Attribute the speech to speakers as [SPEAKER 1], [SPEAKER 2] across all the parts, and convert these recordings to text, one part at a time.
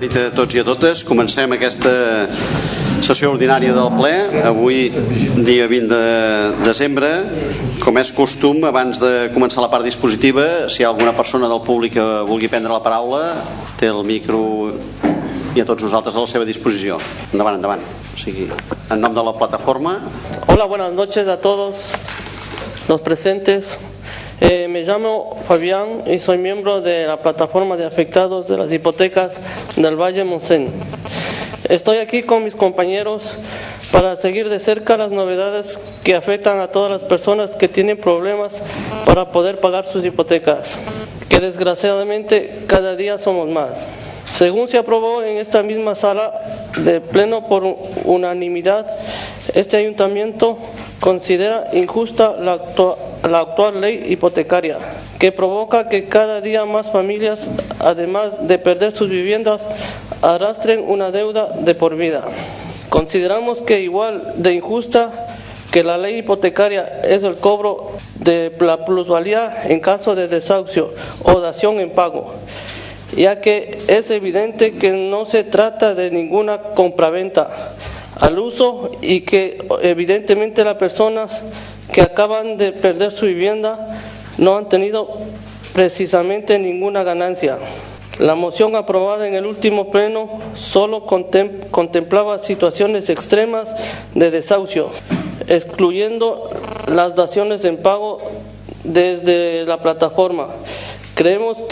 [SPEAKER 1] Nit a tots i a totes. Comencem aquesta sessió ordinària del ple. Avui, dia 20 de desembre. Com és costum, abans de començar la part dispositiva, si hi ha alguna persona del públic que vulgui prendre la paraula, té el micro i a tots nosaltres a la seva disposició. Endavant, endavant. O sigui, en nom de la plataforma.
[SPEAKER 2] Hola, buenas noches a todos los presentes. Me llamo Fabián y soy miembro de la plataforma de afectados de las hipotecas del Valle Montseny. Estoy aquí con mis compañeros para seguir de cerca las novedades que afectan a todas las personas que tienen problemas para poder pagar sus hipotecas, que desgraciadamente cada día somos más. Según se aprobó en esta misma sala de pleno por unanimidad, este ayuntamiento considera injusta la actual ley hipotecaria, que provoca que cada día más familias, además de perder sus viviendas, arrastren una deuda de por vida. Consideramos que igual de injusta que la ley hipotecaria es el cobro de la plusvalía en caso de desahucio o dación en pago, ya que es evidente que no se trata de ninguna compraventa al uso y que evidentemente las personas que acaban de perder su vivienda no han tenido precisamente ninguna ganancia. La moción aprobada en el último pleno solo contemplaba situaciones extremas de desahucio, excluyendo las daciones en pago desde la plataforma. Creemos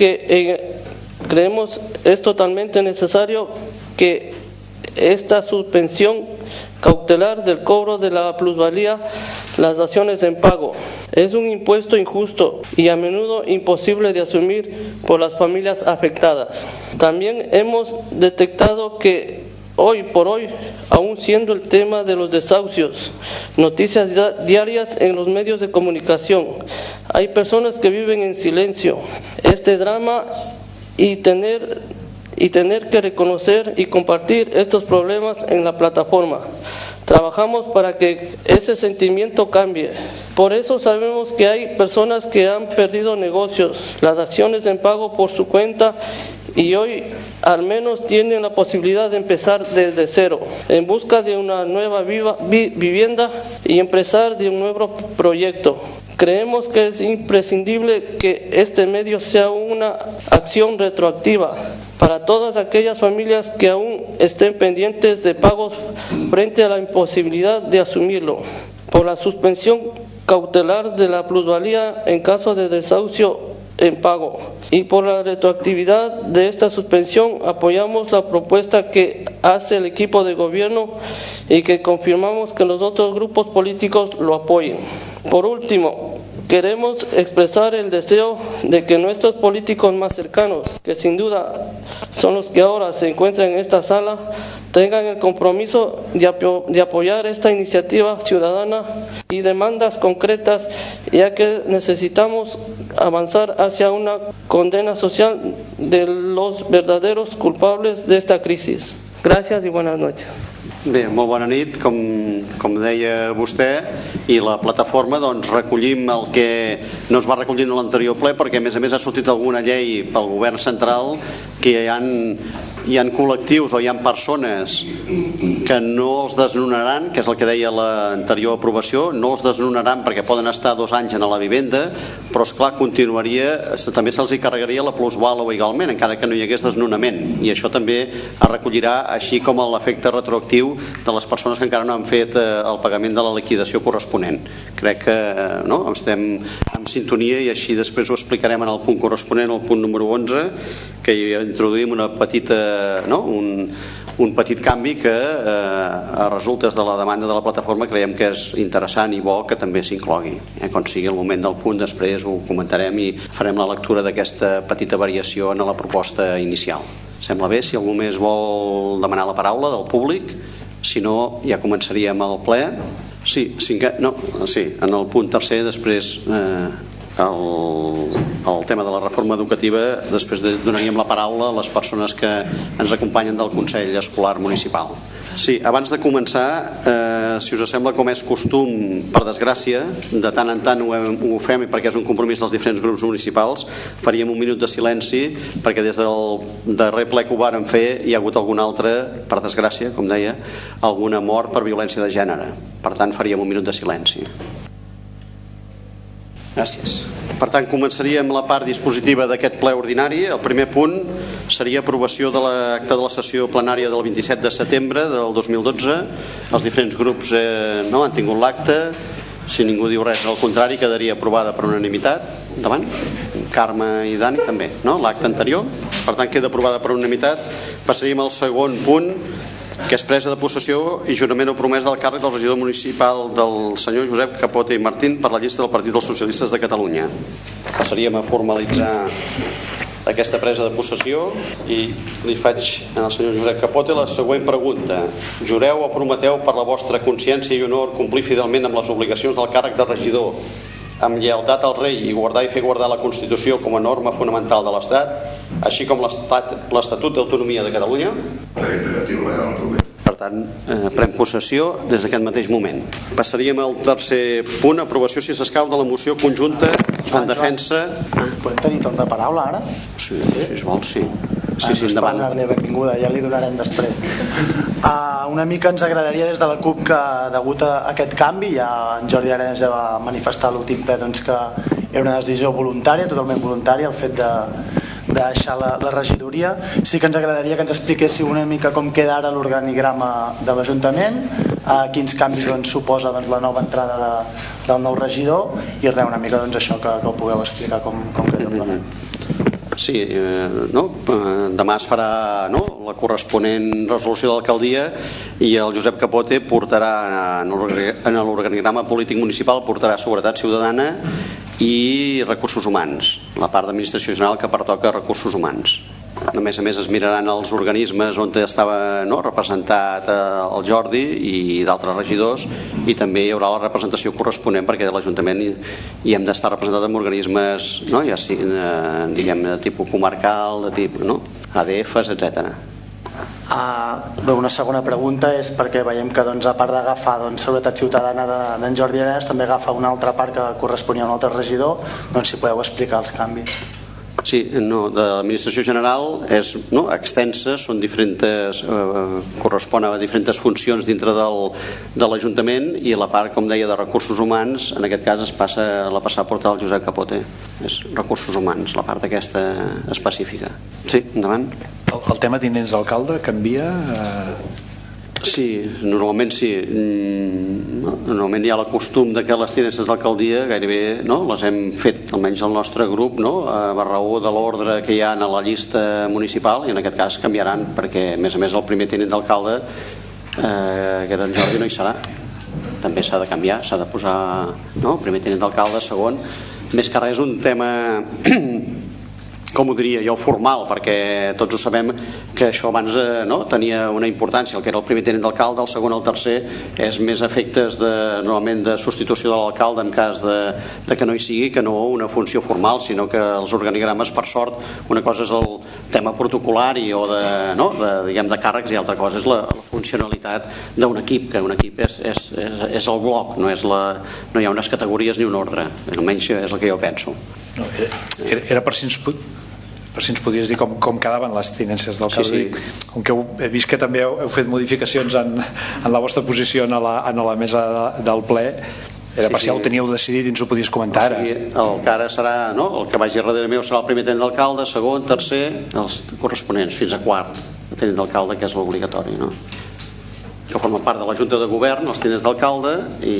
[SPEAKER 2] es totalmente necesario que esta suspensión cautelar del cobro de la plusvalía, las daciones en pago, es un impuesto injusto y a menudo imposible de asumir por las familias afectadas. También hemos detectado que hoy por hoy, aún siendo el tema de los desahucios, noticias diarias en los medios de comunicación, hay personas que viven en silencio este drama y tener que reconocer y compartir estos problemas en la plataforma. Trabajamos para que ese sentimiento cambie. Por eso sabemos que hay personas que han perdido negocios, las daciones en pago por su cuenta, y hoy al menos tienen la posibilidad de empezar desde cero, en busca de una nueva vivienda y empezar de un nuevo proyecto. Creemos que es imprescindible que este medio sea una acción retroactiva para todas aquellas familias que aún estén pendientes de pagos frente a la imposibilidad de asumirlo. Por la suspensión cautelar de la plusvalía en caso de desahucio en pago y por la retroactividad de esta suspensión, apoyamos la propuesta que hace el equipo de gobierno y que confirmamos que los otros grupos políticos lo apoyen. Por último, queremos expresar el deseo de que nuestros políticos más cercanos, que sin duda son los que ahora se encuentran en esta sala, tengan el compromiso de apoyar esta iniciativa ciudadana y demandas concretas, ya que necesitamos avanzar hacia una condena social de los verdaderos culpables de esta crisis. Gracias y buenas noches.
[SPEAKER 1] Bé, molt bona nit. Com deia vostè i la plataforma, doncs recollim el que no es va recollir en l'anterior ple, perquè a més ha sortit alguna llei pel govern central que hi ha col·lectius o hi ha persones que no els desnonaran, que és el que deia l'anterior aprovació, no els desnonaran perquè poden estar 2 anys en la vivenda, però esclar, continuaria, també se'ls carregaria la plusvàlua igualment, encara que no hi hagués desnonament, i això també es recollirà, així com l'efecte retroactiu de les persones que encara no han fet el pagament de la liquidació corresponent. Crec que estem en sintonia i així després ho explicarem en el punt corresponent, el punt número 11, que hi introduïm una petita un petit canvi que a resultes de la demanda de la plataforma creiem que és interessant i bo que també s'inclogui. Quan sigui el moment del punt després ho comentarem i farem la lectura d'aquesta petita variació en la proposta inicial. Sembla bé? Si algú més vol demanar la paraula del públic, si no ja començaríem el ple. Sí, en el punt tercer després el tema de la reforma educativa, després donaríem la paraula a les persones que ens acompanyen del Consell Escolar Municipal. Sí, abans de començar, si us sembla, com és costum, per desgràcia, de tant en tant ho fem perquè és un compromís dels diferents grups municipals, faríem un minut de silenci perquè des del darrer ple que ho vàrem fer hi ha hagut algun altre, per desgràcia, com deia, alguna mort per violència de gènere. Per tant, faríem un minut de silenci. Gràcies. Per tant, començaríem la part dispositiva d'aquest ple ordinari. El primer punt seria aprovació de l'acte de la sessió plenària del 27 de setembre del 2012. Els diferents grups han tingut l'acte. Si ningú diu res al contrari, quedaria aprovada per unanimitat. Endavant. Carme i Dani també, no? L'acte anterior. Per tant, queda aprovada per unanimitat. Passaríem al segon punt, que és presa de possessió i jurament o promès del càrrec del regidor municipal del senyor Josep Capote i Martín per la llista del Partit dels Socialistes de Catalunya. Passaríem a formalitzar aquesta presa de possessió i li faig al senyor Josep Capote la següent pregunta. Jureu o prometeu per la vostra consciència i honor complir fidelment amb les obligacions del càrrec de regidor, amb lleialtat al rei i guardar i fer guardar la Constitució com a norma fonamental de l'Estat, així com l'Estatut d'Autonomia de Catalunya? Per tant, pren possessió des d'aquest mateix moment. Passaríem al tercer punt, aprovació, si s'escau, de la moció conjunta en defensa...
[SPEAKER 3] Podem tenir torn de paraula ara?
[SPEAKER 1] Sí, si es vol, sí. Sí,
[SPEAKER 3] endavant. Donar-li benvinguda, ja li donarem després. Una mica ens agradaria des de la CUP que, degut a aquest canvi, ja en Jordi Arenas ja va manifestar a l'últim ple que era una decisió voluntària, totalment voluntària, el fet de deixar la regidoria. Sí que ens agradaria que ens expliquéssiu una mica com queda ara l'organigrama de l'Ajuntament, quins canvis suposa la nova entrada del nou regidor i res, una mica això que ho pugueu explicar com queda el plenari.
[SPEAKER 1] Sí, demà es farà la corresponent resolució de l'alcaldia i el Josep Capote portarà en l'organigrama polític municipal, portarà seguretat ciutadana i recursos humans, la part d'administració general que pertoca a recursos humans. A més es miraran els organismes on estava representat el Jordi i d'altres regidors, i també hi haurà la representació corresponent perquè de l'Ajuntament hi hem d'estar representat amb organismes ja siguin de tipus comarcal, de tipus ADFs, etc.
[SPEAKER 3] Una segona pregunta és perquè veiem que a part d'agafar seguretat ciutadana d'en Jordi Arenas també agafa una altra part que corresponia a un altre regidor, si podeu explicar els canvis.
[SPEAKER 1] Sí, de l'administració general és extensa, són diferents, correspon a diferents funcions dintre de l'Ajuntament, i la part, com deia, de recursos humans, en aquest cas la passa a portar el Josep Capote. És recursos humans, la part aquesta específica. Sí, endavant.
[SPEAKER 4] El tema tinents d'alcalde canvia?
[SPEAKER 1] Sí, normalment sí. Normalment hi ha el costum que les tinences d'alcaldia gairebé les hem fet, almenys el nostre grup, a raó de l'ordre que hi ha a la llista municipal, i en aquest cas canviaran perquè, a més el primer tinent d'alcalde, que era en Jordi, no hi serà. També s'ha de canviar, s'ha de posar el primer tinent d'alcalde, segon. Més que res un tema, com ho diria jo, formal, perquè tots ho sabem que això abans tenia una importància, el que era el primer tinent d'alcalde, el segon, el tercer és més efectes normalment de substitució de l'alcalde en cas de que no hi sigui, que no una funció formal, sinó que els organigrames, per sort, una cosa és el tema protocolari o de càrrecs, i altra cosa és la funcionalitat d'un equip, que un equip és el bloc, no hi ha unes categories ni un ordre, almenys és el que jo penso.
[SPEAKER 4] Era per si ens podries dir com quedaven les tinències d'alcalde. Com que he vist que també heu fet modificacions en la vostra posició en la mesa del ple, era per si ja ho teníeu decidit i ens ho podies comentar ara.
[SPEAKER 1] El que ara serà, el que vagi darrere meu serà el primer tinent d'alcalde, segon, tercer, els corresponents fins a quart tinent d'alcalde, que és l'obligatori, que forma part de la Junta de Govern, els tinents d'alcalde,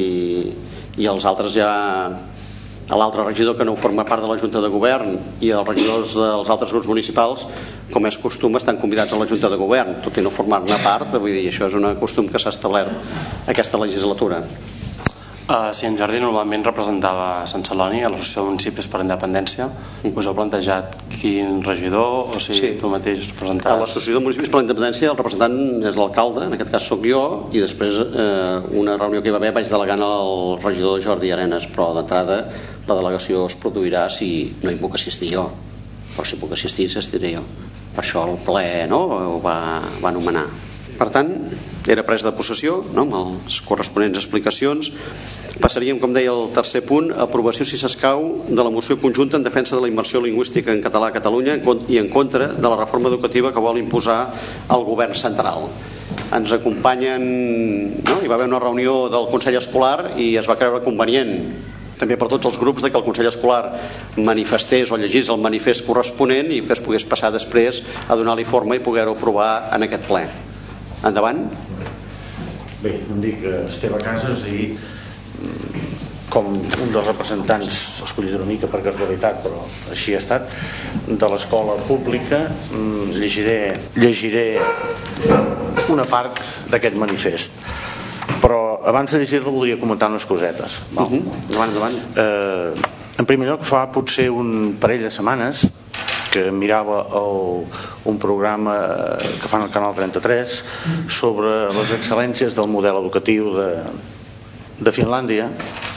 [SPEAKER 1] i els altres ja... L'altre regidor que no forma part de la Junta de Govern i els regidors dels altres grups municipals, com és costum, estan convidats a la Junta de Govern, tot i no formar-ne part. Vull dir, això és un costum que s'ha establert aquesta legislatura.
[SPEAKER 5] Sí, en Jordi normalment representava Sant Celoni a l'Associació de Municipis per la Independència. Us heu plantejat quin regidor, o sigui, tu mateix representaves?
[SPEAKER 1] A l'Associació de Municipis per la Independència el representant és l'alcalde, en aquest cas sóc jo, i després una reunió que hi va haver vaig delegar al regidor Jordi Arenas, però d'entrada la delegació es produirà si no hi puc assistir jo, però si puc assistir, assistiré jo. Per això el ple ho va anomenar. Per tant, era pres de possessió, no?, amb les corresponents explicacions. Passaríem, com deia, al tercer punt, aprovació, si s'escau, de la moció conjunta en defensa de la immersió lingüística en català a Catalunya i en contra de la reforma educativa que vol imposar el govern central. Ens acompanyen, no?, hi va haver una reunió del Consell Escolar i es va creure convenient, també per tots els grups, que el Consell Escolar manifestés o llegís el manifest corresponent i que es pogués passar després a donar-li forma i poder-ho aprovar en aquest ple. Endavant.
[SPEAKER 6] Bé, em dic Esteve Casas i com un dels representants, escollit una mica per casualitat, però així ha estat, de l'escola pública, llegiré una part d'aquest manifest. Però abans de llegir-lo voldria comentar unes cosetes.
[SPEAKER 1] Endavant.
[SPEAKER 6] En primer lloc, fa potser un parell de setmanes que mirava un programa que fan al Canal 33 sobre les excel·lències del model educatiu de Finlàndia,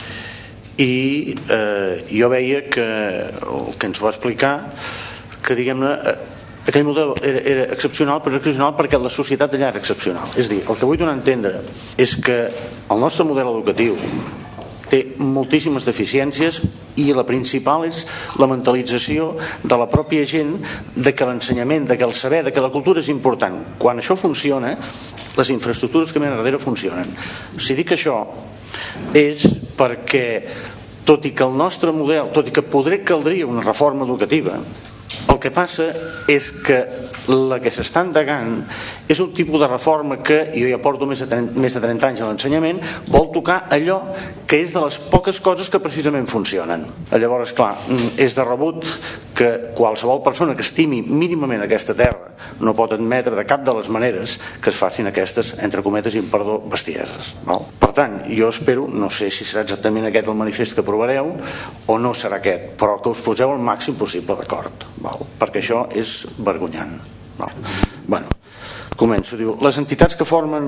[SPEAKER 6] i jo veia que ens ho va explicar, que diguem-ne aquell model era excepcional, però excepcional perquè la societat allà era excepcional. És a dir, el que vull donar a entendre és que el nostre model educatiu té moltíssimes deficiències i la principal és la mentalització de la pròpia gent de que l'ensenyament, de que el saber, de que la cultura és important. Quan això funciona, les infraestructures que venen darrere funcionen. Si dic això és perquè, tot i que el nostre model, tot i que caldria una reforma educativa, el que passa és que la que s'està endegant és un tipus de reforma que, jo ja porto més de 30 anys a l'ensenyament, vol tocar allò que és de les poques coses que precisament funcionen. Llavors, clar, és de rebut que qualsevol persona que estimi mínimament aquesta terra no pot admetre de cap de les maneres que es facin aquestes, entre cometes i perdó, bestieses. Per tant, jo espero, no sé si serà exactament aquest el manifest que aprovareu o no serà aquest, però que us poseu el màxim possible d'acord, perquè això és vergonyant. Bueno, començo. Diu, les entitats que formen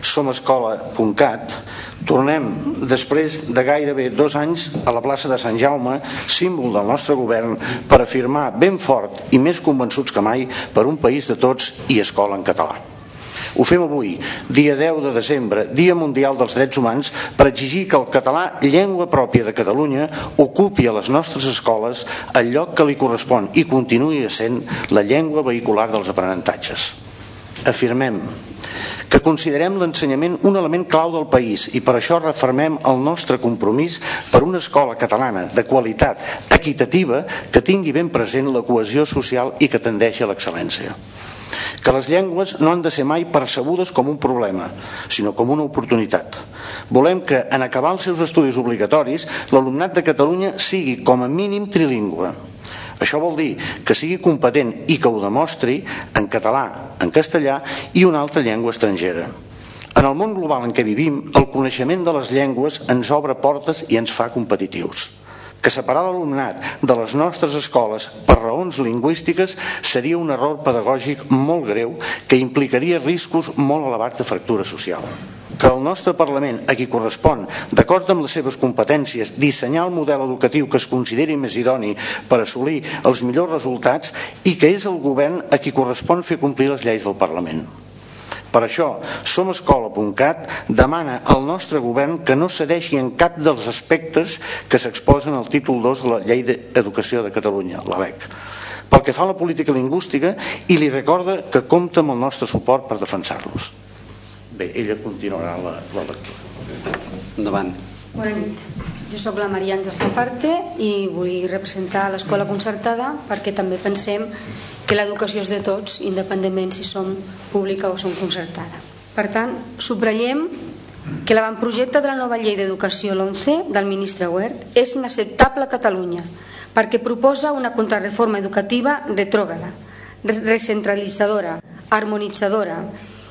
[SPEAKER 6] somescola.cat tornem després de gairebé 2 anys a la plaça de Sant Jaume, símbol del nostre govern, per afirmar ben fort i més convençuts que mai per un país de tots i escola en català. Ho fem avui, dia 10 de desembre, Dia Mundial dels Drets Humans, per exigir que el català, llengua pròpia de Catalunya, ocupi a les nostres escoles el lloc que li correspon i continuï essent la llengua vehicular dels aprenentatges. Afirmem que considerem l'ensenyament un element clau del país i per això refermem el nostre compromís per una escola catalana de qualitat equitativa que tingui ben present la cohesió social i que tendeixi a l'excel·lència. Que les llengües no han de ser mai percebudes com un problema, sinó com una oportunitat. Volem que, en acabar els seus estudis obligatoris, l'alumnat de Catalunya sigui com a mínim trilingüe. Això vol dir que sigui competent i que ho demostri en català, en castellà i una altra llengua estrangera. En el món global en què vivim, el coneixement de les llengües ens obre portes i ens fa competitius. Que separar l'alumnat de les nostres escoles per raons lingüístiques seria un error pedagògic molt greu que implicaria riscos molt elevats de fractura social. Que el nostre Parlament, a qui correspon, d'acord amb les seves competències, dissenyar el model educatiu que es consideri més idoni per assolir els millors resultats i que és el govern a qui correspon fer complir les lleis del Parlament. Per això, somescola.cat demana al nostre govern que no cedeixi en cap dels aspectes que s'exposen al títol 2 de la Llei d'Educació de Catalunya, la LEC, pel que fa a la política lingüística, i li recorda que compta amb el nostre suport per defensar-los. Bé, ella continuarà la lectura.
[SPEAKER 1] Endavant.
[SPEAKER 7] Bona nit. Jo sóc la Maria Àngels Lafarte i vull representar l'escola concertada perquè també pensem que l'educació és de tots, independentment si som pública o som concertada. Per tant, subratllem que l'avantprojecte de la nova llei d'educació, l'11, del ministre Wert, és inacceptable a Catalunya perquè proposa una contrarreforma educativa retrògrada, recentralitzadora, harmonitzadora,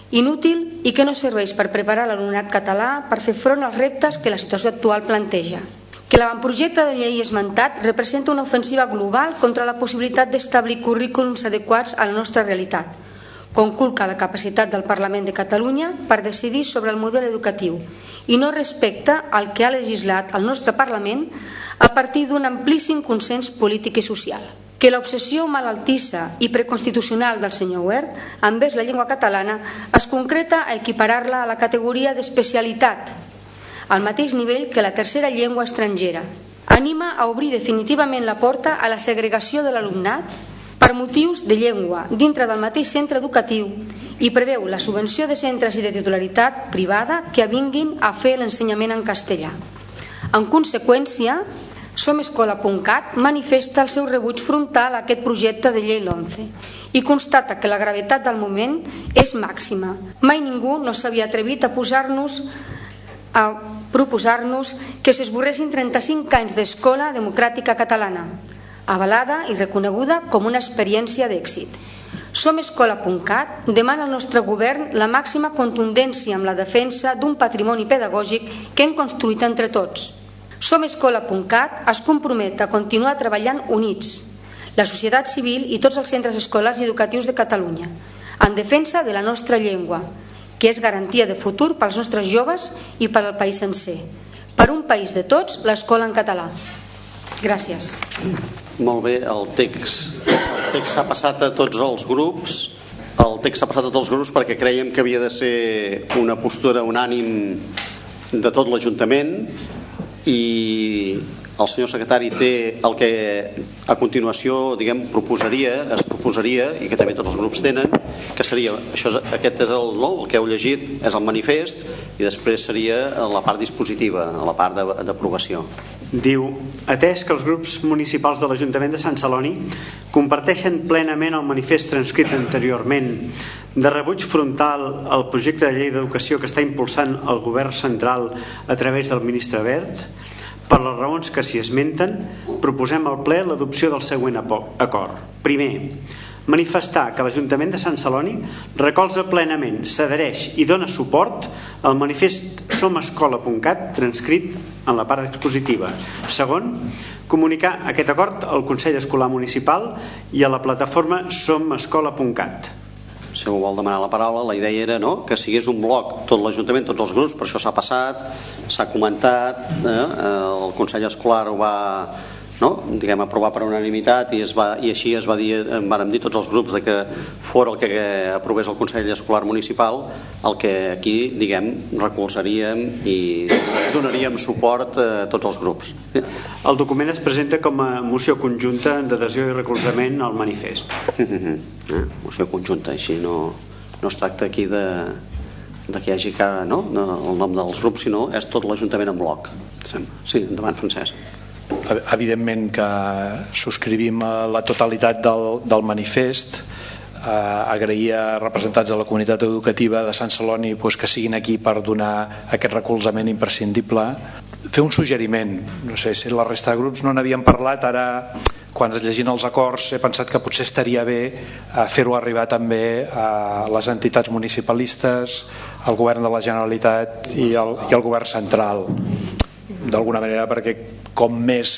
[SPEAKER 7] inútil i que no serveix per preparar l'alumnat català per fer front als reptes que la situació actual planteja. Que l'avantprojecte de llei esmentat representa una ofensiva global contra la possibilitat d'establir currículums adequats a la nostra realitat, conculca la capacitat del Parlament de Catalunya per decidir sobre el model educatiu i no respecta el que ha legislat el nostre Parlament a partir d'un amplíssim consens polític i social. que l'obsessió malaltissa i preconstitucional del senyor Wert envers la llengua catalana es concreta a equiparar-la a la categoria d'especialitat, al mateix nivell que la tercera llengua estrangera. Anima a obrir definitivament la porta a la segregació de l'alumnat per motius de llengua dintre del mateix centre educatiu i preveu la subvenció de centres i de titularitat privada que vinguin a fer l'ensenyament en castellà. En conseqüència, SomEscola.cat manifesta el seu rebuig frontal a aquest projecte de llei LOMCE i constata que la gravetat del moment és màxima. Mai ningú no s'havia atrevit a proposar-nos que s'esborressin 35 anys d'escola democràtica catalana, avalada i reconeguda com una experiència d'èxit. SomEscola.cat demana al nostre govern la màxima contundència amb la defensa d'un patrimoni pedagògic que hem construït entre tots. SomEscola.cat es compromet a continuar treballant units, la societat civil i tots els centres escolars i educatius de Catalunya, en defensa de la nostra llengua, que és garantia de futur pels nostres joves i per al país sencer. Per un país de tots, l'escola en català. Gràcies.
[SPEAKER 1] Molt bé, el text s'ha passat a tots els grups. El text s'ha passat a tots els grups perquè creiem que havia de ser una postura unànime de tot l'Ajuntament i el senyor secretari té el que a continuació es proposaria i que també tots els grups tenen, que seria aquest és el que heu llegit, és el manifest, i després seria la part dispositiva, la part d'aprovació.
[SPEAKER 8] Diu: atès que els grups municipals de l'Ajuntament de Sant Celoni comparteixen plenament el manifest transcrit anteriorment de rebuig frontal al projecte de llei d'educació que està impulsant el govern central a través del ministre Wert, per les raons que s'hi esmenten, proposem al ple l'adopció del següent acord. Primer, manifestar que l'Ajuntament de Sant Celoni recolza plenament, s'adhereix i dona suport al manifest SomEscola.cat transcrit en la part expositiva. Segon, comunicar aquest acord al Consell Escolar Municipal i a la plataforma SomEscola.cat.
[SPEAKER 1] Si algú vol demanar la paraula, la idea era que sigués un bloc, tot l'Ajuntament, tots els grups, per això s'ha passat, s'ha comentat, el Consell Escolar ho va aprovar per unanimitat i així es va dir, vàrem dir tots els grups que fora el que aprovés el Consell Escolar Municipal el que aquí recolzaríem i donaríem suport a tots els grups.
[SPEAKER 8] El document es presenta com a moció conjunta d'adhesió i recolzament al manifest.
[SPEAKER 1] Moció conjunta, així no es tracta aquí de que hi hagi el nom dels grups, sinó és tot l'Ajuntament en bloc. Sí, endavant, Francesc.
[SPEAKER 4] Evidentment que subscrivim la totalitat del manifest. Agrair a representants de la comunitat educativa de Sant Celoni que siguin aquí per donar aquest recolzament imprescindible. Fer un suggeriment, no sé si la resta de grups no n'havien parlat, ara quan es llegint els acords he pensat que potser estaria bé fer-ho arribar també a les entitats municipalistes, al govern de la Generalitat i al govern central, d'alguna manera, perquè com més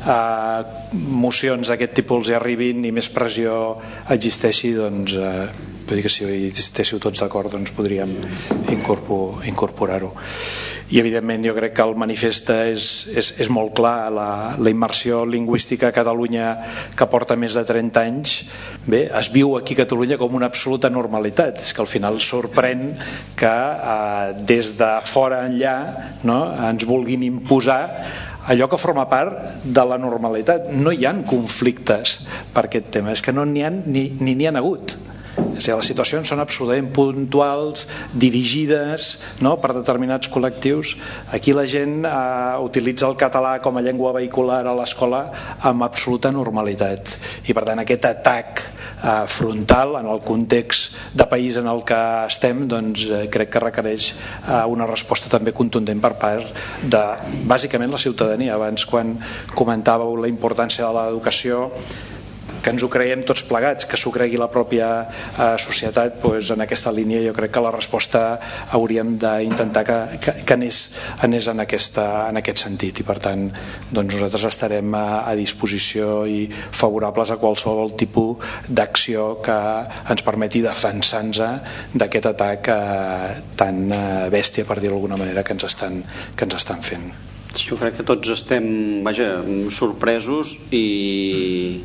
[SPEAKER 4] mocions d'aquest tipus hi arribin i més pressió existeixi, doncs vull dir que si hi estiguéssiu tots d'acord podríem incorporar-ho. I evidentment jo crec que el manifest és molt clar. La immersió lingüística a Catalunya, que porta més de 30 anys, bé, es viu aquí a Catalunya com una absoluta normalitat. És que al final sorprèn que des de fora enllà ens vulguin imposar allò que forma part de la normalitat. No hi ha conflictes per aquest tema, és que no n'hi ha ni n'hi ha hagut. És a dir, les situacions són absolutament puntuals, dirigides per determinats col·lectius. Aquí la gent utilitza el català com a llengua vehicular a l'escola amb absoluta normalitat. I per tant aquest atac frontal en el context de país en el que estem, doncs crec que requereix una resposta també contundent per part de bàsicament la ciutadania. Abans, quan comentàveu la importància de l'educació, que ens ho creiem tots plegats, que s'ho cregui la pròpia societat, doncs en aquesta línia jo crec que la resposta hauríem d'intentar que anés en aquest sentit, i per tant doncs nosaltres estarem a disposició i favorables a qualsevol tipus d'acció que ens permeti defensar-nos d'aquest atac tan bèstia, per dir-ho d'alguna manera, que ens estan fent.
[SPEAKER 1] Jo crec que tots estem sorpresos i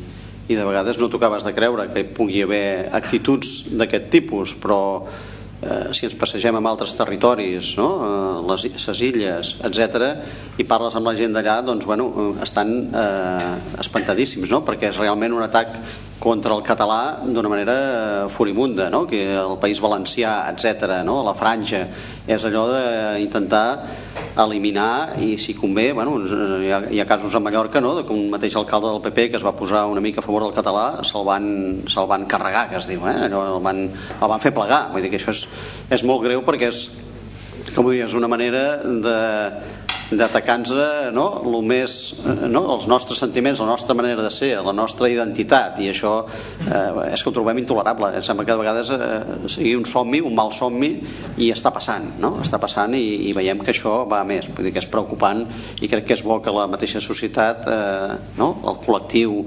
[SPEAKER 1] i de vegades no t'acabaves de creure que hi pugui haver actituds d'aquest tipus, però si ens passegem en altres territoris, no? Les illes, etc., i parles amb la gent d'allà, doncs, bueno, estan espantadíssims, no? Perquè és realment un atac contra el català d'una manera furibunda, no? Que el País Valencià, etc., no? La Franja, és allò d'intentar eliminar, i si convé, bueno, hi ha casos a Mallorca, no? Que un mateix alcalde del PP que es va posar una mica a favor del català se'l van carregar, que es diu, el van fer plegar. Vull dir que això és molt greu, perquè és, com ho diries, una manera d'atacar-nos, no? Els nostres sentiments, la nostra manera de ser, la nostra identitat, i això és que ho trobem intolerable. Em sembla que de vegades sigui un somni, un mal somni, i està passant, no? Està passant, i veiem que això va a més. Vull dir que és preocupant, i crec que és bo que la mateixa societat, el col·lectiu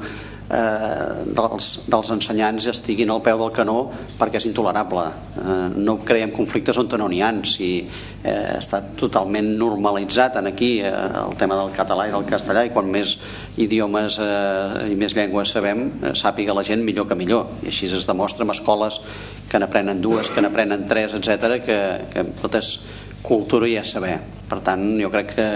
[SPEAKER 1] dels ensenyants estiguin al peu del canó, perquè és intolerable. No creem conflictes on no n'hi ha, si està totalment normalitzat aquí el tema del català i del castellà, i quan més idiomes i més llengües sabem, sàpiga la gent millor que millor, i així es demostra en escoles que n'aprenen 2, que n'aprenen 3, etc., que tot és cultura i és saber. Per tant, jo crec que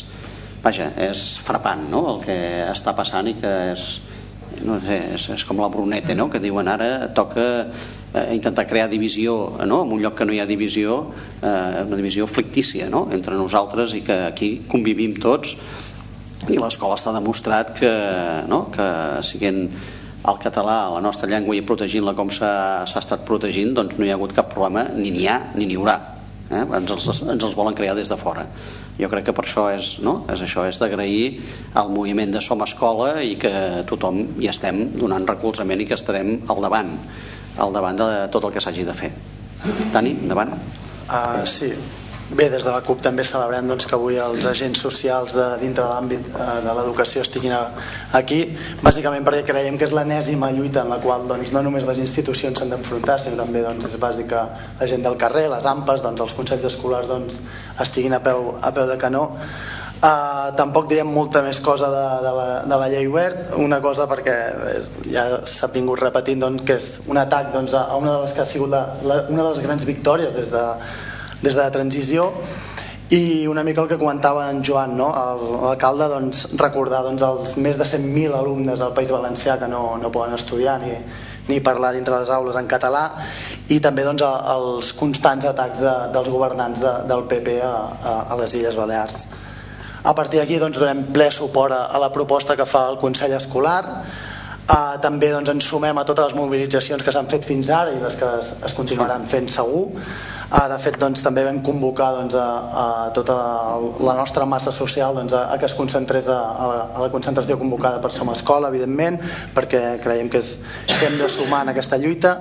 [SPEAKER 1] és frapant, no? El que està passant, i que no sé, és com la Brunete, no? Que diuen ara toca intentar crear divisió, no? En un lloc que no hi ha divisió, una divisió fictícia, no? Entre nosaltres, i que aquí convivim tots, i l'escola està demostrat que siguent el català, la nostra llengua, i protegint-la com s'ha estat protegint, doncs no hi ha hagut cap problema, ni n'hi ha ni n'hi haurà. Ens els volen crear des de fora. Jo crec que per això és d'agrair al moviment de Som Escola, i que tothom hi estem donant recolzament, i que estarem al davant de tot el que s'hagi de fer. Dani, endavant.
[SPEAKER 3] Sí. Bé, des de la CUP també celebrem que avui els agents socials dintre de l'àmbit de l'educació estiguin aquí, bàsicament perquè creiem que és l'enèsima lluita en la qual no només les institucions s'han d'enfrontar, sinó també és bàsic que la gent del carrer, les AMPAs, els consells escolars estiguin a peu de canó. Tampoc direm molta més cosa de la llei Wert, una cosa perquè ja s'ha vingut repetint que és un atac a una de les que ha sigut una de les grans victòries des de la transició, i una mica el que comentava en Joan, l'alcalde, recordar els més de 100.000 alumnes del País Valencià que no poden estudiar ni parlar dintre les aules en català, i també els constants atacs dels governants del PP a les Illes Balears. A partir d'aquí donem ple suport a la proposta que fa el Consell Escolar. També ens sumem a totes les mobilitzacions que s'han fet fins ara i les que es continuaran fent segur. De fet, també vam convocar a tota la nostra massa social a que es concentrés a la concentració convocada per Som Escola, evidentment, perquè creiem que hem de sumar en aquesta lluita.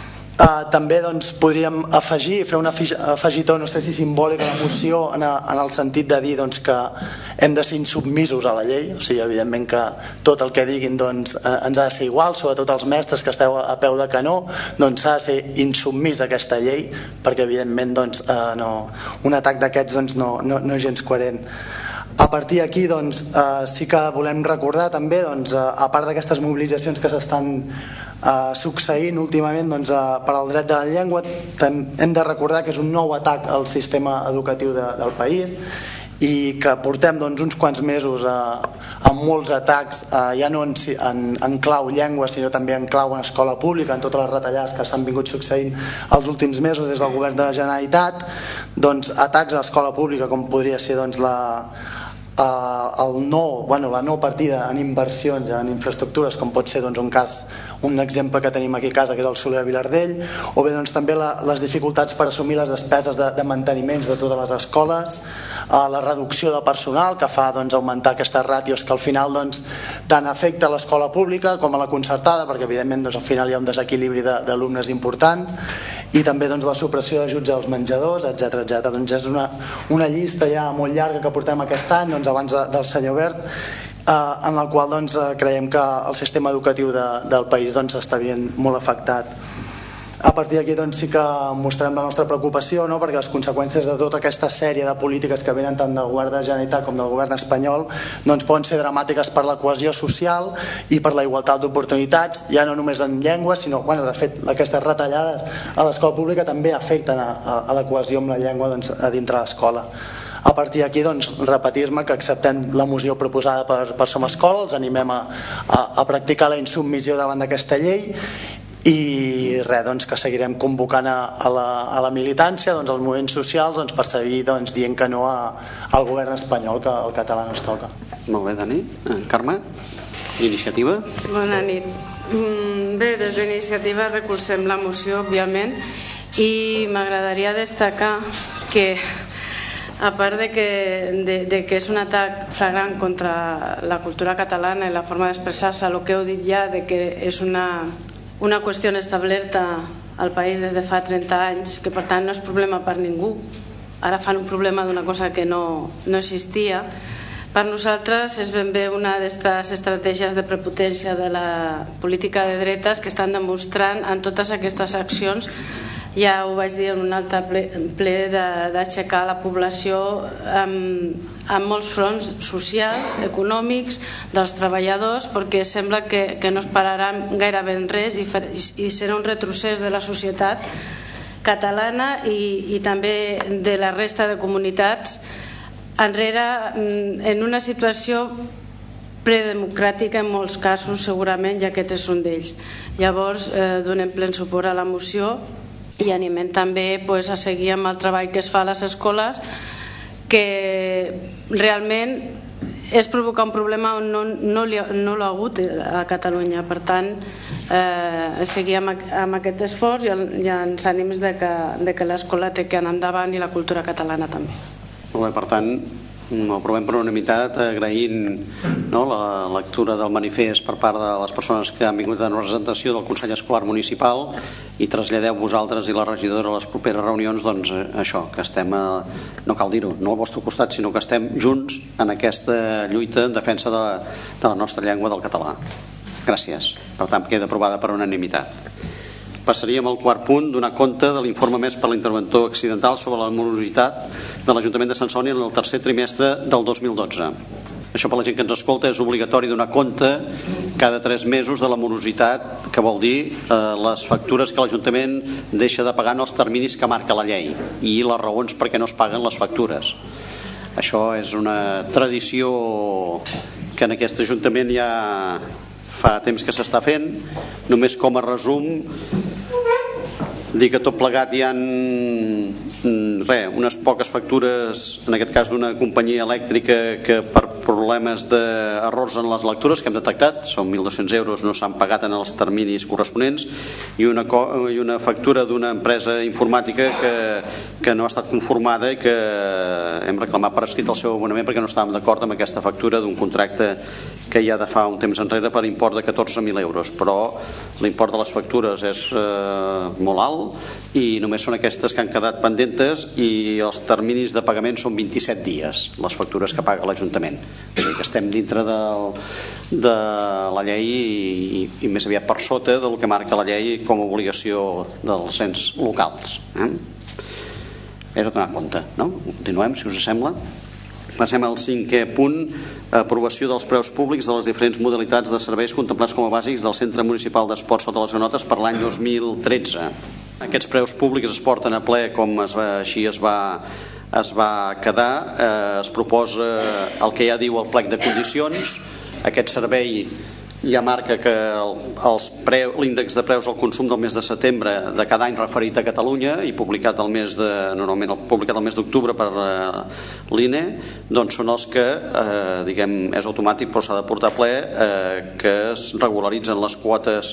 [SPEAKER 3] També podríem afegir, fer un afegitó, no sé si simbòlic, a la moció, en el sentit de dir que hem de ser insubmisos a la llei, o sigui, evidentment que tot el que diguin ens ha de ser igual, sobretot els mestres que esteu a peu de canó, s'ha de ser insubmís a aquesta llei, perquè evidentment un atac d'aquests no és gens coherent. A partir d'aquí sí que volem recordar també, a part d'aquestes mobilitzacions que s'estan succeint últimament per al dret de la llengua, hem de recordar que és un nou atac al sistema educatiu del país, i que portem uns quants mesos amb molts atacs, ja no en clau llengua, sinó també en clau en escola pública, en totes les retallades que s'han vingut succeint els últims mesos des del govern de la Generalitat. Atacs a l'escola pública, com podria ser la no partida en inversions, en infraestructures, com pot ser un exemple que tenim aquí a casa, que és el Soler Vilardell, o bé també les dificultats per assumir les despeses de manteniments de totes les escoles, la reducció de personal que fa augmentar aquestes ràtios que al final tant afecta l'escola pública com a la concertada, perquè evidentment al final hi ha un desequilibri d'alumnes important, i també la supressió d'ajuts als menjadors, etc. És una llista ja molt llarga que portem aquest any, abans del senyor Wert, en la qual creiem que el sistema educatiu del país està bien molt afectat. A partir d'aquí doncs, sí que mostrem la nostra preocupació, no? Perquè les conseqüències de tota aquesta sèrie de polítiques que venen tant del govern de Generalitat com del govern espanyol doncs, poden ser dramàtiques per la cohesió social i per la igualtat d'oportunitats, ja no només en llengua, sinó, de fet, aquestes retallades a l'escola pública també afecten a la cohesió amb la llengua doncs, a dintre l'escola. A partir d'aquí, doncs, repetir-me que acceptem la moció proposada per Som Escola, els animem a practicar la insubmissió davant d'aquesta llei i res, doncs, que seguirem convocant a la militància, doncs, als moviments socials, doncs, per seguir dient que no al govern espanyol, que el català no es toca.
[SPEAKER 1] Molt bé, Dani. Carme, iniciativa?
[SPEAKER 9] Bona nit. Bé, des d'iniciativa recolzem la moció, òbviament, i m'agradaria destacar que a part de que és un atac flagrant contra la cultura catalana i la forma d'expressar-se, el que heu dit ja de que és una qüestió establerta al país des de fa 30 anys, que per tant no és problema per ningú, ara fan un problema d'una cosa que no existia. Per nosaltres és ben bé una d'aquestes estratègies de prepotència de la política de dretes que estan demostrant en totes aquestes accions. Ja ho vaig dir en un altre ple d'aixecar la població en molts fronts socials, econòmics, dels treballadors, perquè sembla que no es pararan gairebé en res i serà un retrocés de la societat catalana i també de la resta de comunitats enrere en una situació predemocràtica en molts casos segurament, i aquest és un d'ells. Llavors donem ple suport a la moció i animem també a seguir amb el treball que es fa a les escoles, que realment és provocar un problema on no l'ha hagut a Catalunya. Per tant, seguir amb aquest esforç i els ànims de que l'escola té que anar endavant i la cultura catalana també.
[SPEAKER 1] Molt bé, per tant, ho aprovem per unanimitat, agraint la lectura del manifest per part de les persones que han vingut en representació del Consell Escolar Municipal i traslladeu vosaltres i la regidora a les properes reunions doncs això, que estem, no cal dir-ho, no al vostre costat, sinó que estem junts en aquesta lluita en defensa de la nostra llengua, del català. Gràcies. Per tant, queda aprovada per unanimitat. Passaríem al quart punt, donar compte de l'informe emès per l'interventor accidental sobre la morositat de l'Ajuntament de Sant Celoni en el tercer trimestre del 2012. Això per la gent que ens escolta és obligatori donar compte cada 3 mesos de la morositat, que vol dir les factures que l'Ajuntament deixa de pagar en els terminis que marca la llei i les raons per què no es paguen les factures. Això és una tradició que en aquest Ajuntament ja fa temps que s'està fent. Només com a resum, dir que tot plegat hi ha unes poques factures, en aquest cas d'una companyia elèctrica que per problemes d'errors en les lectures que hem detectat, són 1.200 euros, no s'han pagat en els terminis corresponents, i una factura d'una empresa informàtica que no ha estat conformada i que hem reclamat per escrit el seu abonament perquè no estàvem d'acord amb aquesta factura d'un contracte que hi ha de fa un temps enrere per import de 14.000 euros, però l'import de les factures és molt alt i només són aquestes que han quedat pendentes i els terminis de pagament són 27 dies, les factures que paga l'Ajuntament. O sigui que estem dintre de la llei i més aviat per sota del que marca la llei com a obligació dels ens locals. Era donar compte, no? Continuem, si us sembla. Passem al 5è punt, aprovació dels preus públics de les diferents modalitats de serveis contemplats com a bàsics del Centre Municipal d'Esport Sota les Granotes per l'any 2013. Aquests preus públics es porten a ple com així es va quedar. Es proposa el que ja diu el plec de condicions. Aquest servei ja marca que l'índex de preus al consum del mes de setembre de cada any referit a Catalunya i publicat normalment publicat el mes d'octubre per l'INE, doncs són els que diguem és automàtic però s'ha de portar a ple que es regularitzen les quotes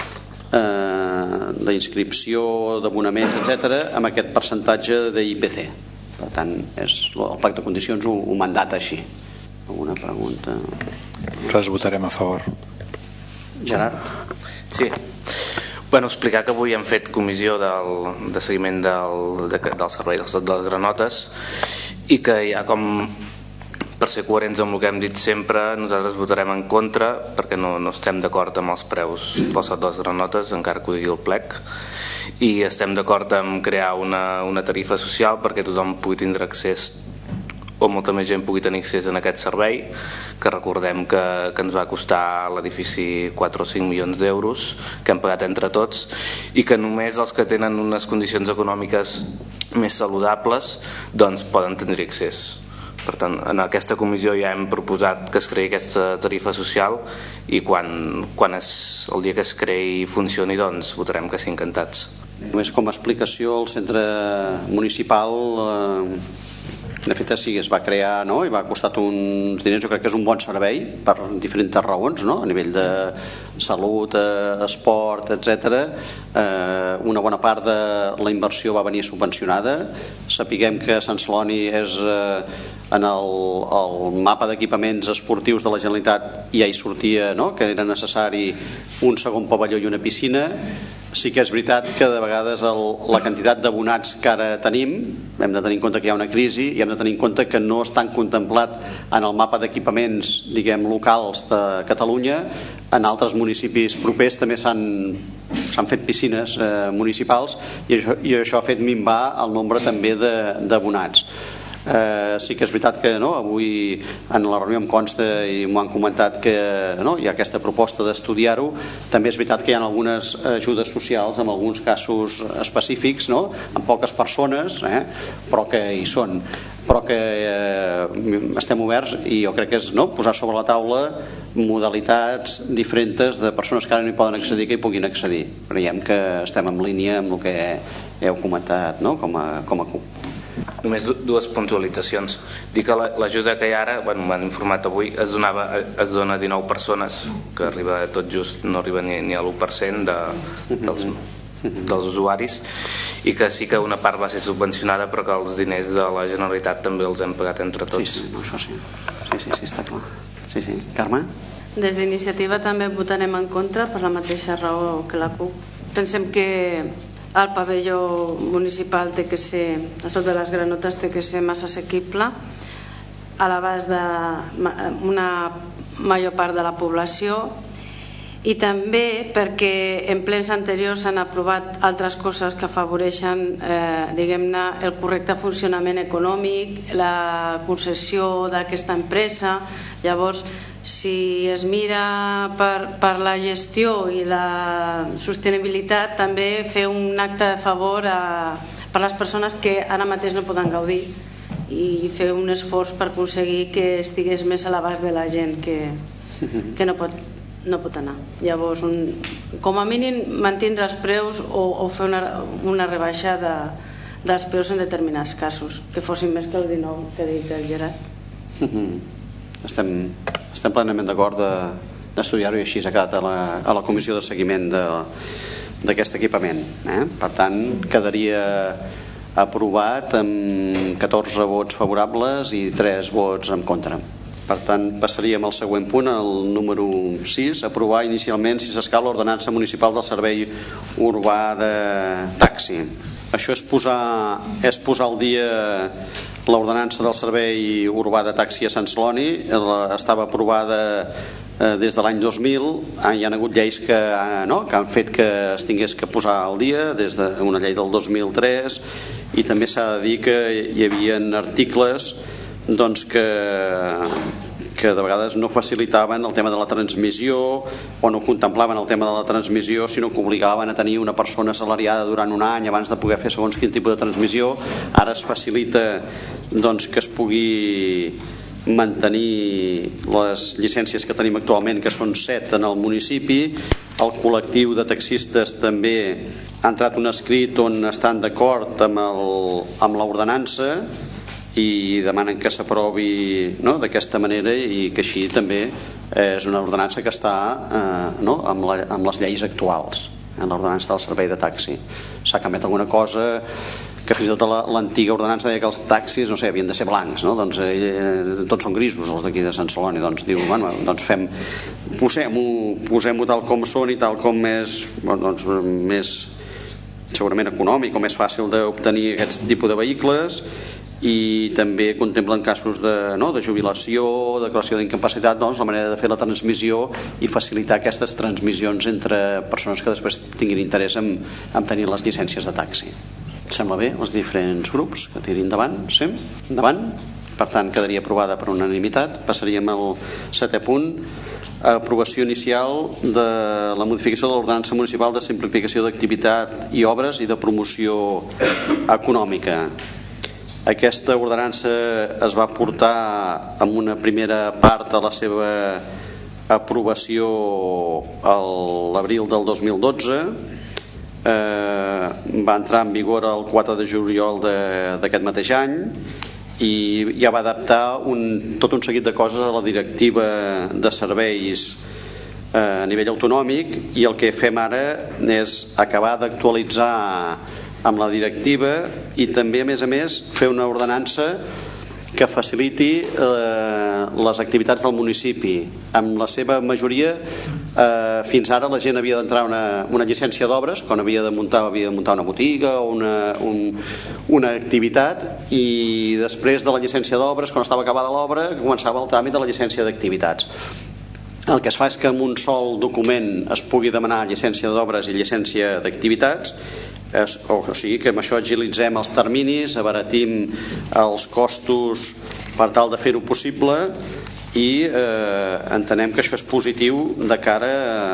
[SPEAKER 1] d'inscripció, d'abonaments, etc., amb aquest percentatge d'IPC. Per tant, el plec de condicions ho mandata així. Alguna pregunta?
[SPEAKER 4] Nosaltres votarem a favor.
[SPEAKER 1] Gerard?
[SPEAKER 10] Sí. Explicar que avui hem fet comissió de seguiment del servei de les granotes i que hi ha com per ser coherents amb el que hem dit sempre, nosaltres votarem en contra perquè no estem d'acord amb els preus de les granotes, encara que ho digui el plec, i estem d'acord en crear una tarifa social perquè tothom pugui tindre accés, o molta més gent pugui tenir accés en aquest servei, que recordem que ens va costar l'edifici 4 o 5 milions d'euros, que hem pagat entre tots, i que només els que tenen unes condicions econòmiques més saludables doncs poden tenir accés. Per tant, en aquesta comissió ja hem proposat que es creï aquesta tarifa social i quan el dia que es creï i funcioni doncs votarem que sí, encantats.
[SPEAKER 1] Només com a explicació, el centre municipal de fet sí, es va crear, no? I va costar uns diners. Jo crec que és un bon servei per diferents raons, no? A nivell de salut, esport, etc. Una bona part de la inversió va venir subvencionada. Sapiguem que Sant Celoni és en el mapa d'equipaments esportius de la Generalitat ja hi sortia, no? Que era necessari un segon pavelló i una piscina. Sí que és veritat que de vegades la quantitat d'abonats que ara tenim, hem de tenir en compte que hi ha una crisi i hem de tenir en compte que no estan contemplat en el mapa d'equipaments, diguem, locals de Catalunya. En altres municipis propers també s'han fet piscines municipals i això ha fet minvar el nombre també d'abonats. Sí que és veritat que avui en la reunió em consta i m'ho han comentat que hi ha aquesta proposta d'estudiar-ho. També és veritat que hi ha algunes ajudes socials en alguns casos específics, amb poques persones, però que hi són, però que estem oberts i jo crec que és posar sobre la taula modalitats diferents de persones que ara no hi poden accedir que hi puguin accedir. Creiem que estem en línia amb el que heu comentat com a CUP.
[SPEAKER 10] Només dues puntualitzacions. Dic que l'ajuda que hi ha ara, m'han informat avui, es dona a 19 persones, que arriba tot just, no arriba ni a l'1% dels usuaris, i que sí que una part va ser subvencionada però que els diners de la Generalitat també els hem pagat entre tots.
[SPEAKER 1] Sí, això sí. Sí, està clar. Sí. Carme?
[SPEAKER 9] Des d'Iniciativa també votarem en contra per la mateixa raó que la CUP. Pensem que el pavelló municipal té que ser, el sot de les granotes té que ser massa assequible a l'abast d'una major part de la població, i també perquè en plens anteriors s'han aprovat altres coses que afavoreixen diguem-ne el correcte funcionament econòmic, la concessió d'aquesta empresa. Llavors, si es mira per la gestió i la sostenibilitat, també fer un acte de favor per les persones que ara mateix no poden gaudir i fer un esforç per aconseguir que estigués més a l'abast de la gent que no pot anar. Llavors, com a mínim mantindre els preus o fer una rebaixa dels preus en determinats casos, que fossin més que el 19 que ha dit el Gerard.
[SPEAKER 1] Estem plenament d'acord d'estudiar-ho i així ha quedat a la comissió de seguiment d'aquest equipament. Per tant, quedaria aprovat amb 14 vots favorables i 3 vots en contra. Per tant, passaríem al següent punt, el número 6, aprovar inicialment, si s'escau, l'ordenança municipal del servei urbà de taxi. Això és posar al dia l'ordenança del servei urbà de taxi a Sant Celoni. Estava aprovada des de l'any 2000. Hi ha hagut lleis que han fet que es tingués que posar al dia, des d'una llei del 2003, i també s'ha de dir que hi havia articles que de vegades no facilitaven el tema de la transmissió o no contemplaven el tema de la transmissió, sinó que obligaven a tenir una persona assalariada durant un any abans de poder fer segons quin tipus de transmissió. Ara es facilita que es pugui mantenir les llicències que tenim actualment, que són 7 en el municipi. El col·lectiu de taxistes també ha entrat un escrit on estan d'acord amb l'ordenança i demanen que s'aprovi d'aquesta manera, i que així també és una ordenança que està amb les lleis actuals, en l'ordenança del servei de taxi. S'ha canviat alguna cosa, que fins i tot l'antiga ordenança deia que els taxis havien de ser blancs, tots són grisos els d'aquí de Sant Celoni. Diu, posem-ho tal com són i tal com és més segurament econòmic o més fàcil d'obtenir aquest tipus de vehicles, i també contemplen casos de jubilació, declaració d'incapacitat, doncs la manera de fer la transmissió i facilitar aquestes transmissions entre persones que després tinguin interès en tenir les llicències de taxi. Sembla bé els diferents grups que tirin endavant? Sí? Endavant? Per tant, quedaria aprovada per unanimitat. Passaríem al 7è punt, aprovació inicial de la modificació de l'ordenança municipal de simplificació d'activitat i obres i de promoció econòmica. Aquesta ordenança es va portar amb una primera part de la seva aprovació a l'abril del 2012, va entrar en vigor el 4 de juliol d'aquest mateix any i ja va adaptar tot un seguit de coses a la directiva de serveis a nivell autonòmic, i el que fem ara és acabar d'actualitzar amb la directiva i també, a més, fer una ordenança que faciliti les activitats del municipi. En la seva majoria, fins ara la gent havia d'entrar una llicència d'obres, quan havia de muntar una botiga o una activitat, i després de la llicència d'obres, quan estava acabada l'obra, començava el tràmit de la llicència d'activitats. El que es fa és que amb un sol document es pugui demanar llicència d'obres i llicència d'activitats, o sigui que amb això agilitzem els terminis, abaratim els costos per tal de fer-ho possible, i entenem que això és positiu de cara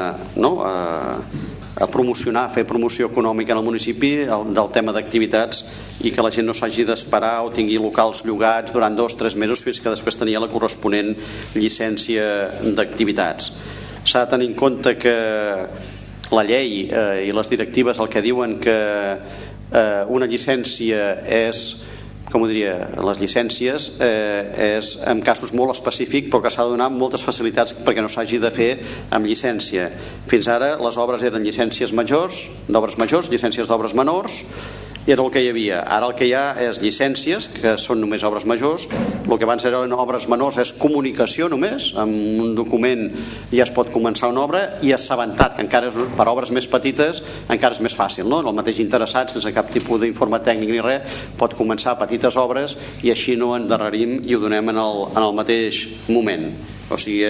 [SPEAKER 1] a promocionar, fer promoció econòmica en el municipi del tema d'activitats, i que la gent no s'hagi d'esperar o tingui locals llogats durant 2 o 3 mesos fins que després tenia la corresponent llicència d'activitats. S'ha de tenir en compte que la llei i les directives el que diuen que una llicència és, com ho diria, les llicències és en casos molt específics, però que s'ha de donar moltes facilitats perquè no s'hagi de fer amb llicència. Fins ara les obres eren llicències majors, d'obres majors, llicències d'obres menors, i era el que hi havia. Ara el que hi ha és llicències, que són només obres majors. El que abans eren obres menors és comunicació només, amb un document ja es pot començar una obra, i assabentat, que encara és, per obres més petites encara és més fàcil, no? El mateix interessat, sense cap tipus d'informe tècnic ni res, pot començar petites obres i així no endarrerim i ho donem en el mateix moment. O sigui,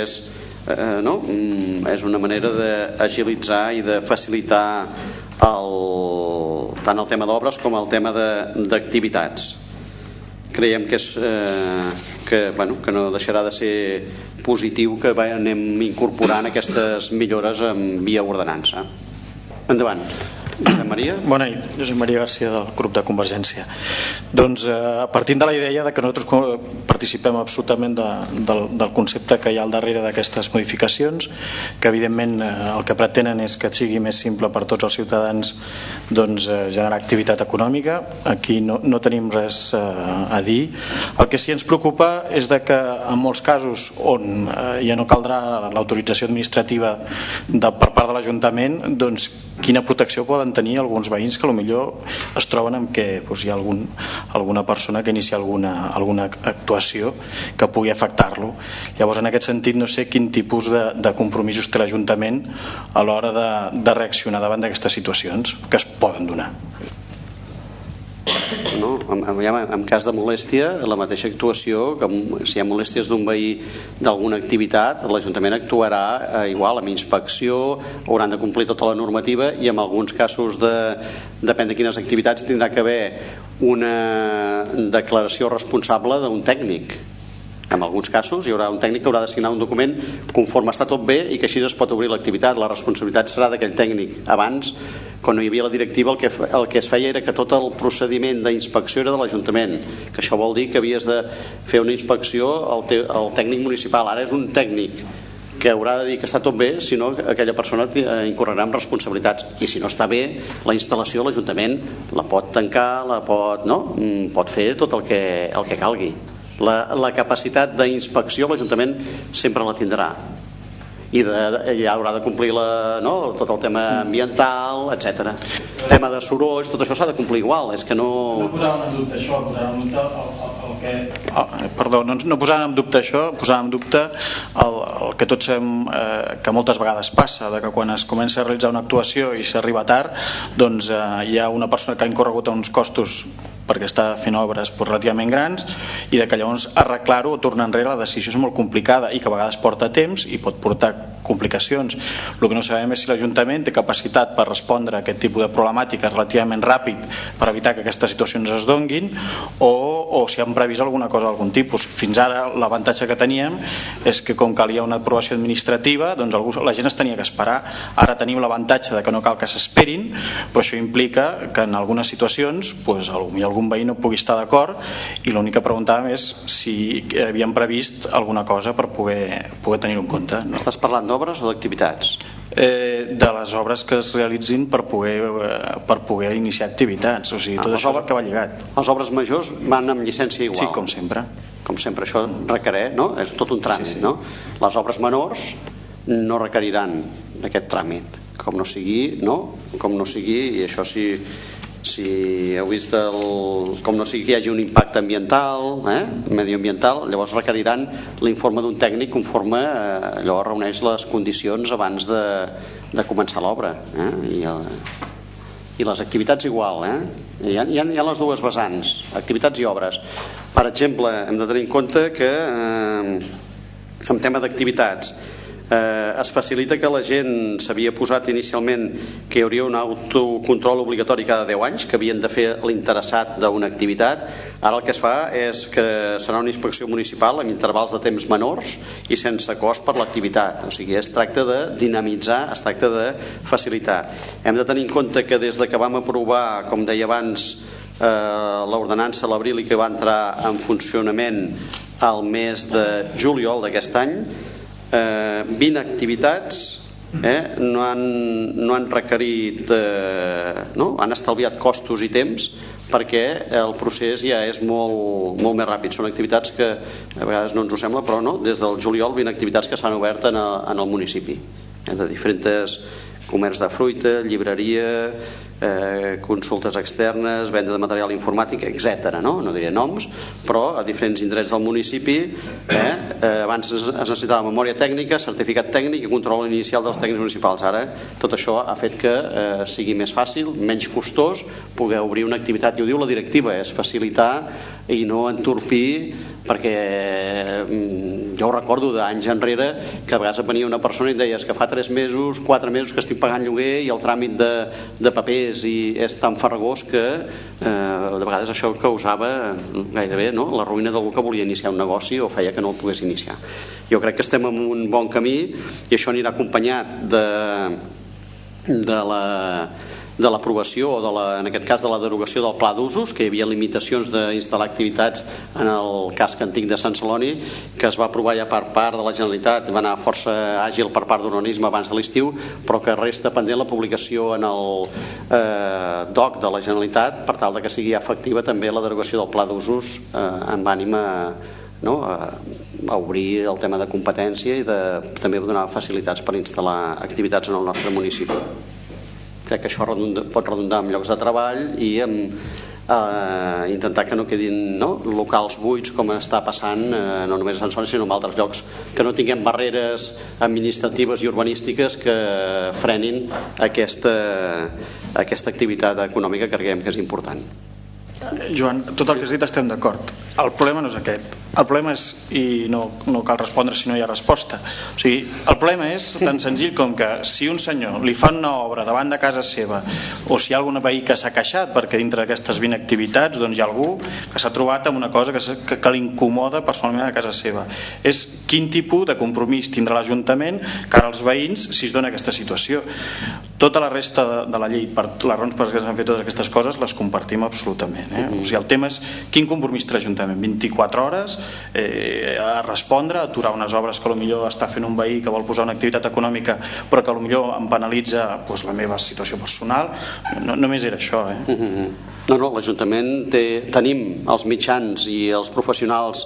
[SPEAKER 1] és una manera d'agilitzar i de facilitar tant el tema d'obres com el tema d'activitats. Creiem que no deixarà de ser positiu que anem incorporant aquestes millores en via ordenança. Endavant. Josep Maria?
[SPEAKER 4] Bona nit, Josep Maria Garcia, del grup de Convergència. Doncs partint de la idea de que nosaltres participem absolutament del concepte que hi ha al darrere d'aquestes modificacions, que evidentment el que pretenen és que sigui més simple per tots els ciutadans generar activitat econòmica. Aquí no tenim res a dir. El que sí ens preocupa és que en molts casos on ja no caldrà l'autorització administrativa per part de l'Ajuntament, doncs quina protecció poden tenir alguns veïns que potser es troben amb que hi ha alguna persona que inicia alguna actuació que pugui afectar-lo. Llavors, en aquest sentit, no sé quin tipus de compromisos té l'Ajuntament a l'hora de reaccionar davant d'aquestes situacions que es poden donar.
[SPEAKER 1] En cas de molèstia, la mateixa actuació, si hi ha molèsties d'un veí d'alguna activitat, l'Ajuntament actuarà igual, amb inspecció, hauran de complir tota la normativa, i en alguns casos, depèn de quines activitats, tindrà que haver una declaració responsable d'un tècnic. En alguns casos hi haurà un tècnic que haurà de signar un document conforme està tot bé i que així es pot obrir l'activitat. La responsabilitat serà d'aquell tècnic. Abans, quan no hi havia la directiva, el que es feia era que tot el procediment d'inspecció era de l'Ajuntament, que això vol dir que havies de fer una inspecció al tècnic municipal. Ara és un tècnic que haurà de dir que està tot bé, si no aquella persona incorrerà en responsabilitats, i si no està bé la instal·lació, l'Ajuntament la pot tancar, pot fer tot el que calgui. La capacitat d'inspecció l'Ajuntament sempre la tindrà, i ja haurà de complir tot el tema ambiental, etc. Tema de sorolls, tot això s'ha de complir igual. És que no
[SPEAKER 4] posàvem en dubte això, posàvem en dubte no posàvem en dubte això, posàvem en dubte el que tots sabem que moltes vegades passa, que quan es comença a realitzar una actuació i s'arriba tard, doncs hi ha una persona que ha incorregut a uns costos
[SPEAKER 11] perquè està fent obres relativament grans, i de que llavors arreglar-ho o tornar enrere la decisió és molt complicada i que a vegades porta temps i pot portar complicacions. El que no sabem és si l'Ajuntament té capacitat per respondre a aquest tipus de problemàtiques relativament ràpid per evitar que aquestes situacions es donguin, o si han previst alguna cosa d'algun tipus. Fins ara l'avantatge que teníem és que com calia una aprovació administrativa, doncs la gent es tenia que esperar. Ara tenim l'avantatge de que no cal que s'esperin, però això implica que en algunes situacions algun veí no pugui estar d'acord, i l'únic que preguntàvem és si havien previst alguna cosa per poder tenir-ho en compte.
[SPEAKER 1] Estàs parlant d'obres o d'activitats?
[SPEAKER 11] De les obres que es realitzin per poder iniciar activitats, o sigui, tot això és el que va lligat.
[SPEAKER 1] Les obres majors van amb llicència igual?
[SPEAKER 11] Sí, com sempre.
[SPEAKER 1] Com sempre, això requereix, no? És tot un tràmit, no? Les obres menors no requeriran aquest tràmit, com no sigui, i això si heu vist com no sigui que hi hagi un impacte ambiental, medioambiental, llavors requeriran l'informe d'un tècnic conforme allò reuneix les condicions abans de començar l'obra, i les activitats igual, hi ha les dues vessants, activitats i obres. Per exemple, hem de tenir en compte que en tema d'activitats es facilita que la gent s'havia posat inicialment que hi hauria un autocontrol obligatori cada 10 anys que havien de fer l'interessat d'una activitat. Ara el que es fa és que serà una inspecció municipal amb intervals de temps menors i sense cost per l'activitat, o sigui, es tracta de dinamitzar, es tracta de facilitar. Hem de tenir en compte que des de que vam aprovar, com deia abans, l'ordenança a l'abril i que va entrar en funcionament al mes de juliol d'aquest any, 20 activitats no han requerit, han estalviat costos i temps perquè el procés ja és molt més ràpid. Són activitats que a vegades no ens ho sembla, però des del juliol 20 activitats que s'han obert en el municipi, de diferents comerç de fruita, llibreria, consultes externes, venda de material informàtic, etc. No diré noms, però a diferents indrets del municipi. Abans es necessitava memòria tècnica, certificat tècnic i control inicial dels tècnics municipals. Ara tot això ha fet que sigui més fàcil, menys costós poder obrir una activitat, i ho diu la directiva, és facilitar i no entorpir, perquè jo ho recordo d'anys enrere que a vegades venia una persona i et deies que fa 3 mesos, 4 mesos que estic pagant lloguer i el tràmit de papers i és tan farragós que de vegades això causava gairebé la ruïna d'algú que volia iniciar un negoci o feia que no el pogués iniciar. Jo crec que estem en un bon camí i això anirà acompanyat de l'aprovació o en aquest cas de la derogació del pla d'usos, que hi havia limitacions d'instal·lar activitats en el casc antic de Sant Celoni, que es va aprovar ja per part de la Generalitat, va anar força àgil per part d'urbanisme abans de l'estiu, però que resta pendent la publicació en el DOC de la Generalitat per tal que sigui efectiva també la derogació del pla d'usos amb ànim a obrir el tema de competència i també donar facilitats per instal·lar activitats en el nostre municipi. Crec que això pot redundar en llocs de treball i intentar que no quedin locals buits com està passant no només a Sant Celoni sinó en altres llocs, que no tinguem barreres administratives i urbanístiques que frenin aquesta activitat econòmica que creiem que és important.
[SPEAKER 11] Joan, tot el que has dit estem d'acord. El problema no és aquest. El problema és, i no cal respondre si no hi ha resposta, o sigui, el problema és tan senzill com que si un senyor li fa una obra davant de casa seva o si hi ha algun veí que s'ha queixat perquè dintre d'aquestes 20 activitats doncs hi ha algú que s'ha trobat amb una cosa que l'incomoda personalment a casa seva, és quin tipus de compromís tindrà l'Ajuntament cara als veïns si es dona aquesta situació. Tota la resta de la llei, per les raons per què s'han fet totes aquestes coses, les compartim absolutament. O sigui, el tema és quin compromís té l'Ajuntament, 24 hores a respondre, a aturar unes obres que potser està fent un veí que vol posar una activitat econòmica però que potser em penalitza la meva situació personal. Només era això.
[SPEAKER 1] No, l'Ajuntament tenim els mitjans i els professionals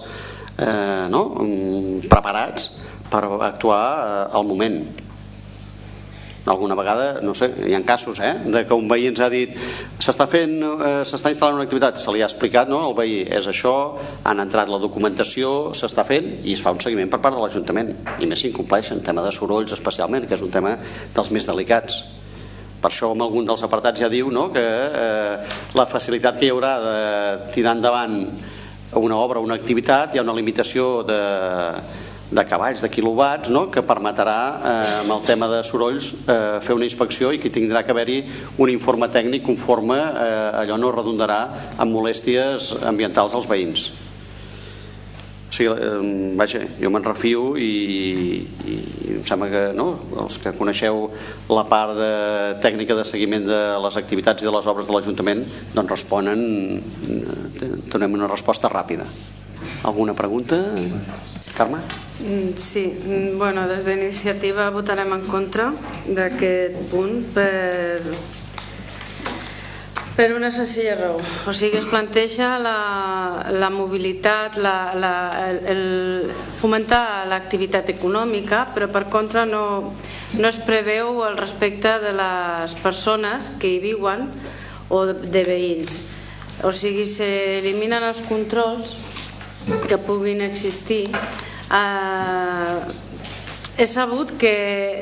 [SPEAKER 1] preparats per actuar al moment. Alguna vegada, no sé, hi ha casos de que un veí ens ha dit s'està instal·lant una activitat, se li ha explicat al veí, és això, han entrat la documentació, s'està fent i es fa un seguiment per part de l'Ajuntament, i més si incompleixen, tema de sorolls especialment, que és un tema dels més delicats. Per això en algun dels apartats ja diu que la facilitat que hi haurà de tirar endavant una obra o una activitat, hi ha una limitació de cavalls, de quilowatts, que permetrà amb el tema de sorolls fer una inspecció i que tindrà que haver-hi un informe tècnic conforme allò no redundarà en molèsties ambientals als veïns. O sigui, vaja, jo me'n refio i em sembla que els que coneixeu la part tècnica de seguiment de les activitats i de les obres de l'Ajuntament doncs responen, donem una resposta ràpida. Alguna pregunta? Carme?
[SPEAKER 9] Sí, bueno, des d'Iniciativa votarem en contra d'aquest punt per una senzilla raó. O sigui, es planteja la mobilitat, fomentar l'activitat econòmica, però per contra no es preveu el respecte de les persones que hi viuen o de veïns. O sigui, s'eliminen els controls que puguin existir. He sabut que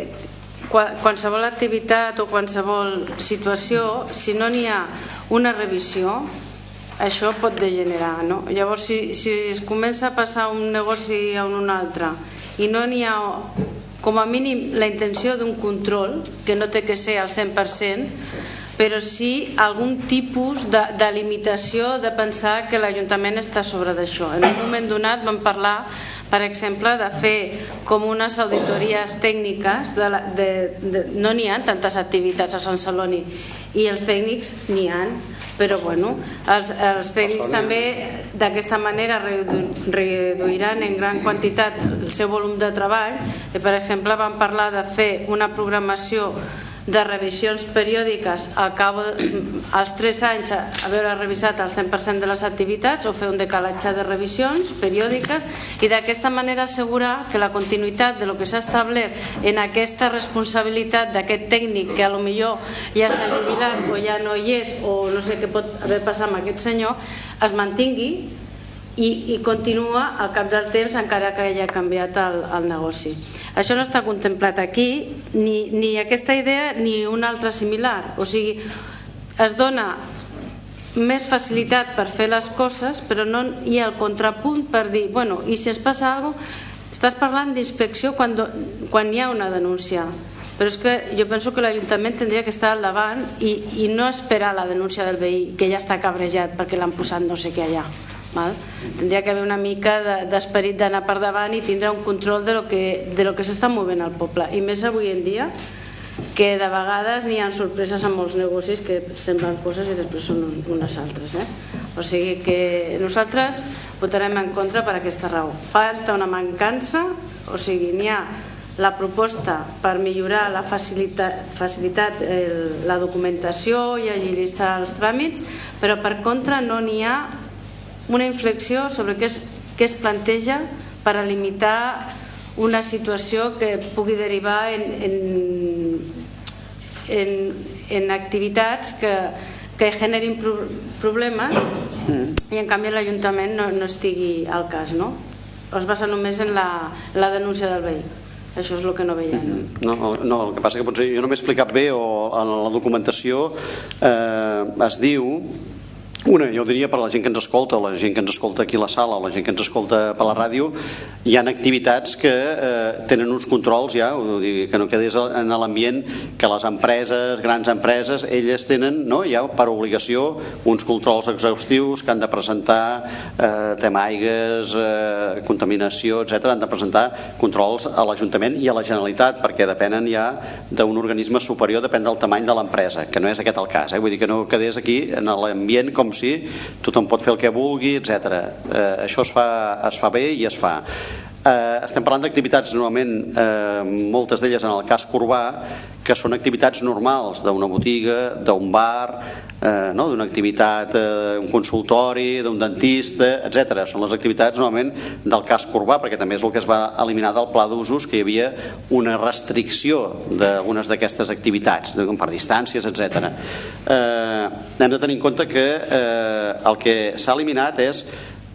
[SPEAKER 9] qualsevol activitat o qualsevol situació, si no n'hi ha una revisió, això pot degenerar, no? Llavors, si es comença a passar un negoci a un altre i no n'hi ha com a mínim la intenció d'un control, que no té que ser al 100%, però sí algun tipus de limitació de pensar que l'Ajuntament està sobre d'això. En un moment donat vam parlar, per exemple, de fer com unes auditories tècniques, no n'hi ha tantes activitats a Sant Celoni i els tècnics n'hi ha, però bueno, els tècnics també d'aquesta manera reduiran en gran quantitat el seu volum de treball. Per exemple, vam parlar de fer una programació de revisions periòdiques als 3 anys haver revisat el 100% de les activitats o fer un decalatge de revisions periòdiques i d'aquesta manera assegurar que la continuïtat de lo que s'ha establert en aquesta responsabilitat d'aquest tècnic que potser ja s'ha jubilat o ja no hi és o no sé què pot haver passat amb aquest senyor es mantingui i continua al cap del temps encara que hagi canviat el negoci. Això no està contemplat aquí, ni aquesta idea ni una altra similar. O sigui, es dona més facilitat per fer les coses, però no hi ha el contrapunt per dir, bueno, i si es passa alguna cosa, estàs parlant d'inspecció quan hi ha una denúncia. Però és que jo penso que l'Ajuntament tindria que estar al davant i no esperar la denúncia del veí, que ja està cabrejat perquè l'han posat no sé què allà. Tindria que haver una mica d'esperit d'anar per davant i tindre un control de lo que s'està movent al poble, i més avui en dia que de vegades n'hi ha sorpreses en molts negocis que semblen coses i després són unes altres. O sigui que nosaltres votarem en contra per aquesta raó. Falta una mancança, o sigui, n'hi ha la proposta per millorar la facilitat, la documentació i agilitzar els tràmits, però per contra no n'hi ha una inflexió sobre què es planteja per a limitar una situació que pugui derivar en activitats que generin problemes i en canvi l'Ajuntament no estigui al cas, no? Es basa només en la denúncia del veí. Això és el que no veiem.
[SPEAKER 1] No, el que passa que potser jo no m'he explicat bé o en la documentació es diu jo diria per a la gent que ens escolta, la gent que ens escolta aquí a la sala, la gent que ens escolta per la ràdio, hi ha activitats que tenen uns controls ja, que no quedés en l'ambient que les empreses, grans empreses, elles tenen ja per obligació uns controls exhaustius que han de presentar tema aigues, contaminació, etc. Han de presentar controls a l'Ajuntament i a la Generalitat perquè depenen ja d'un organisme superior, depèn del tamany de l'empresa, que no és aquest el cas, vull dir que no quedés aquí en l'ambient com si tothom pot fer el que vulgui, etc. Això es fa bé i es fa. Estem parlant d'activitats normalment, moltes d'elles en el casc urbà, que són activitats normals d'una botiga, d'un bar, d'una activitat, un consultori, d'un dentista, etc. Són les activitats normalment del casc urbà, perquè també és el que es va eliminar del pla d'usos, que hi havia una restricció d'algunes d'aquestes activitats, per distàncies, etc. Hem de tenir en compte que el que s'ha eliminat és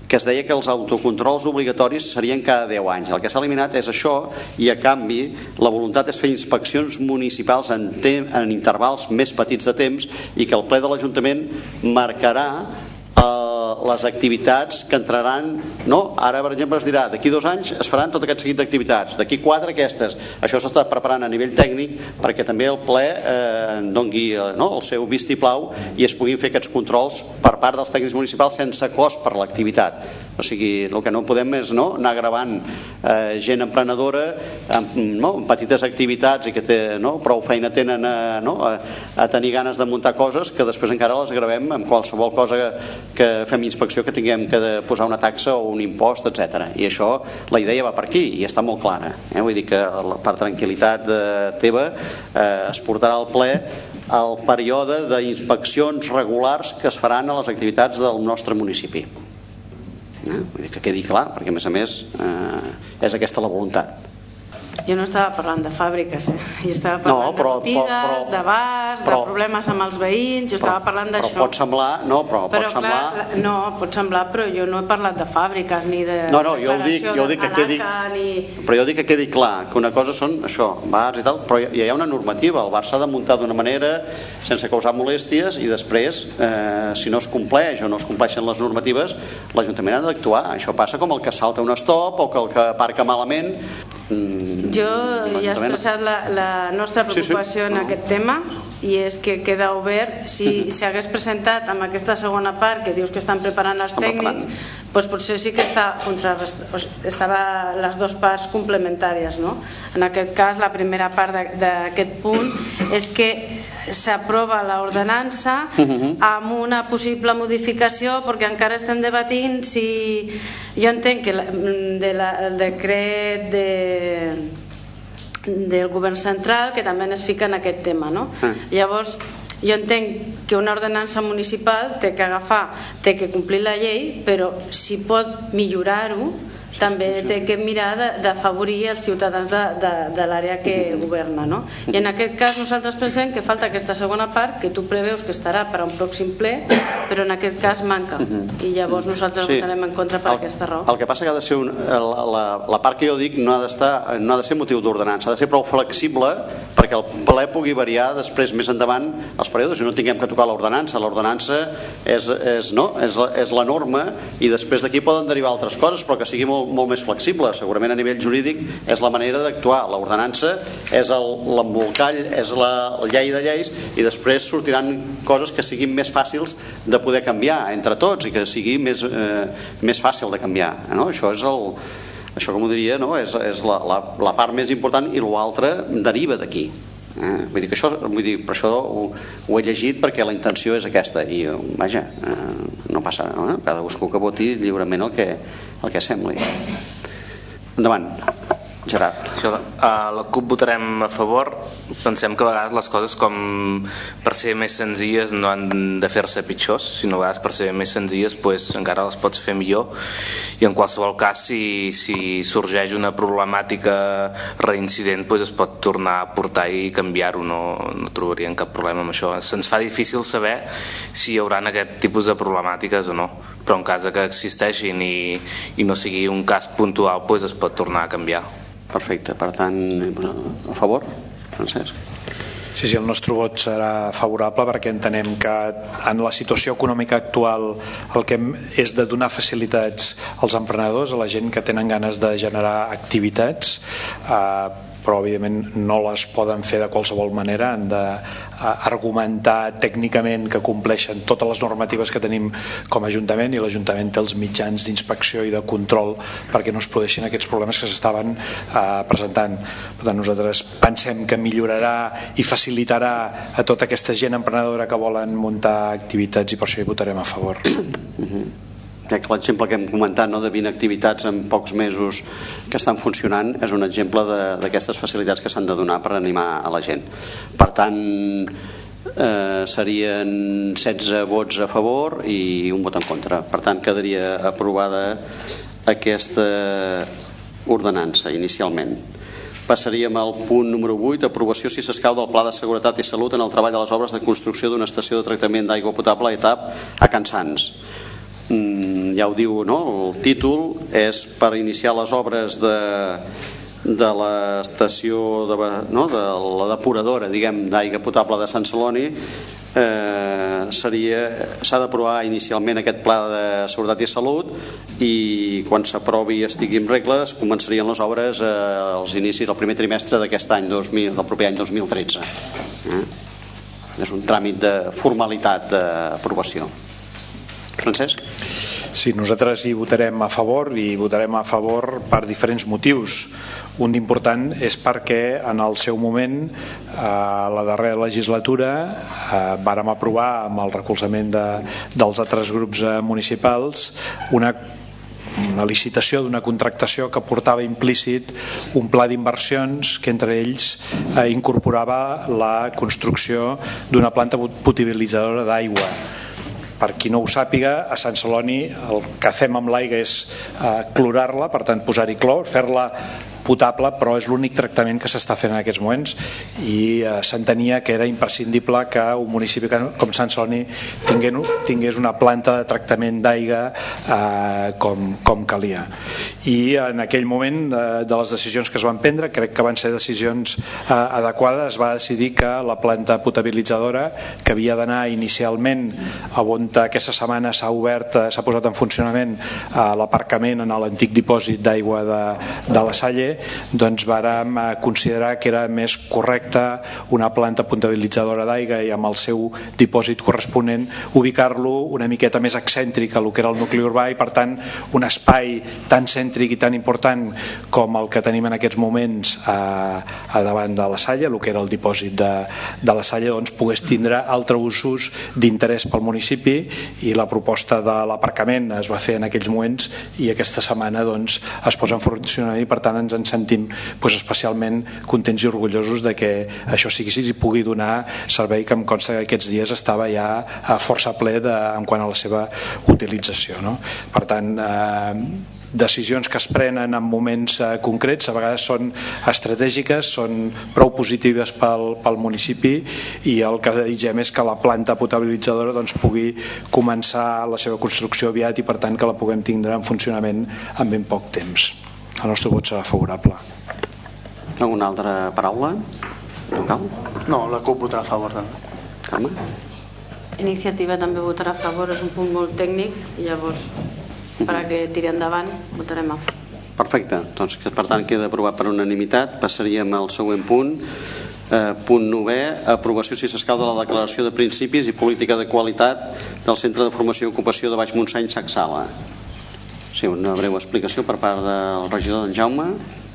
[SPEAKER 1] que es deia que els autocontrols obligatoris serien cada 10 anys. El que s'ha eliminat és això, i a canvi la voluntat és fer inspeccions municipals en intervals més petits de temps, i que el ple de l'Ajuntament marcarà les activitats que entraran, no? Ara, per exemple, es dirà, d'aquí 2 anys es faran tot aquest seguit d'activitats, d'aquí 4 aquestes. Això s'està preparant a nivell tècnic perquè també el ple doni el seu vistiplau i es puguin fer aquests controls per part dels tècnics municipals sense cost per l'activitat. O sigui, el que no podem és anar gravant gent emprenedora amb petites activitats i que prou feina tenen a tenir ganes de muntar coses, que després encara les gravem amb qualsevol cosa que fem inspecció, que tinguem que posar una taxa o un impost, etc. I això, la idea va per aquí i està molt clara. Vull dir que per tranquil·litat teva es portarà al ple el període d'inspeccions regulars que es faran a les activitats del nostre municipi. Vull dir que quedi clar, perquè a més és aquesta la voluntat.
[SPEAKER 9] Jo no estava parlant de fàbriques, jo estava parlant de botigues, de bars, de problemes amb els veïns, jo estava parlant d'això.
[SPEAKER 1] Però pot semblar... No,
[SPEAKER 9] pot semblar, però jo no he parlat de fàbriques ni de
[SPEAKER 1] declaració de Malaca ni... Però jo dic que quedi clar que una cosa són això, bars i tal, però hi ha una normativa, el bar s'ha de muntar d'una manera sense causar molèsties i després, si no es compleix o no es compleixen les normatives, l'Ajuntament ha d'actuar. Això passa com el que salta un stop o que el que aparca malament.
[SPEAKER 9] Jo ja he expressat la nostra preocupació en aquest tema i és que queda obert si s'hagués presentat amb aquesta segona part que dius que estan preparant els tècnics, doncs potser sí que estava les dues parts complementàries, no? En aquest cas la primera part d'aquest punt és que s'aprova l'ordenança amb una possible modificació, perquè encara estem debatint si... Jo entenc que el decret del govern central que també es fica en aquest tema, no? Llavors jo entenc que una ordenança municipal té que agafar, té que complir la llei, però si pot millorar-ho també té que mirar d'afavorir els ciutadans de l'àrea que governa, no? I en aquest cas nosaltres pensem que falta aquesta segona part que tu preveus que estarà per a un pròxim ple, però en aquest cas manca i llavors nosaltres votarem en contra per aquesta raó.
[SPEAKER 1] El que passa que ha de ser la part que jo dic no ha de ser motiu d'ordenança, ha de ser prou flexible perquè el ple pugui variar després més endavant els períodes i no tinguem que tocar l'ordenança. L'ordenança és la norma i després d'aquí poden derivar altres coses, però que sigui molt més flexible. Segurament a nivell jurídic és la manera d'actuar. L'ordenança és l'embolcall, és la llei de lleis i després sortiran coses que siguin més fàcils de poder canviar entre tots i que sigui més fàcil de canviar. Això, com ho diria, és la part més important i l'altre deriva d'aquí. Vull dir que per això ho he llegit perquè la intenció és aquesta i vaja, no passa, cadascú que voti lliurement el que sembli. Endavant, Gerard.
[SPEAKER 10] A la CUP votarem a favor. Pensem que a vegades les coses, com per ser més senzilles, no han de fer-se pitjors, sinó a vegades per ser més senzilles encara les pots fer millor, i en qualsevol cas si sorgeix una problemàtica reincident es pot tornar a portar i canviar-ho, no trobarien cap problema amb això. Se'ns fa difícil saber si hi haurà aquest tipus de problemàtiques o no, però en cas que existeixin i no sigui un cas puntual es pot tornar a canviar.
[SPEAKER 1] Perfecte, per tant, a favor, Francesc?
[SPEAKER 4] Sí, el nostre vot serà favorable perquè entenem que en la situació econòmica actual el que és de donar facilitats als emprenedors, a la gent que tenen ganes de generar activitats, però evidentment no les poden fer de qualsevol manera, han d'argumentar tècnicament que compleixen totes les normatives que tenim com a Ajuntament, i l'Ajuntament té els mitjans d'inspecció i de control perquè no es produeixin aquests problemes que s'estaven presentant. Per tant, nosaltres pensem que millorarà i facilitarà a tota aquesta gent emprenedora que volen muntar activitats i per això hi votarem a favor.
[SPEAKER 1] L'exemple que hem comentat de 20 activitats en pocs mesos que estan funcionant és un exemple d'aquestes facilitats que s'han de donar per animar a la gent. Per tant, serien 16 vots a favor i un vot en contra. Per tant, quedaria aprovada aquesta ordenança inicialment. Passaríem al punt número 8, aprovació si s'escau del Pla de Seguretat i Salut en el treball de les obres de construcció d'una estació de tractament d'aigua potable a ETAP a Can Sants. ja ho diu, no? El títol és per iniciar les obres de l'estació de la depuradora, diguem, d'aigua potable de Sant Celoni. S'ha d'aprovar inicialment aquest pla de seguretat i salut, i quan s'aprovi i estigui en regles començarien les obres als inicis del primer trimestre d'aquest any, del proper any 2013. És un tràmit de formalitat d'aprovació. Francesc?
[SPEAKER 4] Sí, nosaltres hi votarem a favor, i votarem a favor per diferents motius. Un d'important és perquè en el seu moment, a la darrera legislatura, vàrem aprovar amb el recolzament dels altres grups municipals una licitació d'una contractació que portava implícit un pla d'inversions que entre ells incorporava la construcció d'una planta potabilitzadora d'aigua. Per qui no ho sàpiga, a Sant Celoni el que fem amb l'aigua és clorar-la, per tant posar-hi clor, fer-la potable, però és l'únic tractament que s'està fent en aquests moments, i s'entenia que era imprescindible que un municipi com Sant Celoni tingués una planta de tractament d'aigua com calia. I en aquell moment, de les decisions que es van prendre, crec que van ser decisions adequades, es va decidir que la planta potabilitzadora, que havia d'anar inicialment a on aquesta setmana s'ha posat en funcionament l'aparcament en l'antic dipòsit d'aigua de la Salle, doncs vàrem considerar que era més correcte una planta potabilitzadora d'aigua i amb el seu dipòsit corresponent ubicar-lo una miqueta més excèntric a lo que era el nucli urbà, i per tant un espai tan cèntric i tan important com el que tenim en aquests moments a davant de la Salle, el que era el dipòsit de la Salle, doncs pogués tindre altres usos d'interès pel municipi, i la proposta de l'aparcament es va fer en aquells moments i aquesta setmana doncs es posa en funcionament, i per tant ens en sentim especialment contents i orgullosos de que això sigui així i pugui donar servei, que em consta que aquests dies estava ja força ple en quant a la seva utilització, no? Per tant, decisions que es prenen en moments concrets a vegades són estratègiques, són prou positives pel municipi, i el que desitgem és que la planta potabilitzadora doncs pugui començar la seva construcció aviat, i per tant que la puguem tindre en funcionament en ben poc temps. El nostre vot serà favorable.
[SPEAKER 1] Alguna altra paraula? No cal?
[SPEAKER 3] No, la CUP votarà a favor també.
[SPEAKER 1] Carme?
[SPEAKER 9] Iniciativa també votarà a favor, és un punt molt tècnic, i llavors perquè tiri endavant votarem a favor.
[SPEAKER 1] Perfecte, doncs per tant queda aprovat per unanimitat. Passaríem al següent punt. Punt 9è, aprovació si s'escau de la declaració de principis i política de qualitat del Centre de Formació i Ocupació de Baix Montseny Sacsala. Sí, una breu explicació per part del regidor d'en Jaume.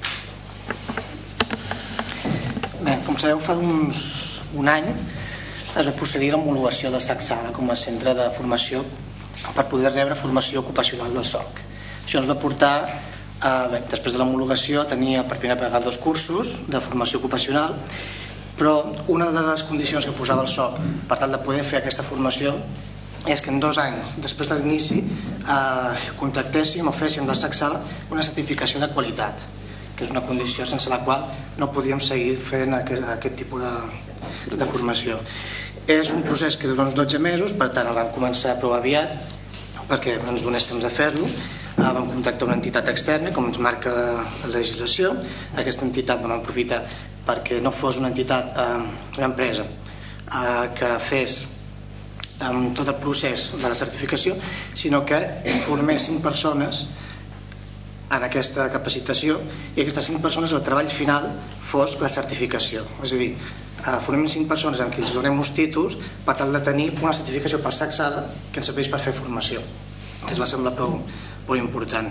[SPEAKER 12] Bé, com sabeu, fa un any es va procedir a l'homologació de Sacsala com a centre de formació per poder rebre formació ocupacional del SOC. Això ens va portar, després de l'homologació, a tenir per primera vegada 2 cursos de formació ocupacional, però una de les condicions que posava el SOC per tal de poder fer aquesta formació és que en 2 anys després de l'inici contractéssim o féssim del Sacsala una certificació de qualitat, que és una condició sense la qual no podíem seguir fent aquest tipus de formació. És un procés que dura uns 12 mesos, per tant el vam començar a provar aviat perquè ens donés temps de fer-lo. Vam contactar una entitat externa, com ens marca la legislació. Aquesta entitat vam aprofitar perquè no fos una entitat, una empresa que fes tot el procés de la certificació, sinó que formés 5 persones en aquesta capacitació, i aquestes 5 persones el treball final fos la certificació. És a dir, formem 5 persones amb qui els donem uns títols per tal de tenir una certificació per Sacsala que ens serveix per fer formació, que ens va semblar prou important.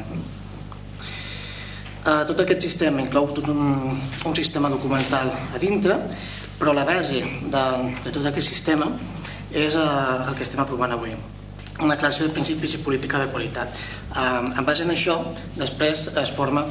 [SPEAKER 12] Tot aquest sistema inclou tot un sistema documental a dintre, però la base de tot aquest sistema és el que estem aprovant avui, una declaració de principis i política de qualitat. En base a això, després es forma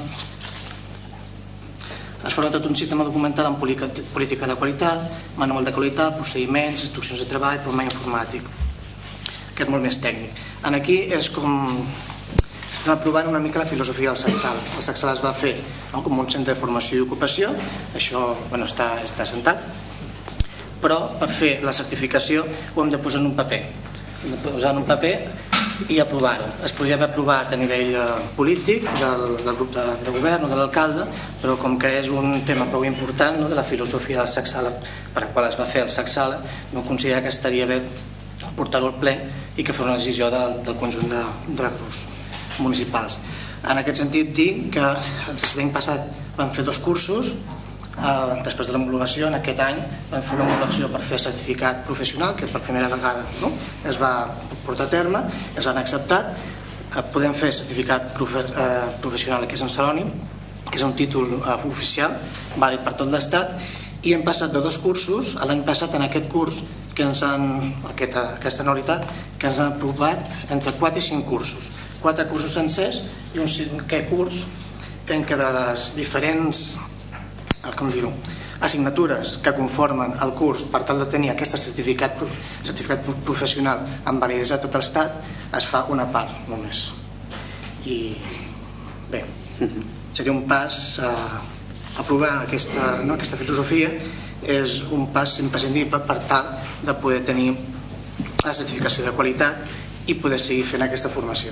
[SPEAKER 12] tot un sistema documental amb política de qualitat, manual de qualitat, procediments, instruccions de treball, programa informàtic, que és molt més tècnic. Aquí és com estem aprovant una mica la filosofia del Sacsala. El Sacsala es va fer com un centre de formació i ocupació, això està assentat, però per fer la certificació ho hem de posar en un paper. Hem de posar en un paper i aprovar-ho. Es podria haver aprovat a nivell polític del grup de govern o de l'alcalde, però com que és un tema prou important de la filosofia del SAC-Sala per la qual es va fer el SAC-Sala, no considera que estaria bé portar-ho al ple i que fos una decisió del conjunt de grups municipals. En aquest sentit, dir que l'any passat vam fer 2 cursos, després de l'homologació, en aquest any vam fer una homologació per fer certificat professional, que per primera vegada es va portar a terme, es van acceptat. Podem fer certificat professional aquí a Sant Celoni, que és un títol oficial, vàlid per tot l'Estat, i hem passat de 2 cursos, l'any passat en aquest curs, aquesta anualitat, que ens han aprovat entre 4 i 5 cursos. 4 cursos sencers i un 5è curs en què de les diferents assignatures que conformen el curs per tal de tenir aquest certificat professional amb validesa a tot l'Estat es fa una part només. I bé, seria un pas aprovar aquesta filosofia, és un pas imprescindible per tal de poder tenir la certificació de qualitat i poder seguir fent aquesta formació.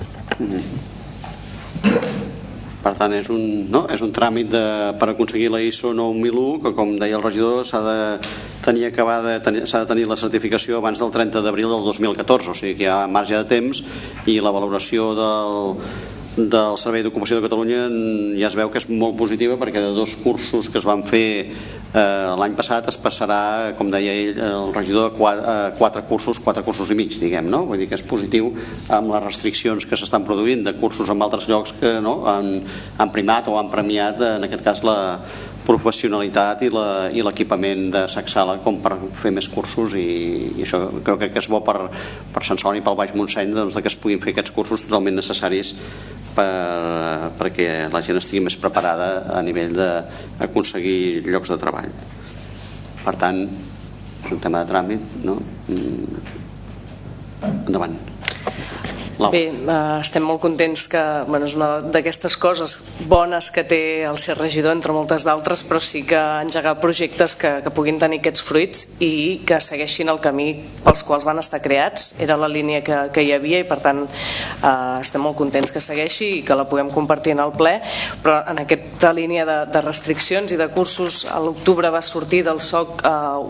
[SPEAKER 1] Per tant, és un tràmit per aconseguir la ISO 9001, que com deia el regidor s'ha de tenir la certificació abans del 30 d'abril del 2014, o sigui que hi ha marge de temps, i la valoració del Servei d'Ocupació de Catalunya ja es veu que és molt positiva, perquè de 2 cursos que es van fer l'any passat es passarà, com deia ell, el regidor, a 4 cursos i mig, diguem, no? Vull dir que és positiu amb les restriccions que s'estan produint de cursos en altres llocs que han primat o han premiat, en aquest cas, la professionalitat i l'equipament de SAC-Sala com per fer més cursos, i això crec que és bo per Sant Celoni i pel Baix Montseny, que es puguin fer aquests cursos totalment necessaris perquè la gent estigui més preparada a nivell d'aconseguir llocs de treball. Per tant, és un tema de tràmit, no? Endavant.
[SPEAKER 13] Bé, estem molt contents que és una d'aquestes coses bones que té el ser regidor, entre moltes d'altres, però sí que engegar projectes que puguin tenir aquests fruits i que segueixin el camí pels quals van estar creats. Era la línia que hi havia i per tant estem molt contents que segueixi i que la puguem compartir en el ple, però en aquesta línia de restriccions i de cursos, a l'octubre va sortir del SOC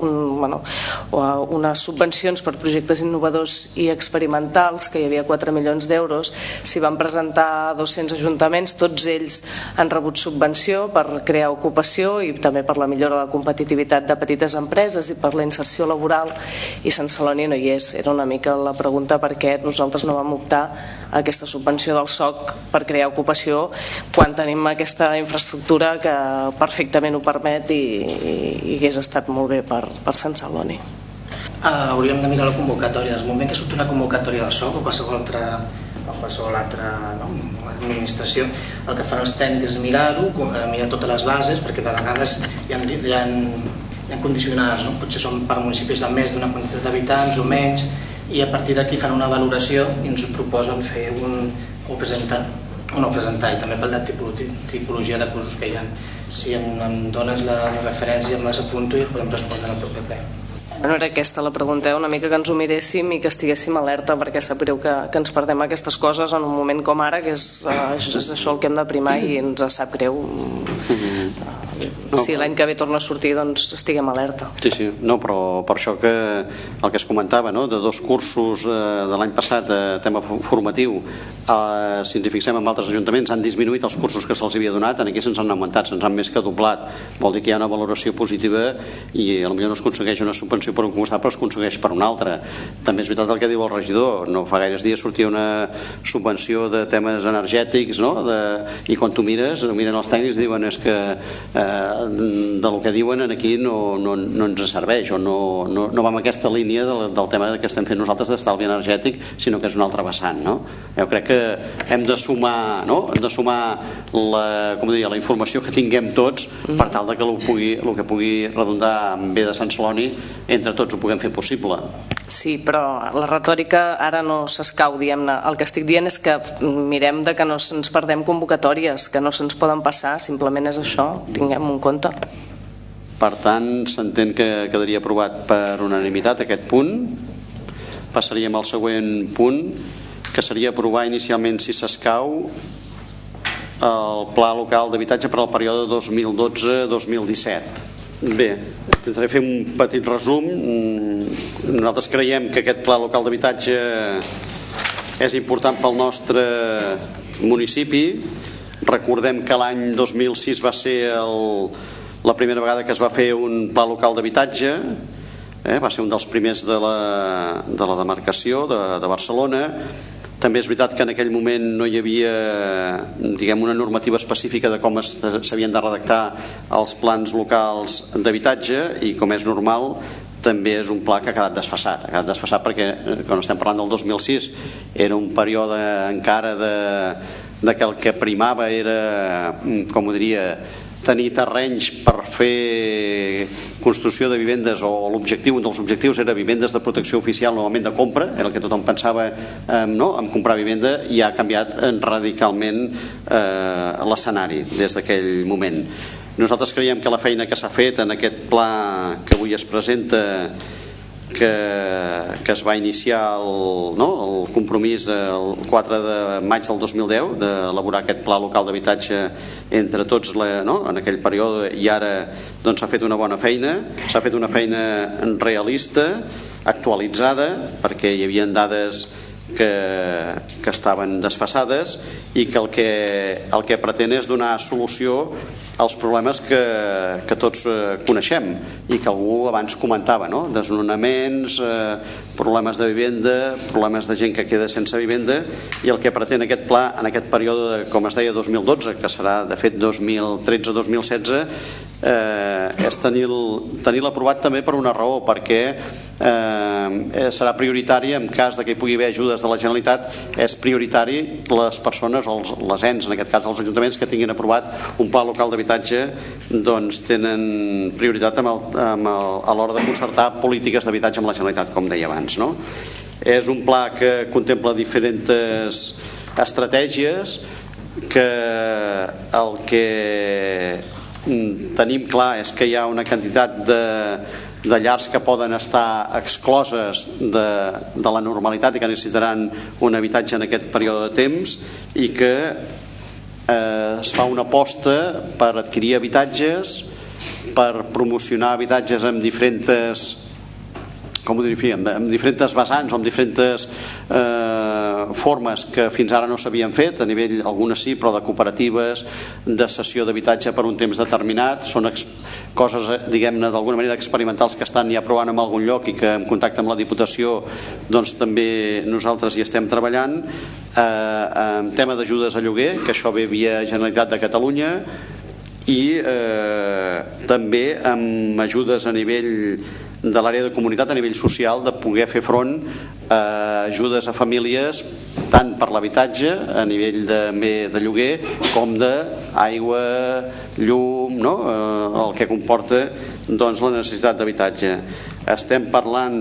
[SPEAKER 13] unes subvencions per projectes innovadors i experimentals, que hi havia 4 milions d'euros, s'hi van presentar 200 ajuntaments, tots ells han rebut subvenció per crear ocupació i també per la millora de la competitivitat de petites empreses i per la inserció laboral, i Sant Celoni no hi és. Era una mica la pregunta per què nosaltres no vam optar a aquesta subvenció del SOC per crear ocupació quan tenim aquesta infraestructura que perfectament ho permet i hagués estat molt bé per Sant Celoni.
[SPEAKER 12] Hauríem de mirar la convocatòria. En el moment que surt una convocatòria del SOC o qualsevol altra administració, el que fan els tècnics és mirar-ho, mirar totes les bases, perquè de vegades hi ha condicionades, potser són per municipis de més d'una quantitat d'habitants o menys, i a partir d'aquí fan una valoració i ens proposen fer o presentar, i també per la tipologia de cursos que hi ha. Si em dones la referència, em les apunto i podem respondre al proper ple.
[SPEAKER 13] No era aquesta la pregunta, una mica que ens ho miréssim i que estiguéssim alerta, perquè sap greu que ens perdem aquestes coses en un moment com ara, que és això el que hem de primar, i ens sap greu. Si l'any que ve torna a sortir, doncs estiguem alerta.
[SPEAKER 1] Sí, no, però per això que el que es comentava, de 2 cursos de l'any passat de tema formatiu, si ens hi fixem en altres ajuntaments, han disminuït els cursos que se'ls havia donat, aquí se'ns han augmentat, se'ns han més que doblat. Vol dir que hi ha una valoració positiva i potser no es aconsegueix una subvenció per un costat, però es aconsegueix per un altre. També és veritat el que diu el regidor, no fa gaires dies sortia una subvenció de temes energètics, i quan tu miren els tècnics, diuen és que del que diuen aquí no ens serveix, o no va en aquesta línia del tema que estem fent nosaltres d'estalvi energètic, sinó que és un altre vessant. Jo crec que hem de sumar la informació que tinguem tots per tal que el que pugui redundar en bé de Sant Celoni, entre tots ho puguem fer possible.
[SPEAKER 13] Sí, però la retòrica ara no s'escau, diguem-ne. El que estic dient és que mirem de que no ens perdem convocatòries, que no se'ns poden passar, simplement és això, tinguem-ho en compte.
[SPEAKER 1] Per tant, s'entén que quedaria aprovat per unanimitat aquest punt. Passaríem al següent punt, que seria aprovar inicialment, si s'escau, el Pla Local d'Habitatge per al període 2012-2017. Bé, intentaré fer un petit resum. Nosaltres creiem que aquest Pla Local d'Habitatge és important pel nostre municipi. Recordem que l'any 2006 va ser la primera vegada que es va fer un Pla Local d'Habitatge. Va ser un dels primers de la demarcació de Barcelona. També és veritat que en aquell moment no hi havia, diguem, una normativa específica de com s'havien de redactar els plans locals d'habitatge i, com és normal, també és un pla que ha quedat desfasat. Ha quedat desfasat perquè, quan estem parlant del 2006, era un període encara de que el que primava era, com ho diria, tenir terrenys per fer construcció de vivendes, o l'objectiu, un dels objectius era vivendes de protecció oficial, normalment de compra, era el que tothom pensava en comprar vivenda, i ha canviat radicalment l'escenari des d'aquell moment. Nosaltres creiem que la feina que s'ha fet en aquest pla que avui es presenta, que es va iniciar el compromís el 4 de maig del 2010 d'elaborar aquest pla local d'habitatge entre tots en aquell període, i ara s'ha fet una bona feina, s'ha fet una feina realista, actualitzada, perquè hi havia dades que estaven desfasades i que el que pretén és donar solució als problemes que tots coneixem i que algú abans comentava, desnonaments, problemes de vivenda, problemes de gent que queda sense vivenda, i el que pretén aquest pla en aquest període, com es deia, 2012, que serà de fet 2013-2016, és tenir-lo aprovat també per una raó, perquè serà prioritari en cas que hi pugui haver ajudes de la Generalitat. És prioritari les persones, o les ens, en aquest cas els ajuntaments, que tinguin aprovat un pla local d'habitatge, doncs tenen prioritat a l'hora de concertar polítiques d'habitatge amb la Generalitat, com deia abans. És un pla que contempla diferents estratègies, que el que tenim clar és que hi ha una quantitat de llars que poden estar excloses de la normalitat i que necessitaran un habitatge en aquest període de temps, i que es fa una aposta per adquirir habitatges, per promocionar habitatges amb diferents, com ho diria, amb diferents vessants o amb diferents formes que fins ara no s'havien fet, a nivell, algunes sí, però de cooperatives, de cessió d'habitatge per un temps determinat. Són coses, diguem-ne, d'alguna manera experimentals que estan ja provant en algun lloc i que en contacte amb la Diputació doncs també nosaltres hi estem treballant. En tema d'ajudes a lloguer, que això ve via Generalitat de Catalunya, i també amb ajudes a nivell de l'àrea de comunitat, a nivell social, de poder fer front a ajudes a famílies, tant per l'habitatge a nivell de lloguer com d'aigua, llum, el que comporta la necessitat d'habitatge. Estem parlant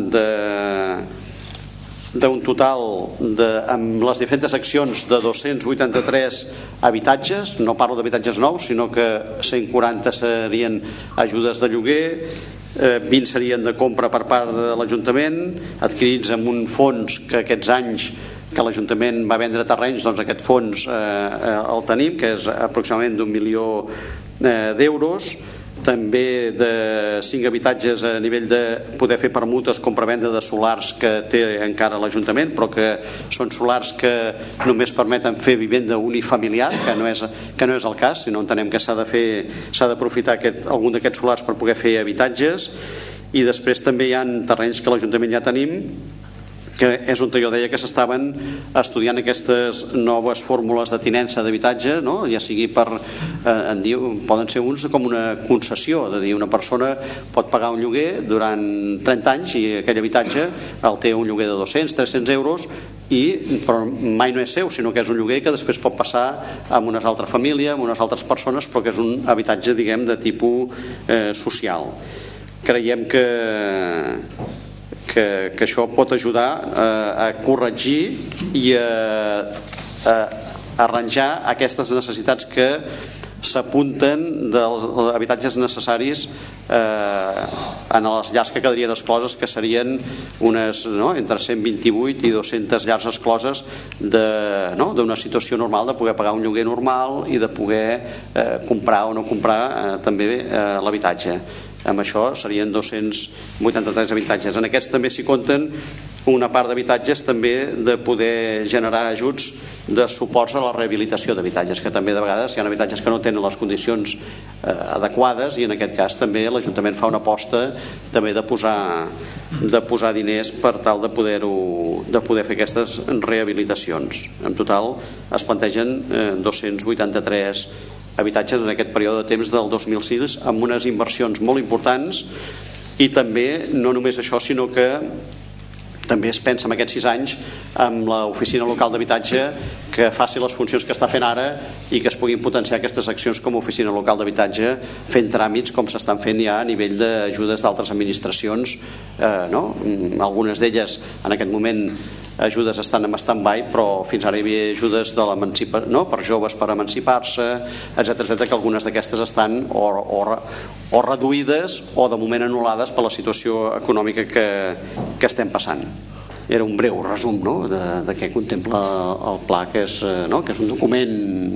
[SPEAKER 1] d'un total, amb les diferents accions, de 283 habitatges. No parlo d'habitatges nous, sinó que 140 serien ajudes de lloguer, 20 serien de compra per part de l'Ajuntament, adquirits amb un fons que aquests anys que l'Ajuntament va vendre terrenys, doncs aquest fons el tenim, que és aproximadament d'1 milió d'euros. També de 5 habitatges a nivell de poder fer permutes compra-venda de solars que té encara l'Ajuntament, però que són solars que només permeten fer vivenda unifamiliar, que no és el cas, sinó entenem que s'ha d'aprofitar algun d'aquests solars per poder fer habitatges. I després també hi ha terrenys que l'Ajuntament ja tenim, que és on jo deia que s'estaven estudiant aquestes noves fórmules de tinença d'habitatge, ja sigui poden ser uns com una concessió, de dir, una persona pot pagar un lloguer durant 30 anys i aquell habitatge el té un lloguer de 200-300 euros, però mai no és seu, sinó que és un lloguer que després pot passar a una altra família, a unes altres persones, però que és un habitatge, diguem, de tipus social. Creiem que això pot ajudar a corregir i a arranjar aquestes necessitats que s'apunten dels habitatges necessaris en les llars que quedarien excloses, que serien unes, entre 128 i 200 llars excloses d'una situació normal, de poder pagar un lloguer normal i de poder comprar o no comprar també l'habitatge. Amb això serien 283 habitatges. En aquests també s'hi compten una part d'habitatges també de poder generar ajuts de suports a la rehabilitació d'habitatges, que també de vegades hi ha habitatges que no tenen les condicions adequades, i en aquest cas també l'Ajuntament fa una aposta també de posar diners per tal de poder fer aquestes rehabilitacions. En total es plantegen 283 habitatges en aquest període de temps del 2006, amb unes inversions molt importants, i també no només això, sinó que també es pensa en aquests 6 anys amb l'oficina local d'habitatge que faci les funcions que està fent ara i que es puguin potenciar aquestes accions com a oficina local d'habitatge, fent tràmits com s'estan fent ja a nivell d'ajudes d'altres administracions, algunes d'elles en aquest moment ajudes estan en stand-by, però fins ara hi havia ajudes per joves per emancipar-se, etc, que algunes d'aquestes estan o reduïdes o de moment anul·lades per la situació econòmica que estem passant. Era un breu resum de què contempla el pla, que és un document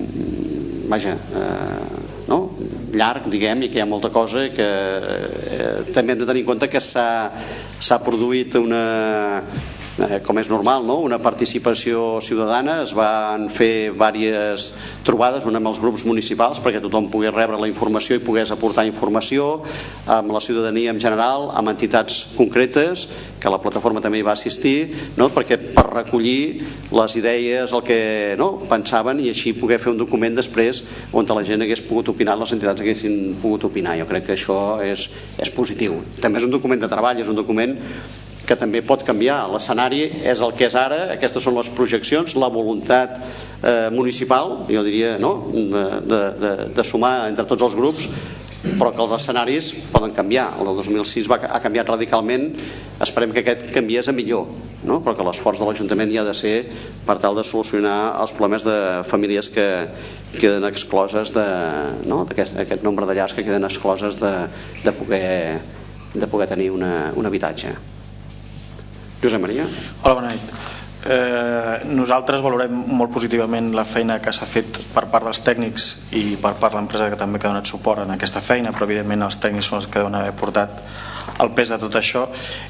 [SPEAKER 1] llarg, diguem, i que hi ha molta cosa, i que també hem de tenir en compte que s'ha produït com és normal, una participació ciutadana. Es van fer diverses trobades, una amb els grups municipals perquè tothom pogués rebre la informació i pogués aportar informació, amb la ciutadania en general, amb entitats concretes, que la plataforma també hi va assistir, perquè per recollir les idees, el que pensaven, i així poder fer un document després on la gent hagués pogut opinar, les entitats haguessin pogut opinar. Jo crec que això és positiu. També és un document de treball, és un document que també pot canviar. L'escenari és el que és ara, aquestes són les projeccions, la voluntat municipal, jo diria, de sumar entre tots els grups, però que els escenaris poden canviar. El del 2006 ha canviat radicalment, esperem que aquest canviés a millor, però que l'esforç de l'Ajuntament hi ha de ser per tal de solucionar els problemes de famílies que queden excloses d'aquest nombre de llars que queden excloses de poder tenir un habitatge. Josep Maria.
[SPEAKER 11] Hola, bona nit. Nosaltres valorem molt positivament la feina que s'ha fet per part dels tècnics i per part de l'empresa que també ha donat suport en aquesta feina, però evidentment els tècnics són els que deuen haver portat el pes de tot això.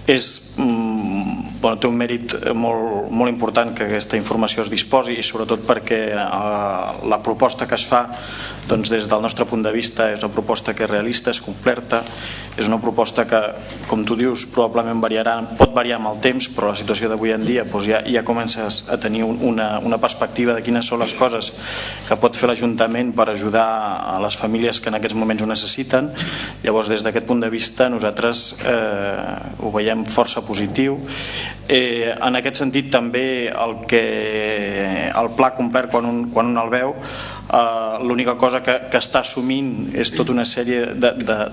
[SPEAKER 11] Té un mèrit molt important que aquesta informació es disposi, i sobretot perquè la proposta que es fa des del nostre punt de vista és una proposta que és realista, és completa, és una proposta que, com tu dius, probablement pot variar amb el temps, però la situació d'avui en dia ja comences a tenir una perspectiva de quines són les coses que pot fer l'Ajuntament per ajudar a les famílies que en aquests moments ho necessiten. Llavors, des d'aquest punt de vista, nosaltres ho veiem força positiu. En aquest sentit, també el pla complet, quan un el veu, l'única cosa que està assumint és tota una sèrie de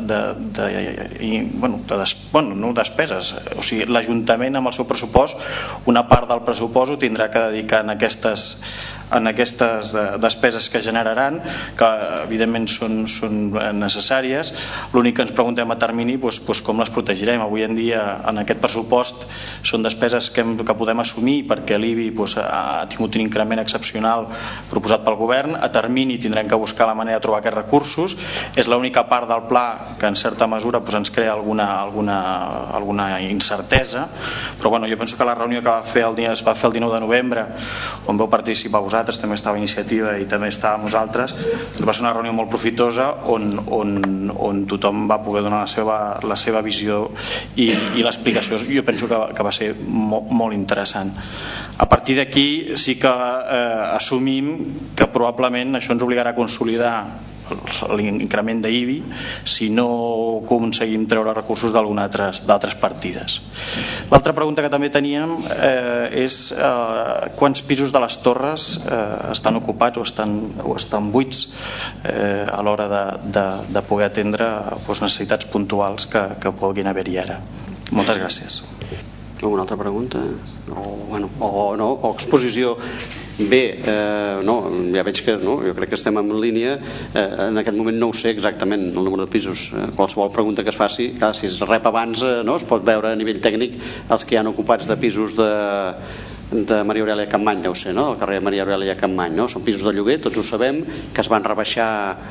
[SPEAKER 11] despeses. O sigui, l'Ajuntament amb el seu pressupost, una part del pressupost ho tindrà que dedicar en aquestes despeses que generaran, que evidentment són necessàries. L'únic que ens preguntem a termini com les protegirem. Avui en dia en aquest pressupost són despeses que podem assumir perquè l'IBI ha tingut un increment excepcional proposat pel govern. A termini tindrem que buscar la manera de trobar aquests recursos. És l'única part del pla que en certa mesura ens crea alguna incertesa, però jo penso que la reunió que es va fer el 19 de novembre, on vau participar vosaltres, també estava Iniciativa i també estàvem nosaltres, va ser una reunió molt profitosa on tothom va poder donar la seva visió i l'explicació. Jo penso que va ser molt interessant. A partir d'aquí sí que assumim que probablement això ens obligarà a consolidar l'increment d'IBI si no aconseguim treure recursos d'altres partides. L'altra pregunta que també teníem és quants pisos de les torres estan ocupats o estan buits a l'hora de poder atendre necessitats puntuals que puguin haver-hi ara. Moltes gràcies.
[SPEAKER 1] Alguna altra pregunta? O exposició? Bé, ja veig que jo crec que estem en línia. En aquest moment no ho sé exactament el número de pisos. Qualsevol pregunta que es faci, clar, si es rep abans es pot veure a nivell tècnic els que hi ha ocupats de pisos de Maria Aurèlia Campmany, ja ho sé, del carrer Maria Aurèlia Campmany, són pisos de lloguer, tots ho sabem, que es van rebaixar.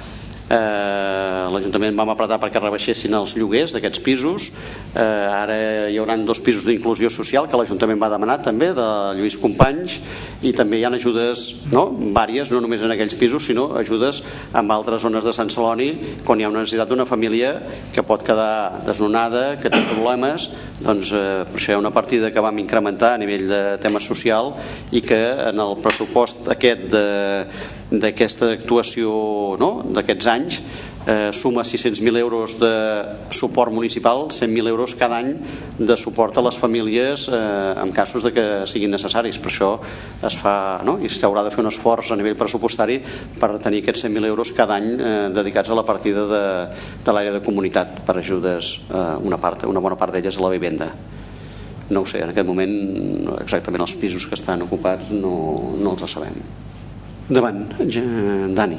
[SPEAKER 1] L'Ajuntament vam apretar perquè rebaixessin els lloguers d'aquests pisos. Ara hi haurà 2 pisos d'inclusió social que l'Ajuntament va demanar també, de Lluís Companys, i també hi ha ajudes vàries, no només en aquells pisos, sinó ajudes en altres zones de Sant Celoni quan hi ha una necessitat d'una família que pot quedar desnonada, que té problemes. Doncs per això hi ha una partida que vam incrementar a nivell de tema social i que en el pressupost d'aquesta actuació d'aquests anys suma 600.000 euros de suport municipal, 100.000 euros cada any de suport a les famílies en casos de que siguin necessaris. Per això es fa, i s'haurà de fer un esforç a nivell pressupostari per tenir aquests 100.000 euros cada any dedicats a la partida de l'àrea de comunitat per ajudes, una bona part d'elles a la vivenda. No ho sé, en aquest moment exactament els pisos que estan ocupats no els sabem. Endavant, Dani.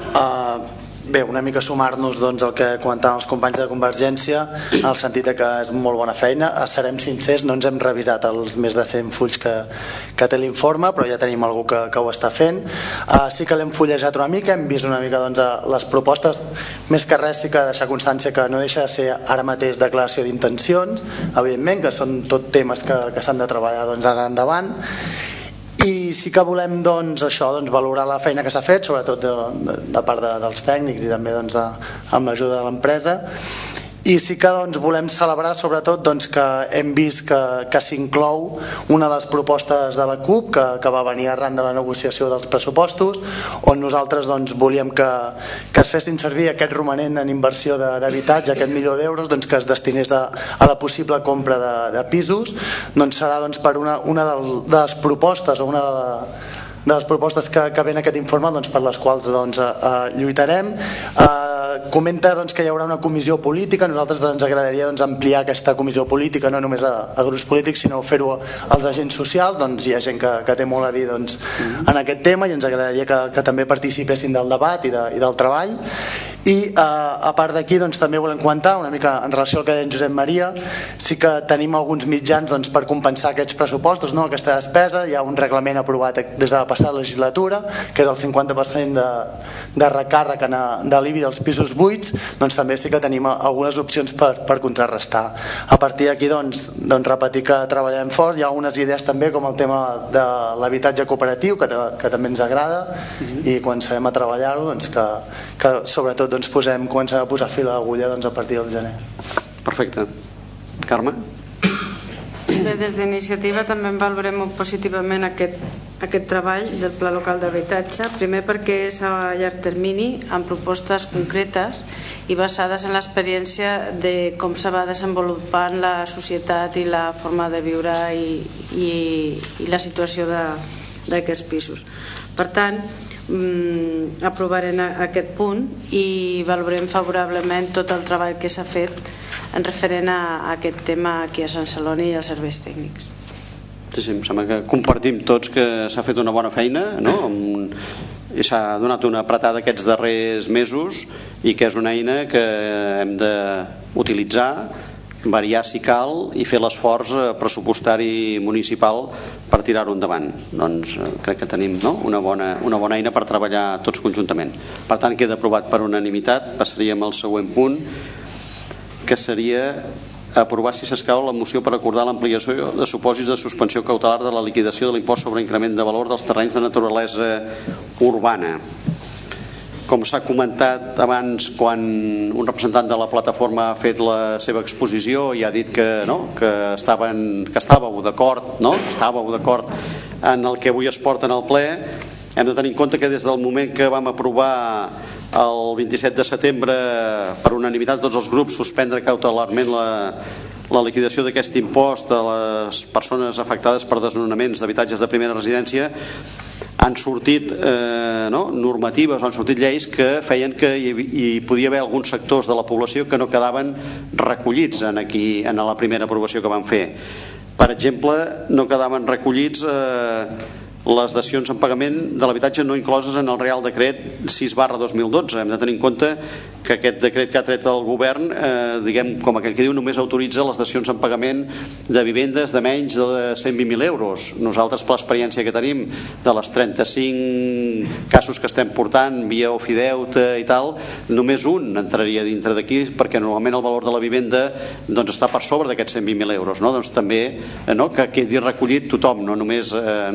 [SPEAKER 3] Bé, una mica sumar-nos al que comentaven els companys de Convergència, en el sentit que és molt bona feina. Serem sincers, no ens hem revisat els més de 100 fulls que té l'informe, però ja tenim algú que ho està fent. Sí que l'hem fullejat una mica, hem vist una mica les propostes. Més que res sí que deixar constància que no deixa de ser ara mateix declaració d'intencions, evidentment, que són tot temes que s'han de treballar ara endavant. I sí que volem valorar la feina que s'ha fet, sobretot de part dels tècnics i també amb l'ajuda de l'empresa. I sí que volem celebrar sobretot que hem vist que s'inclou una de les propostes de la CUP que va venir arran de la negociació dels pressupostos, on nosaltres volíem que es fessin servir aquest romanent en inversió d'habitatge, aquest €1.000.000 que es destinés a la possible compra de pisos. Serà per una de les propostes o una de les propostes que ve en aquest informe per les quals lluitarem. Comenta que hi haurà una comissió política. A nosaltres ens agradaria ampliar aquesta comissió política no només a grups polítics, sinó fer-ho als agents socials. Hi ha gent que té molt a dir en aquest tema i ens agradaria que també participessin del debat i del treball. I a part d'aquí també volem comentar una mica en relació al que deia en Josep Maria. Sí que tenim alguns mitjans per compensar aquests pressupostos, aquesta despesa. Hi ha un reglament aprovat des de la passada legislatura que és el 50% de recàrrec de l'IBI dels pisos buits. També sí que tenim algunes opcions per contrarrestar. A partir d'aquí repetir que treballarem fort. Hi ha algunes idees també com el tema de l'habitatge cooperatiu que també ens agrada i començarem a treballar-ho, que sobretot comencem a posar fil a l'agulla a partir del gener.
[SPEAKER 1] Perfecte. Carme?
[SPEAKER 9] Bé, des d'iniciativa també en valorem positivament aquest treball del Pla Local d'Habitatge, primer perquè és a llarg termini, amb propostes concretes i basades en l'experiència de com se va desenvolupant la societat i la forma de viure i la situació d'aquests pisos. Per tant, aprovarem aquest punt i valorem favorablement tot el treball que s'ha fet en referent a aquest tema aquí a Sant Celoni i als serveis tècnics.
[SPEAKER 1] Sí, em sembla que compartim tots que s'ha fet una bona feina, i s'ha donat una apretada aquests darrers mesos i que és una eina que hem d'utilitzar, variar si cal i fer l'esforç pressupostari municipal per tirar-ho endavant. Crec que tenim una bona eina per treballar tots conjuntament. Per tant, queda aprovat per unanimitat. Passaríem al següent punt, que seria aprovar, si s'escau, la moció per acordar l'ampliació de supòsits de suspensió cautelar de la liquidació de l'impost sobre increment de valor dels terrenys de naturalesa urbana. Com s'ha comentat abans, quan un representant de la plataforma ha fet la seva exposició i ha dit que estàveu d'acord en el que avui es porta en el ple, hem de tenir en compte que des del moment que vam aprovar el 27 de setembre per unanimitat tots els grups suspendre cautelarment la liquidació d'aquest impost a les persones afectades per desnonaments d'habitatges de primera residència, han sortit normatives, han sortit lleis que feien que hi podia haver alguns sectors de la població que no quedaven recollits en la primera aprovació que vam fer. Per exemple, no quedaven recollits les dacions en pagament de l'habitatge no incloses en el Real Decret 6/2012. Hem de tenir en compte que aquest decret que ha tret el govern, diguem, com aquell que diu, només autoritza les dacions en pagament de vivendes de menys de 120.000 euros. Nosaltres, per l'experiència que tenim de les 35 casos que estem portant via ofideute i tal, només un entraria dintre d'aquí, perquè normalment el valor de la vivenda doncs, està per sobre d'aquests 120.000 euros, no? Doncs també que quedi recollit tothom, no només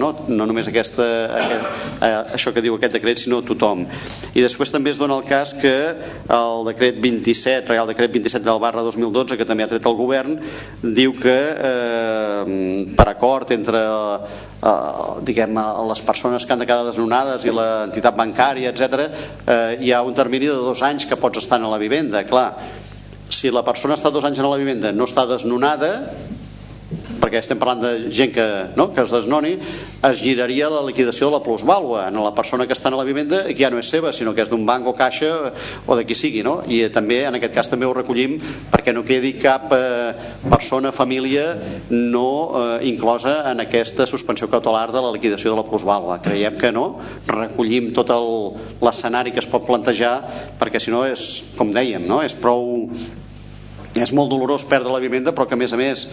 [SPEAKER 1] això que diu aquest decret, sinó tothom. I després també es dona el cas que el decret 27, Real Decret 27 del /2012, que també ha tret el govern, diu que per acord entre diguem, les persones que han de quedar desnonades i l'entitat bancària, etc., hi ha un termini de 2 anys que pots estar en la vivenda. Clar, si la persona està 2 anys en la vivenda, no està desnonada, perquè estem parlant de gent que es desnoni, es giraria la liquidació de la plusvàlua en la persona que està en la vivenda i que ja no és seva, sinó que és d'un banc o caixa o de qui sigui, no? I també en aquest cas també ho recollim perquè no quedi cap persona, família no inclosa en aquesta suspensió cautelar de la liquidació de la plusvàlua. Creiem que no, recollim tot l'escenari que es pot plantejar, perquè si no és, com dèiem, és molt dolorós perdre la vivenda, però que a més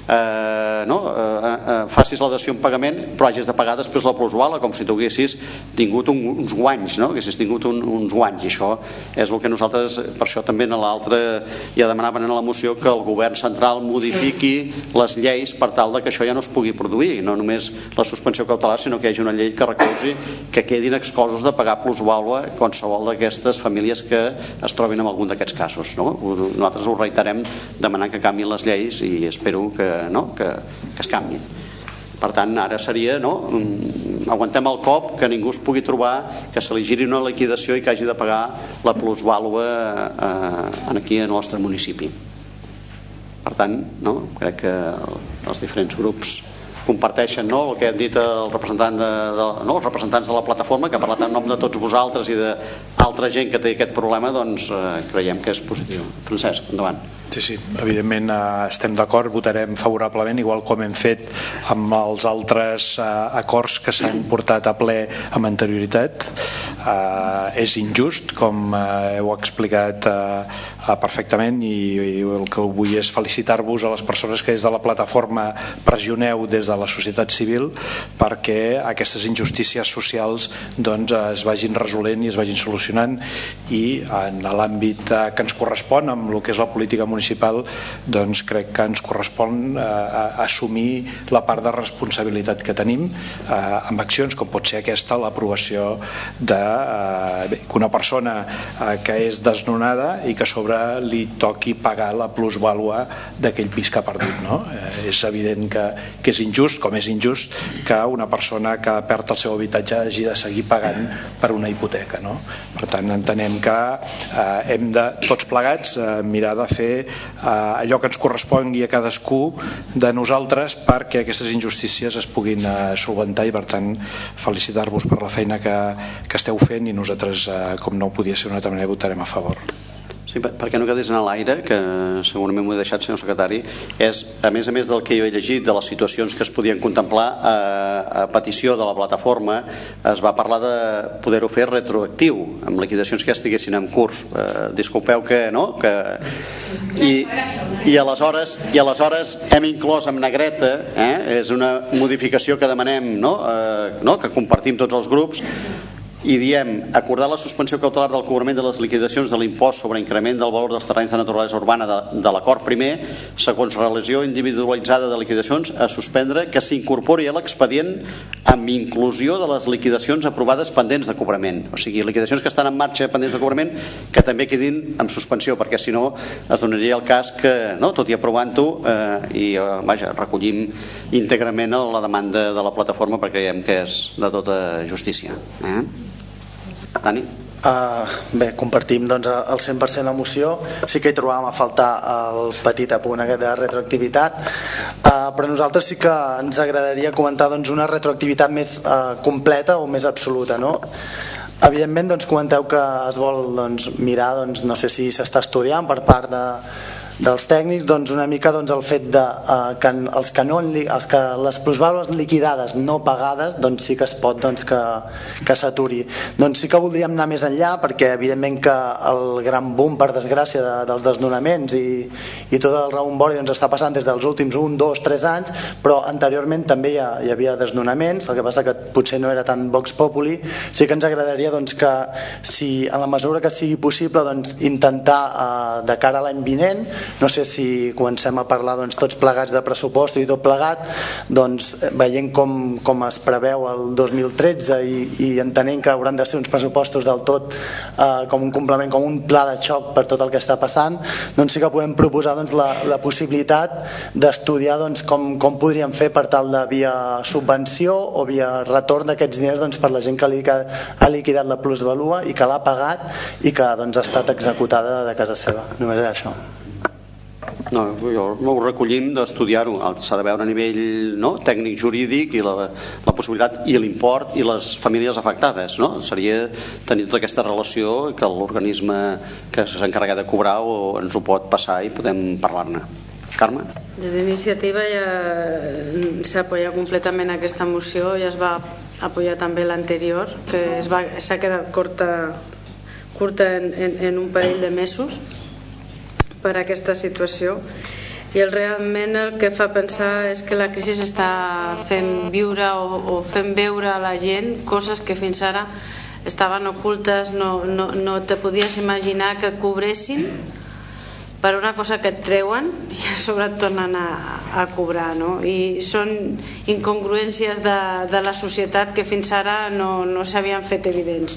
[SPEAKER 1] facis la dació en pagament però hagis de pagar després la plusvàlua, com si tu haguessis tingut uns guanys, haguessis tingut uns guanys. I això és el que nosaltres, per això també en l'altre ja demanaven en la moció que el govern central modifiqui les lleis per tal que això ja no es pugui produir, no només la suspensió cautelar, sinó que hi hagi una llei que recolzi que quedin exclosos de pagar plusvàlua qualsevol d'aquestes famílies que es trobin en algun d'aquests casos. Nosaltres ho reiterem demanant que canviïn les lleis i espero que es canviïn. Per tant, ara seria aguantem el cop, que ningú es pugui trobar que se li giri una liquidació i que hagi de pagar la plusvàlua aquí al nostre municipi. Per tant, crec que els diferents grups comparteixen el que han dit els representants de la plataforma, que ha parlat en nom de tots vosaltres i d'altra gent que té aquest problema, doncs creiem que és positiu. Francesc, endavant.
[SPEAKER 4] Sí, evidentment estem d'acord, votarem favorablement, igual com hem fet amb els altres acords que s'han portat a ple amb anterioritat. És injust, com heu explicat perfectament, i el que vull és felicitar-vos a les persones que des de la plataforma pressioneu des de la societat civil perquè aquestes injustícies socials es vagin resolent i es vagin solucionant, i en l'àmbit que ens correspon amb el que és la política municipal, doncs crec que ens correspon assumir la part de responsabilitat que tenim amb accions com pot ser aquesta, l'aprovació d'una persona que és desnonada i que a sobre li toqui pagar la plusvàlua d'aquell pis que ha perdut. És evident que és injust, com és injust que una persona que perd el seu habitatge hagi de seguir pagant per una hipoteca. Per tant, entenem que hem de, tots plegats, mirar de fer allò que ens correspongui a cadascú de nosaltres perquè aquestes injustícies es puguin solventar, i per tant felicitar-vos per la feina que esteu fent, i nosaltres, com no podia ser d'una altra manera, votarem a favor.
[SPEAKER 1] Sí, perquè no quedés en l'aire, que segurament m'ho he deixat, senyor secretari, és, a més del que jo he llegit, de les situacions que es podien contemplar a petició de la plataforma, es va parlar de poder-ho fer retroactiu, amb liquidacions que ja estiguessin en curs. Disculpeu que no, i aleshores hem inclòs amb negreta, és una modificació que demanem, que compartim tots els grups, i diem acordar la suspensió cautelar del cobrament de les liquidacions de l'impost sobre increment del valor dels terrenys de naturalesa urbana de l'acord primer, segons relació individualitzada de liquidacions, a suspendre, que s'incorpori a l'expedient amb inclusió de les liquidacions aprovades pendents de cobrament. O sigui, liquidacions que estan en marxa pendents de cobrament que també quedin en suspensió, perquè si no es donaria el cas que, tot i aprovant-ho, recollim íntegrament la demanda de la plataforma, perquè creiem que és de tota justícia. Dani?
[SPEAKER 3] Bé, compartim el 100% la moció. Sí que hi trobàvem a faltar el petit apunt aquest de retroactivitat, però nosaltres sí que ens agradaria comentar una retroactivitat més completa o més absoluta. Evidentment comenteu que es vol mirar, no sé si s'està estudiant per part dels tècnics, doncs una mica el fet que les plusvàlues liquidades no pagades doncs sí que es pot que s'aturi. Doncs sí que voldríem anar més enllà, perquè evidentment que el gran boom, per desgràcia, dels desnonaments i tot el rebombori està passant des dels últims 1, 2, 3 anys, però anteriorment també hi havia desnonaments, el que passa que potser no era tan vox populi. Sí que ens agradaria que si en la mesura que sigui possible intentar de cara a l'any vinent, no sé si comencem a parlar tots plegats de pressupost i tot plegat, veient com es preveu el 2013 i entenent que hauran de ser uns pressupostos del tot com un complement, com un pla de xoc per tot el que està passant, doncs sí que podem proposar la possibilitat d'estudiar com podríem fer per tal de via subvenció o via retorn d'aquests diners per la gent que ha liquidat la plusvalua i que l'ha pagat i que ha estat executada de casa seva. Només és això.
[SPEAKER 1] No, ho recollim d'estudiar-ho. S'ha de veure a nivell tècnic jurídic i la possibilitat i l'import i les famílies afectades. Seria tenir tota aquesta relació que l'organisme que s'encarrega de cobrar ens ho pot passar i podem parlar-ne. Carme?
[SPEAKER 9] Des d'iniciativa ja s'ha apoyat completament aquesta moció i es va apoyar també l'anterior, que s'ha quedat curta en un parell de mesos per aquesta situació, i realment el que fa pensar és que la crisi està fent viure o fent veure a la gent coses que fins ara estaven ocultes, no te podies imaginar que et cobressin per una cosa que et treuen i a sobre et tornen a cobrar, i són incongruències de la societat que fins ara no s'havien fet evidents,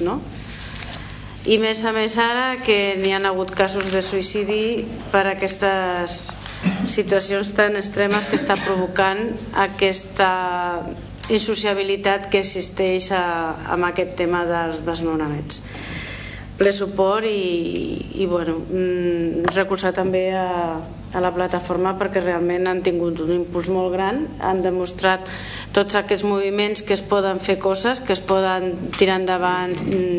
[SPEAKER 9] i més a més ara que n'hi ha hagut casos de suïcidi per aquestes situacions tan extremes que està provocant aquesta insociabilitat que existeix amb aquest tema dels desnonaments. Ple suport i recolzar també a la plataforma, perquè realment han tingut un impuls molt gran, han demostrat tots aquests moviments que es poden fer coses, que es poden tirar endavant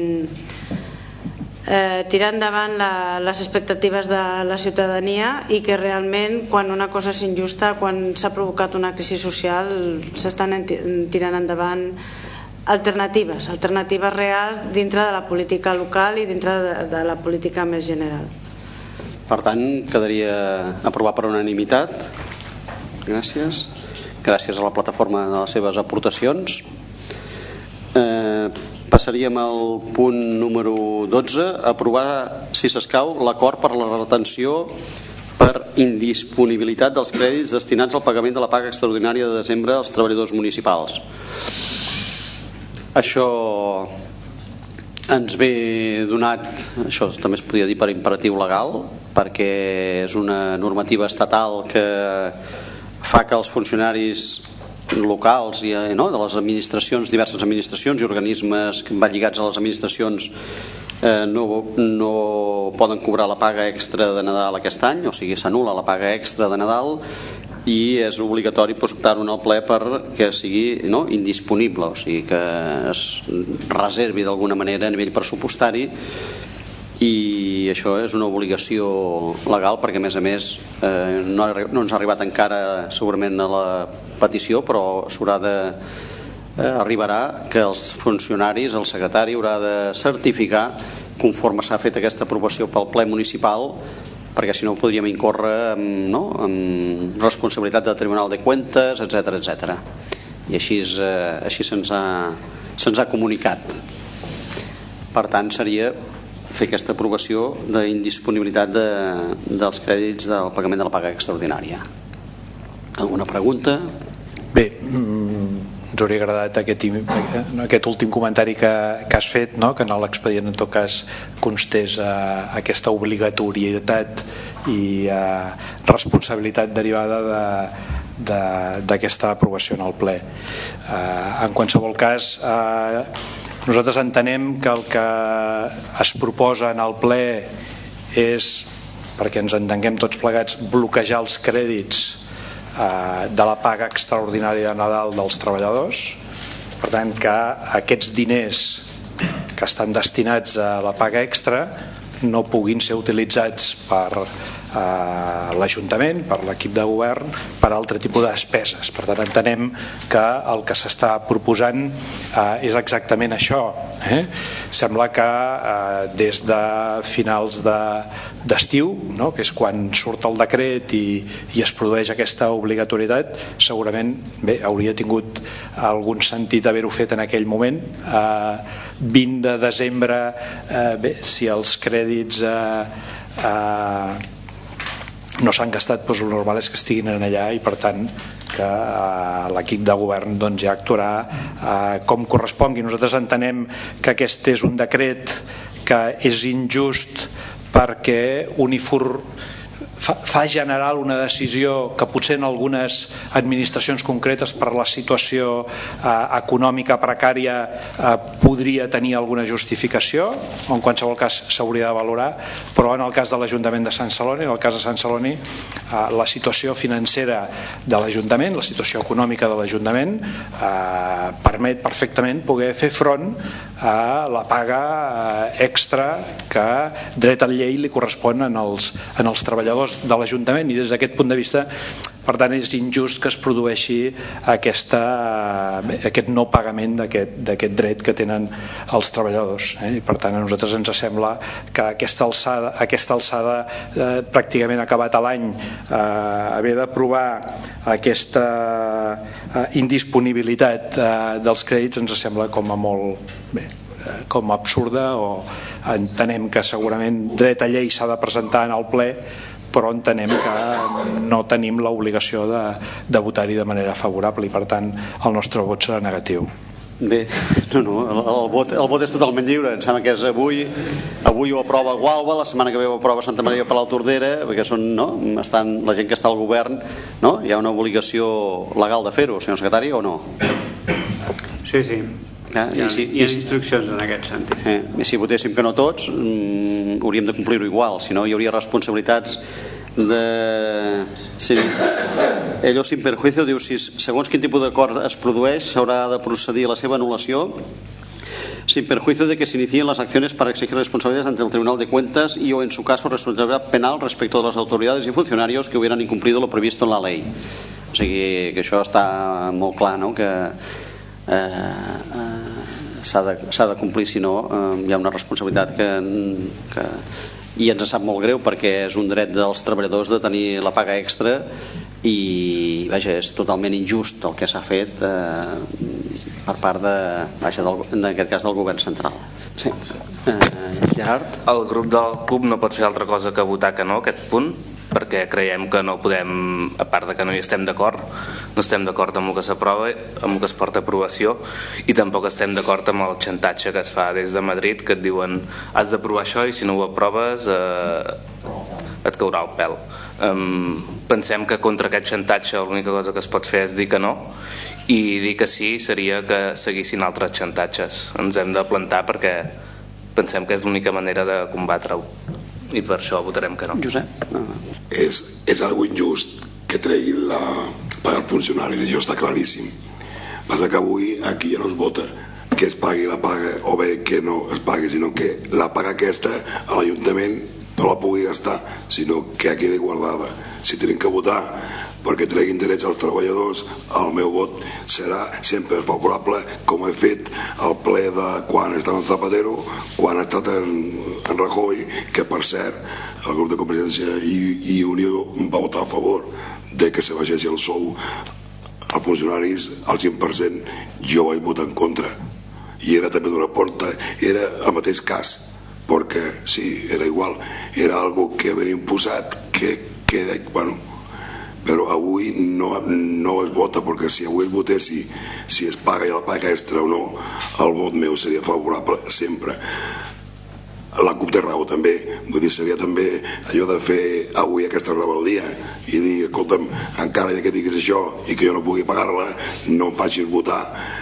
[SPEAKER 9] les expectatives de la ciutadania, i que realment quan una cosa és injusta, quan s'ha provocat una crisi social, s'estan tirant endavant alternatives reals dintre de la política local i dintre de la política més general.
[SPEAKER 1] Per tant, quedaria aprovat per unanimitat. Gràcies. Gràcies a la plataforma de les seves aportacions. Passaríem al punt número 12, aprovar, si s'escau, l'acord per la retenció per indisponibilitat dels crèdits destinats al pagament de la paga extraordinària de desembre als treballadors municipals. Això ens ve donat, això també es podria dir per imperatiu legal, perquè és una normativa estatal que fa que els funcionaris locals i de les administracions, diverses administracions i organismes que van lligats a les administracions no poden cobrar la paga extra de Nadal aquest any, o sigui, s'anul·la la paga extra de Nadal i és obligatori optar-ho al ple perquè sigui indisponible, o sigui que es reservi d'alguna manera a nivell pressupostari, i això és una obligació legal perquè a més no ens ha arribat encara segurament a la petició, però arribarà que els funcionaris, el secretari haurà de certificar conforme s'ha fet aquesta aprovació pel ple municipal, perquè si no podríem incórrer en responsabilitat del Tribunal de Cuentas, etc. I així se'ns ha comunicat. Per tant, seria fer aquesta aprovació d'indisponibilitat dels crèdits del pagament de la paga extraordinària. Alguna pregunta?
[SPEAKER 4] Bé, ens hauria agradat aquest últim comentari que has fet, que en l'expedient en tot cas constés aquesta obligatorietat i responsabilitat derivada d'aquesta aprovació en el ple. En qualsevol cas, nosaltres entenem que el que es proposa en el ple és, perquè ens entenguem tots plegats, bloquejar els crèdits de la paga extraordinària de Nadal dels treballadors. Per tant, que aquests diners que estan destinats a la paga extra no puguin ser utilitzats per l'Ajuntament, per l'equip de govern, per altre tipus de despeses. Per tant, entenem que el que s'està proposant és exactament això. Sembla que des de finals d'estiu, que és quan surt el decret i es produeix aquesta obligatorietat, segurament hauria tingut algun sentit haver-ho fet en aquell moment. 20 de desembre, si els crèdits no s'han gastat, doncs el normal és que estiguin allà i per tant que l'equip de govern ja actuarà com correspongui. Nosaltres entenem que aquest és un decret que és injust perquè fa general una decisió que potser en algunes administracions concretes per la situació econòmica precària podria tenir alguna justificació, o en qualsevol cas s'hauria de valorar, però en el cas de l'Ajuntament de Sant Celoni, en el cas de Sant Celoni, la situació financera de l'Ajuntament, la situació econòmica de l'Ajuntament permet perfectament poder fer front a la paga extra que dret a llei li correspon als treballadors de l'Ajuntament, i des d'aquest punt de vista, per tant, és injust que es produeixi aquest no pagament d'aquest dret que tenen els treballadors. I per tant, a nosaltres ens sembla que aquesta alçada pràcticament acabat l'any, haver d'aprovar aquesta indisponibilitat dels crèdits ens sembla com a molt com absurda, o entenem que segurament dret a llei s'ha de presentar en el ple, però entenem que no tenim l'obligació de votar-hi de manera favorable i per tant el nostre vot serà negatiu.
[SPEAKER 1] Bé, el vot és totalment lliure. Em sembla que és avui ho aprova Gualba, la setmana que ve ho aprova Santa Maria de Palautordera, perquè la gent que està al govern, hi ha una obligació legal de fer-ho, senyor secretari, o no?
[SPEAKER 8] Sí. Hi ha instruccions en aquest sentit.
[SPEAKER 1] I si votéssim que no tots, hauríem de complir-ho igual, si no hi hauria responsabilitats Ello sin perjuicio, diu, si segons quin tipus d'acord es produeix s'haurà de procedir a la seva anul·lació sin perjuicio de que se inicien las acciones para exigir responsabilidades ante el Tribunal de Cuentas y o en su caso responsabilidad penal respecto de las autoridades y funcionarios que hubieran incumplido lo previsto en la ley. O sigui que això està molt clar, que s'ha de complir, si no hi ha una responsabilitat i ens sap molt greu perquè és un dret dels treballadors de tenir la paga extra i és totalment injust el que s'ha fet per part en aquest cas del govern central. Gerard?
[SPEAKER 10] El grup del CUP no pot fer altra cosa que votar que no a aquest punt, perquè creiem que no podem, a part de que no hi estem d'acord, no estem d'acord amb el que s'aprova, amb el que es porta a aprovació, i tampoc estem d'acord amb el xantatge que es fa des de Madrid, que et diuen has d'aprovar això i si no ho aproves et caurà el pèl. Pensem que contra aquest xantatge l'única cosa que es pot fer és dir que no, i dir que sí seria que seguissin altres xantatges. Ens hem de plantar perquè pensem que és l'única manera de combatre-ho, i per això votarem que no.
[SPEAKER 1] Josep?
[SPEAKER 14] És algo injust que treguin la paga als funcionaris, això està claríssim. Passa que avui aquí ja no es vota que es pagui la paga o bé que no es pagui, sinó que la paga aquesta a l'Ajuntament no la pugui gastar, sinó que quedi guardada. Si tenim que votar perquè treguin drets als treballadors, el meu vot serà sempre favorable, com he fet al ple de quan estava en Zapatero, quan ha estat en Rajoy, que per cert el grup de Convergència i Unió va votar a favor de que se baixessi el sou als funcionaris al 100%. Jo vaig votar en contra i era també d'una porta, era el mateix cas, perquè sí, era igual, era algo que havia imposat que bueno, però avui no es vota, perquè si avui es votessi si es paga la paga extra o no, el vot meu seria favorable sempre. La CUP té raó també, vull dir, seria també allò de fer avui aquesta rebel·lia i dir, escolta'm, encara que diguis això i que jo no pugui pagar-la, no em facis votar,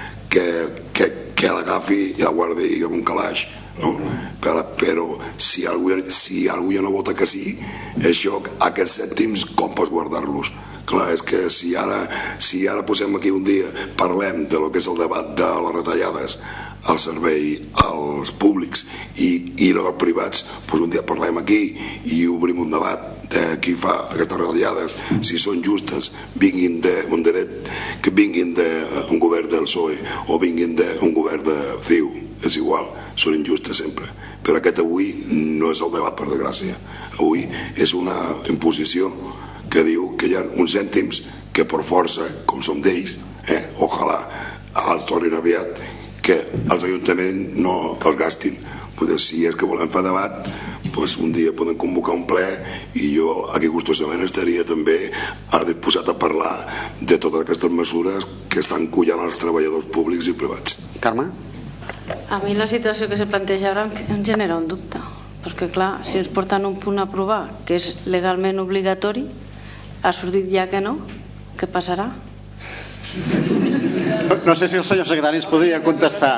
[SPEAKER 14] que l'agafi i la guardi amb un calaix, no? Però si algú ja no vota que sí, això, aquests cèntims com pots guardar-los? Clar, és que si ara posem aquí un dia, parlem de lo que és el debat de les retallades al servei als públics i no als privats, doncs un dia parlem aquí i obrim un debat de qui fa aquestes retallades, si són justes, vinguin d'un dret, que vinguin d'un govern del PSOE o vinguin d'un govern de CiU, és igual, són injustes sempre. Però aquest avui no és el debat, per desgràcia. Avui és una imposició que diu que hi ha uns cèntims que per força, com som d'ells, ojalà els tornin aviat, que els ajuntaments no els gastin. Si és que volem fer debat, doncs un dia podem convocar un ple i jo aquí gustosament estaria també disposat a parlar de totes aquestes mesures que estan collant els treballadors públics i privats.
[SPEAKER 1] Carme?
[SPEAKER 9] A mi la situació que se planteja ara em genera un dubte, perquè clar, si ens porten un punt a aprovar que és legalment obligatori, ha sortit ja que no, què passarà?
[SPEAKER 1] No sé si el senyor secretari ens podria contestar.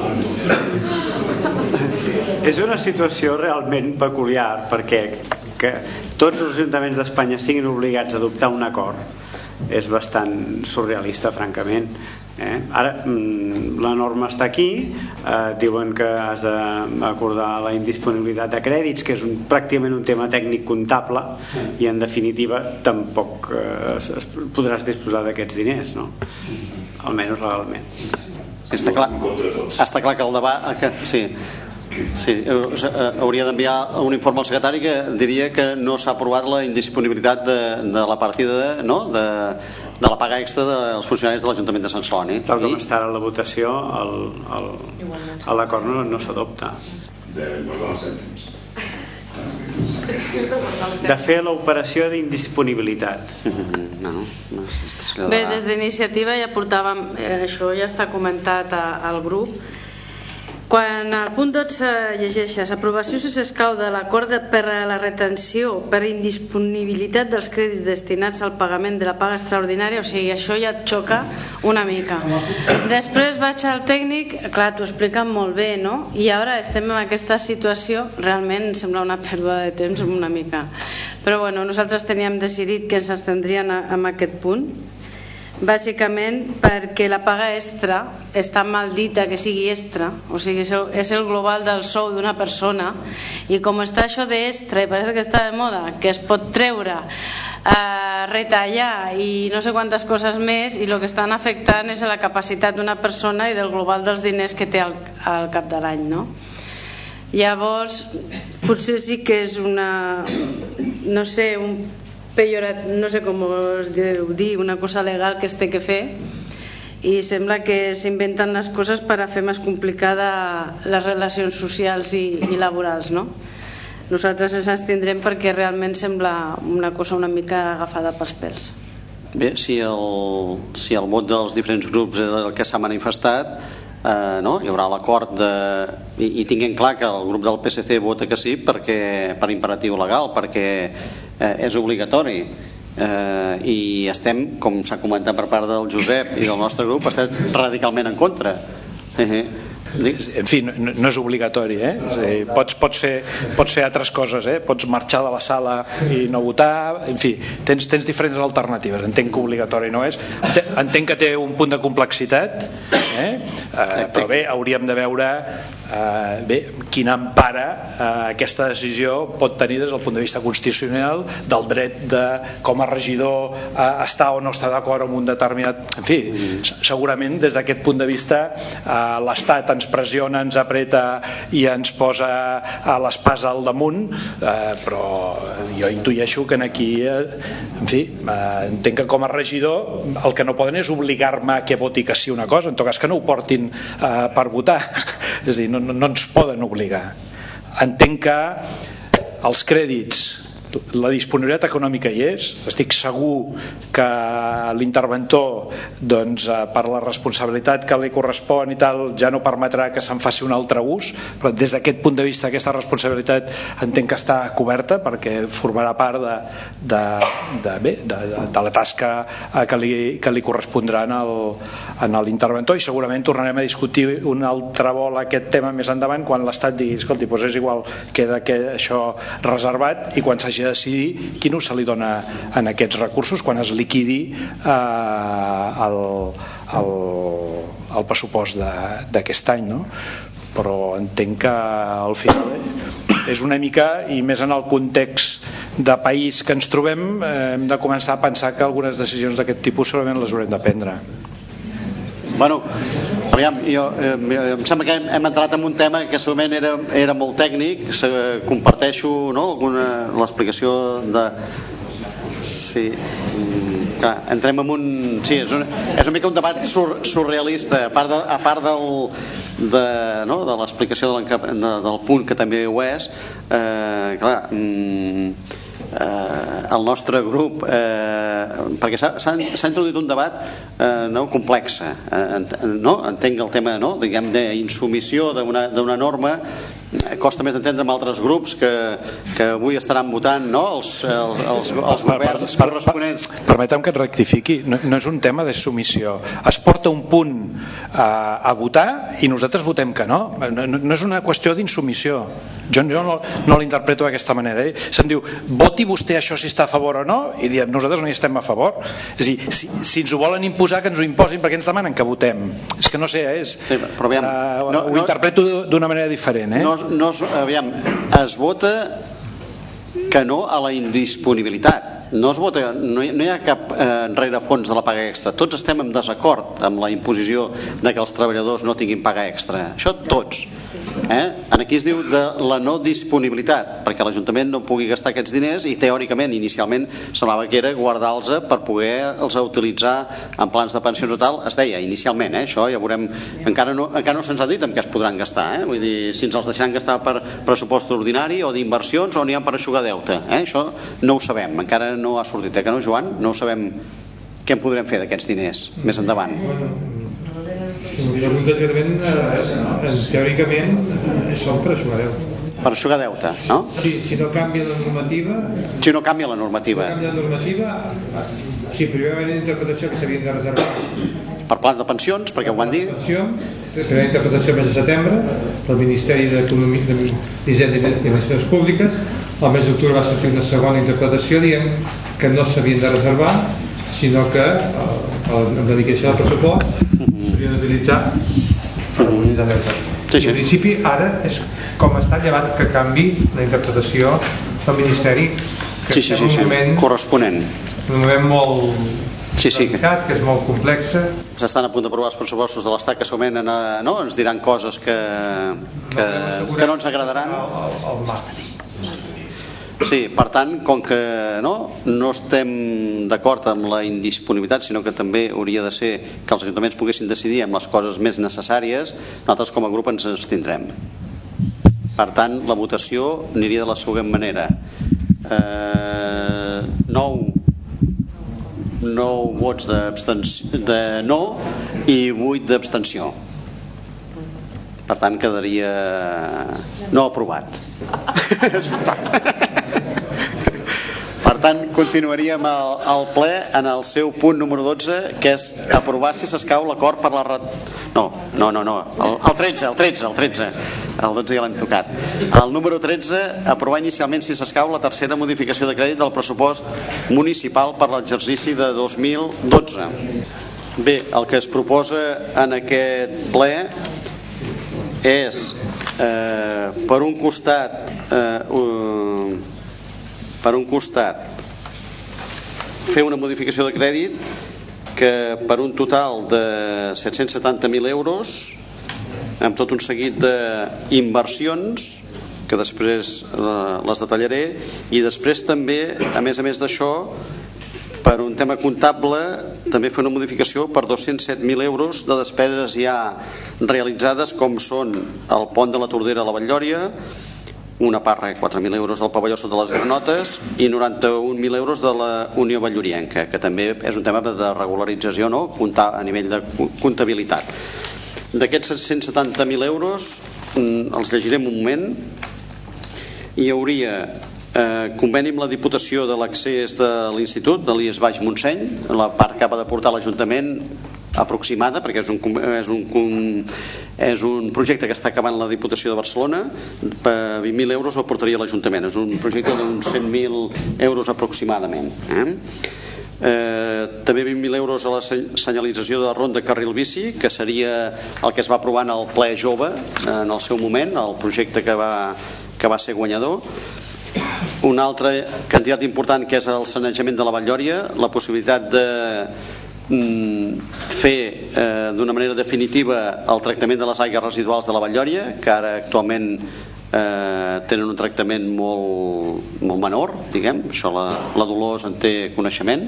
[SPEAKER 8] És una situació realment peculiar, perquè que tots els ajuntaments d'Espanya estiguin obligats a adoptar un acord és bastant surrealista, francament. Ara la norma està aquí, diuen que has d'acordar la indisponibilitat de crèdits, que és pràcticament un tema tècnic comptable, i en definitiva tampoc podràs disposar d'aquests diners, no? Almenys legalment.
[SPEAKER 1] Està clar que el debat... Sí, hauria d'enviar un informe al secretari que diria que no s'ha aprovat la indisponibilitat de la partida de la paga extra dels funcionaris de l'Ajuntament de Sant Celoni.
[SPEAKER 8] Tal com està ara la votació, l'acord no s'adopta. De fer l'operació d'indisponibilitat.
[SPEAKER 9] Bé, des d'iniciativa ja portàvem, això ja està comentat al grup. Quan al punt 12 llegeixes aprovació si s'escau de l'acord per a la retenció per indisponibilitat dels crèdits destinats al pagament de la paga extraordinària, o sigui, això ja et xoca una mica. Després vaig al tècnic, clar, t'ho expliquen molt bé, no? I ara estem en aquesta situació, realment sembla una pèrdua de temps una mica. Però bueno, nosaltres teníem decidit que ens abstindríem en aquest punt, bàsicament perquè la paga extra està mal dita que sigui extra, o sigui, és el global del sou d'una persona, i com està això d'extra i parece que està de moda, que es pot treure, retallar i no sé quantes coses més, i el que estan afectant és la capacitat d'una persona i del global dels diners que té al cap de l'any, no? Llavors potser sí que és una, no sé, no sé com es deu dir, una cosa legal que es té que fer, i sembla que s'inventen les coses per a fer més complicada les relacions socials i laborals, no? Nosaltres ens abstindrem perquè realment sembla una cosa una mica agafada pels pèls.
[SPEAKER 1] Bé, si el vot dels diferents grups és el que s'ha manifestat, hi haurà l'acord i tinguem clar que el grup del PSC vota que sí per imperatiu legal, perquè és obligatori, i estem, com s'ha comentat per part del Josep i del nostre grup, estem radicalment en contra.
[SPEAKER 4] En fi, no és obligatori, pots fer altres coses, pots marxar de la sala i no votar, en fi, tens diferents alternatives. Entenc que obligatori no és, entenc que té un punt de complexitat, però bé, hauríem de veure quina empara aquesta decisió pot tenir des del punt de vista constitucional, del dret de com a regidor estar o no estar d'acord amb un determinat... En fi, segurament des d'aquest punt de vista l'Estat ens pressiona, ens apreta i ens posa a l'espasa al damunt, però jo intueixo que aquí, en fi, entenc que com a regidor el que no poden és obligar-me a que voti que sí una cosa, en tot cas que no ho portin per votar, és a dir, no ens poden obligar. Entenc que els crèdits, la disponibilitat econòmica hi és, estic segur que l'interventor, doncs, per la responsabilitat que li correspon i tal, ja no permetrà que se'n faci un altre ús, però des d'aquest punt de vista aquesta responsabilitat entenc que està coberta perquè formarà part de la tasca que li correspondrà en l'interventor, i segurament tornarem a discutir un altre vol aquest tema més endavant quan l'Estat digui, escolti, doncs és igual, queda això reservat, i quan s'hagi de decidir quin ús se li dona en aquests recursos quan es liquidi el pressupost d'aquest any, no? Però entenc que al final és una mica, i més en el context de país que ens trobem, hem de començar a pensar que algunes decisions d'aquest tipus segurament les haurem de prendre.
[SPEAKER 1] Bueno, aviam, em sembla que hem entrat en un tema que segurament era molt tècnic. Comparteixo, no, l'explicació de... Sí, clar, entrem en un... Sí, és una mica un debat surrealista, a part de l'explicació del punt, que també ho és. Clar, el nostre grup, perquè s'ha introduït un debat complex, entenc el tema d'insumissió d'una norma. Costa més d'entendre amb altres grups que avui estaran votant els governs corresponents.
[SPEAKER 4] Permetem que et rectifiqui, no és un tema de submissió, es porta un punt a votar i nosaltres votem que no és una qüestió d'insumissió. Jo no l'interpreto d'aquesta manera. Se'm diu, voti vostè això si està a favor o no, i diem, nosaltres no hi estem a favor. És a dir, si ens ho volen imposar, que ens ho imposin, perquè ens demanen que votem. És que no sé, ho interpreto d'una manera diferent.
[SPEAKER 1] Aviam, es vota que no a la indisponibilitat. No hi ha cap rerefons de la paga extra. Tots estem en desacord amb la imposició de que els treballadors no tinguin paga extra. Això tots. Aquí es diu de la no disponibilitat, perquè l'Ajuntament no pugui gastar aquests diners, i teòricament, inicialment, semblava que era guardar-los per poder-los utilitzar en plans de pensions o tal. Es deia inicialment, això ja veurem. Encara no se'ns ha dit en què es podran gastar. Vull dir, si ens els deixaran gastar per pressupost ordinari o d'inversions o n'hi ha per eixugar deute. Això no ho sabem, encara no ha sortit, que no, Joan? No sabem què en podrem fer d'aquests diners més endavant.
[SPEAKER 15] Teòricament són per eixugar deute.
[SPEAKER 1] Per eixugar deute, no?
[SPEAKER 15] Sí, si no canvia la normativa...
[SPEAKER 1] Si no canvia la normativa.
[SPEAKER 15] Sí, però hi va haver una interpretació que s'havien de reservar.
[SPEAKER 1] Per plans de pensions, perquè ho van dir?
[SPEAKER 15] Primera interpretació al mes de setembre, del Ministeri d'Hisenda i Administracions Públiques. Al mes d'octubre va sortir una segona interpretació dient que no s'havien de reservar, sinó que en dedicació del pressupost s'havien d'utilitzar per utilitzar deute. En principi, ara és com està, llevat que canvi la interpretació del Ministeri, que és un moment
[SPEAKER 1] corresponent.
[SPEAKER 15] Un moment molt delicat, que és molt complex.
[SPEAKER 1] S'estan a punt d'aprovar els pressupostos de l'Estat, que segurament ens diran coses que no ens agradaran. Sí, per tant, com que no estem d'acord amb la indisponibilitat, sinó que també hauria de ser que els ajuntaments poguessin decidir amb les coses més necessàries, nosaltres com a grup ens abstindrem. Per tant, la votació aniria de la següent manera: 9 vots de no i 8 d'abstenció. Per tant, quedaria no aprovat. Per tant, continuaríem el ple en el seu punt número 12, que és aprovar, si s'escau, l'acord per la... No, el 13. El 12 ja l'hem tocat. El número 13, aprovar inicialment, si s'escau, la tercera modificació de crèdit del pressupost municipal per l'exercici de 2012. Bé, el que es proposa en aquest ple és, per un costat, fer una modificació de crèdit que per un total de 770.000 euros, amb tot un seguit d'inversions que després les detallaré, i després també, a més d'això, per un tema comptable, també fer una modificació per 207.000 euros de despeses ja realitzades, com són el pont de la Tordera a la Batllòria, una part, 4.000 euros del pavelló sota les granotes i 91.000 euros de la Unió Batllorienca, que també és un tema de regularització, a nivell de comptabilitat. D'aquests 770.000 euros, els llegirem un moment. Hi hauria conveni amb la Diputació de l'accés de l'Institut, de l'IES Baix Montseny, la part que ha de portar l'Ajuntament aproximada, perquè és un projecte que està acabant la Diputació de Barcelona. Per 20.000 euros el portaria l'Ajuntament. És un projecte d'uns 100.000 euros aproximadament. També 20.000 euros a la senyalització de ronda carril bici, que seria el que es va aprovar en el ple jove en el seu moment, el projecte que va ser guanyador. Una altra quantitat important, que és el sanejament de la Vall-lloria, la possibilitat de fer d'una manera definitiva el tractament de les aigües residuals de la Vall-lloria, que ara actualment tenen un tractament molt menor, diguem, això la Dolors en té coneixement.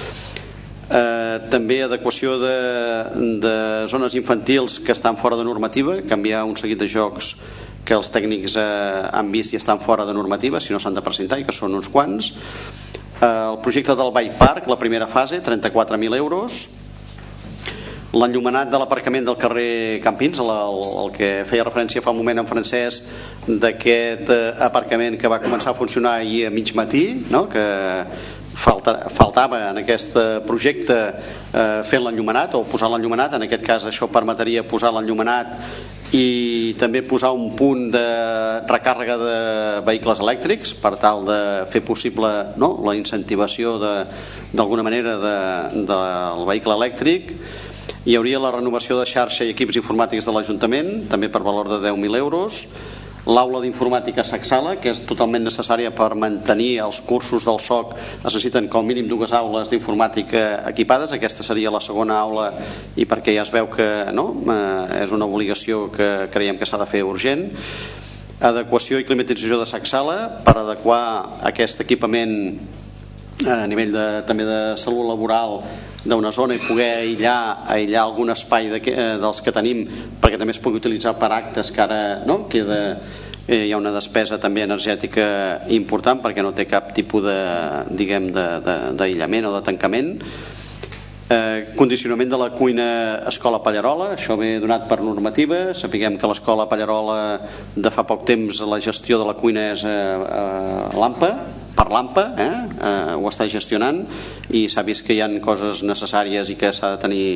[SPEAKER 1] També adequació de zones infantils que estan fora de normativa, canviar un seguit de jocs que els tècnics han vist i estan fora de normativa, si no s'han de presentar, i que són uns quants. El projecte del Bike Park, la primera fase, 34.000 euros. L'enllumenat de l'aparcament del carrer Campins, el que feia referència fa un moment en Francesc, d'aquest aparcament que va començar a funcionar ahir a mig matí, no? Que faltava en aquest projecte fer l'enllumenat o posar l'enllumenat. En aquest cas això permetria posar l'enllumenat i també posar un punt de recàrrega de vehicles elèctrics per tal de fer possible, no?, la incentivació d'alguna manera del vehicle elèctric. Hi hauria la renovació de xarxa i equips informàtics de l'Ajuntament, també per valor de 10.000 euros. L'aula d'informàtica Sacsala, que és totalment necessària per mantenir els cursos del SOC, es necessiten com a mínim 2 aules d'informàtica equipades. Aquesta seria la segona aula, i perquè ja es veu que no, és una obligació que creiem que s'ha de fer urgent. Adequació i climatització de Sacsala per adequar aquest equipament a nivell també de salut laboral d'una zona i poder aïllar algun espai dels que tenim perquè també es pugui utilitzar per actes, que ara no queda, hi ha una despesa també energètica important perquè no té cap tipus d'aïllament o de tancament. Condicionament de la cuina Escola Pallarola, això ve donat per normativa. Sapiguem que l'Escola Pallarola de fa poc temps la gestió de la cuina és l'AMPA, per l'AMPA, ho està gestionant, i s'ha vist que hi ha coses necessàries i que s'ha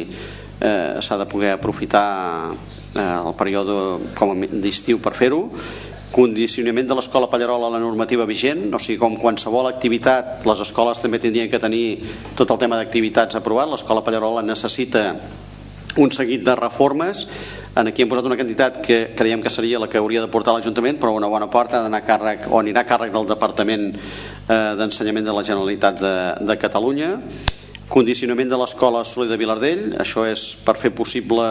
[SPEAKER 1] de poder aprofitar el període d'estiu per fer-ho. Condicionament de l'Escola Pallarola a la normativa vigent, o sigui, com qualsevol activitat, les escoles també tindrien que tenir tot el tema d'activitats aprovat. L'Escola Pallarola necessita un seguit de reformes. Aquí hem posat una quantitat que creiem que seria la que hauria de portar l'Ajuntament, però una bona part ha d'anar a càrrec, o anirà a càrrec del Departament d'Ensenyament de la Generalitat de Catalunya. Condicionament de l'Escola Soler de Vilardell, això és per fer possible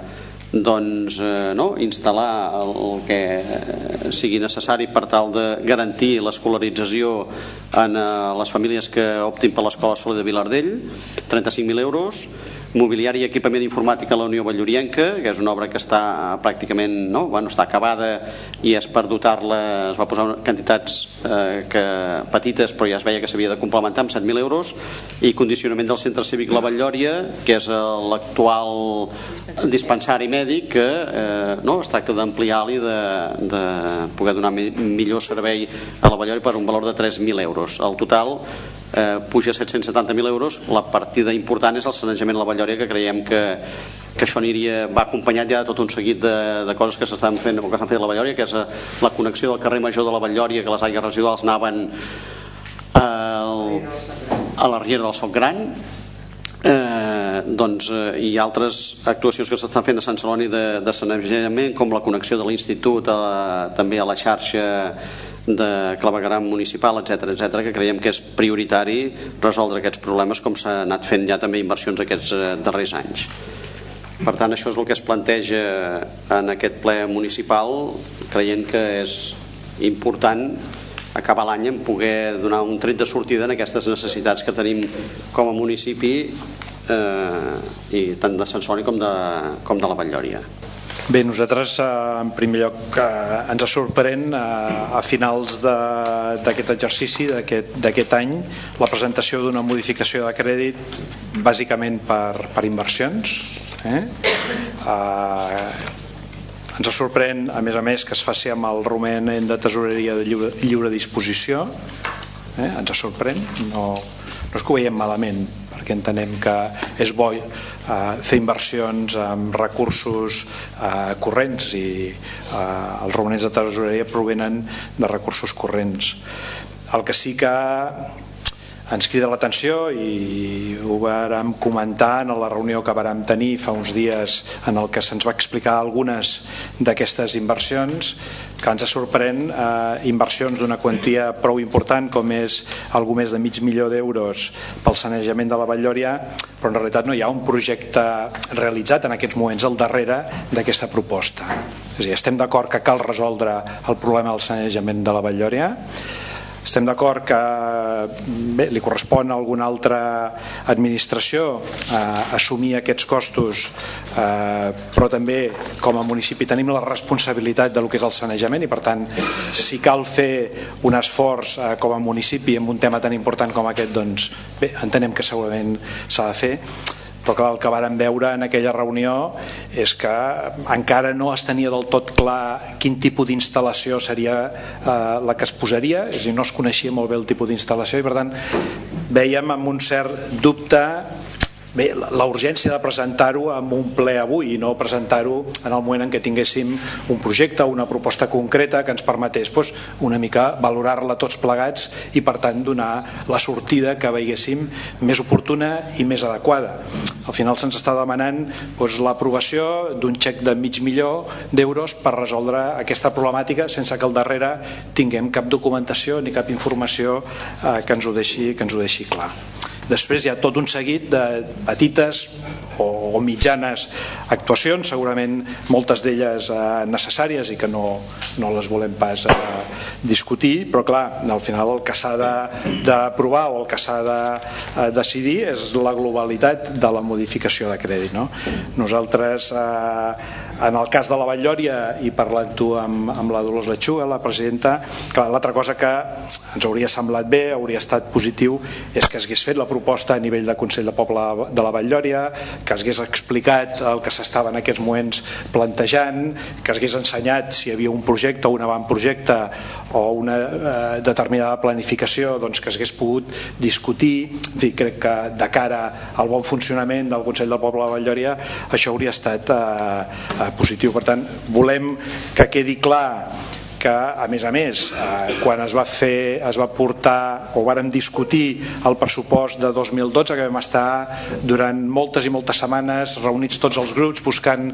[SPEAKER 1] instal·lar el que sigui necessari per tal de garantir l'escolarització en les famílies que optin per l'Escola Soler de Vilardell, 35.000 euros. Mobiliari i equipament informàtic a la Unió Vallorienca, que és una obra que està pràcticament està acabada i és per dotar-la, es va posar quantitats petites però ja es veia que s'havia de complementar amb 7.000 euros. I condicionament del centre cívic La Vall-lloria, que és l'actual dispensari mèdic, que es tracta d'ampliar-li, de poder donar millor servei a La Vall-lloria per un valor de 3.000 euros. El total puja a 770.000 euros. La partida important és el sanejament a La Vall-lloria, que creiem que això va acompanyat ja de tot un seguit de coses que s'estan fent o que s'han fet a La Vall-lloria, que és la connexió del carrer Major de La Vall-lloria, que les aigües residuals anaven a la riera del Soc Gran, i altres actuacions que s'estan fent a Sant Celoni de sanejament, com la connexió de l'institut també a la xarxa de clavegueram municipal, etc., que creiem que és prioritari resoldre aquests problemes, com s'ha anat fent ja també inversions aquests darrers anys. Per tant, això és el que es planteja en aquest ple municipal, creient que és important acabar l'any en poder donar un tret de sortida en aquestes necessitats que tenim com a municipi, i tant de Sant Celoni com de La Vall-lloria.
[SPEAKER 4] Bé, nosaltres en primer lloc ens sorprèn a finals d'aquest exercici, d'aquest any, la presentació d'una modificació de crèdit bàsicament per inversions. Ens sorprèn a més que es faci amb el romanent de tesoreria de lliure disposició. Ens sorprèn, no és que ho veiem malament, perquè entenem que és bo fer inversions amb recursos corrents, i els romanents de tesoreria provenen de recursos corrents. El que sí que ens crida l'atenció i ho vàrem comentar en la reunió que vàrem tenir fa uns dies en el que se'ns va explicar algunes d'aquestes inversions, que ens sorprèn inversions d'una quantia prou important com és algo més de $500.000 pel sanejament de la Vall-lloria, però en realitat no hi ha un projecte realitzat en aquests moments al darrere d'aquesta proposta. És a dir, estem d'acord que cal resoldre el problema del sanejament de la Vall-lloria, estem d'acord que bé, li correspon a alguna altra administració assumir aquests costos, però també com a municipi tenim la responsabilitat del que és el sanejament i per tant si cal fer un esforç com a municipi en un tema tan important com aquest, doncs bé, entenem que segurament s'ha de fer, però clar, el que vàrem veure en aquella reunió és que encara no es tenia del tot clar quin tipus d'instal·lació seria la que es posaria, és a dir, no es coneixia molt bé el tipus d'instal·lació i per tant vèiem amb un cert dubte bé, la urgència de presentar-ho en un ple avui i no presentar-ho en el moment en què tinguéssim un projecte o una proposta concreta que ens permetés una mica valorar-la tots plegats i per tant donar la sortida que veiéssim més oportuna i més adequada. Al final se'ns està demanant l'aprovació d'un xec de $500.000 per resoldre aquesta problemàtica sense que al darrere tinguem cap documentació ni cap informació que ens ho deixi clar. Després hi ha tot un seguit de petites o mitjanes actuacions, segurament moltes d'elles necessàries i que no les volem pas discutir, però clar, al final el que s'ha d'aprovar o el que s'ha de decidir és la globalitat de la modificació de crèdit, no? Nosaltres en el cas de la Vall-lloria i parlant-ho amb la Dolors Lechuga, la presidenta, clar, l'altra cosa que ens hauria semblat bé, hauria estat positiu, és que s'hagués fet la proposta a nivell de Consell de Poble de la Vall-lloria, que s'hagués explicat el que s'estava en aquests moments plantejant, que s'hagués ensenyat si hi havia un projecte o un avantprojecte o una determinada planificació que s'hagués pogut discutir. En fi, crec que de cara al bon funcionament del Consell del Poble de la Vall-lloria això hauria estat positiu. Per tant, volem que quedi clar que a més, quan es va portar o vàrem discutir el pressupost de 2012, que vam estar durant moltes i moltes setmanes reunits tots els grups buscant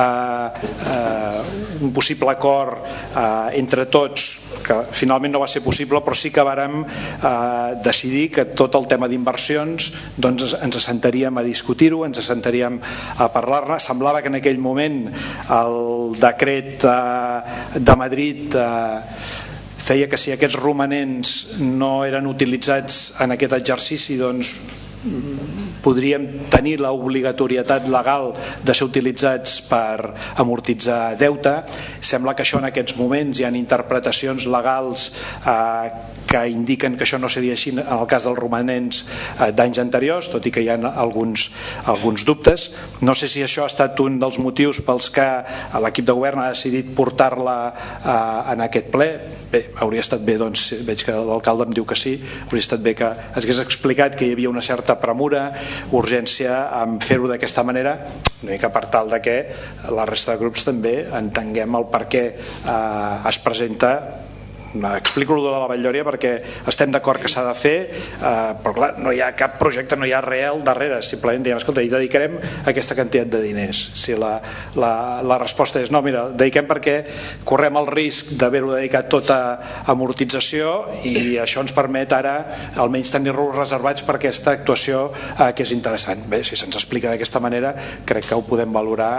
[SPEAKER 4] un possible acord entre tots, que finalment no va ser possible, però sí que vàrem decidir que tot el tema d'inversions ens assentaríem a discutir-ho, ens assentaríem a parlar-ne. Semblava que en aquell moment el decret de Madrid feia que si aquests romanents no eren utilitzats en aquest exercici, doncs podríem tenir l'obligatorietat legal de ser utilitzats per amortitzar deute. Sembla que això en aquests moments hi ha interpretacions legals que indiquen que això no seria així en el cas dels romanents d'anys anteriors, tot i que hi ha alguns dubtes. No sé si això ha estat un dels motius pels que l'equip de govern ha decidit portar-la en aquest ple. Bé, hauria estat bé, doncs, veig que l'alcalde em diu que sí, hauria estat bé que es hagués explicat que hi havia una certa premura, urgència en fer-ho d'aquesta manera, una mica per tal de que la resta de grups també entenguem el per què es presenta. Explico lo de la Vall-lloria perquè estem d'acord que s'ha de fer, però clar, no hi ha cap projecte, no hi ha real darrere, simplement diem, escolta, hi dedicarem aquesta quantitat de diners. Si la resposta és no, mira, dediquem perquè correm el risc d'haver-ho dedicat tot a amortització i això ens permet ara almenys tenir-los reservats per aquesta actuació que és interessant. Bé, si se'ns explica d'aquesta manera crec que ho podem valorar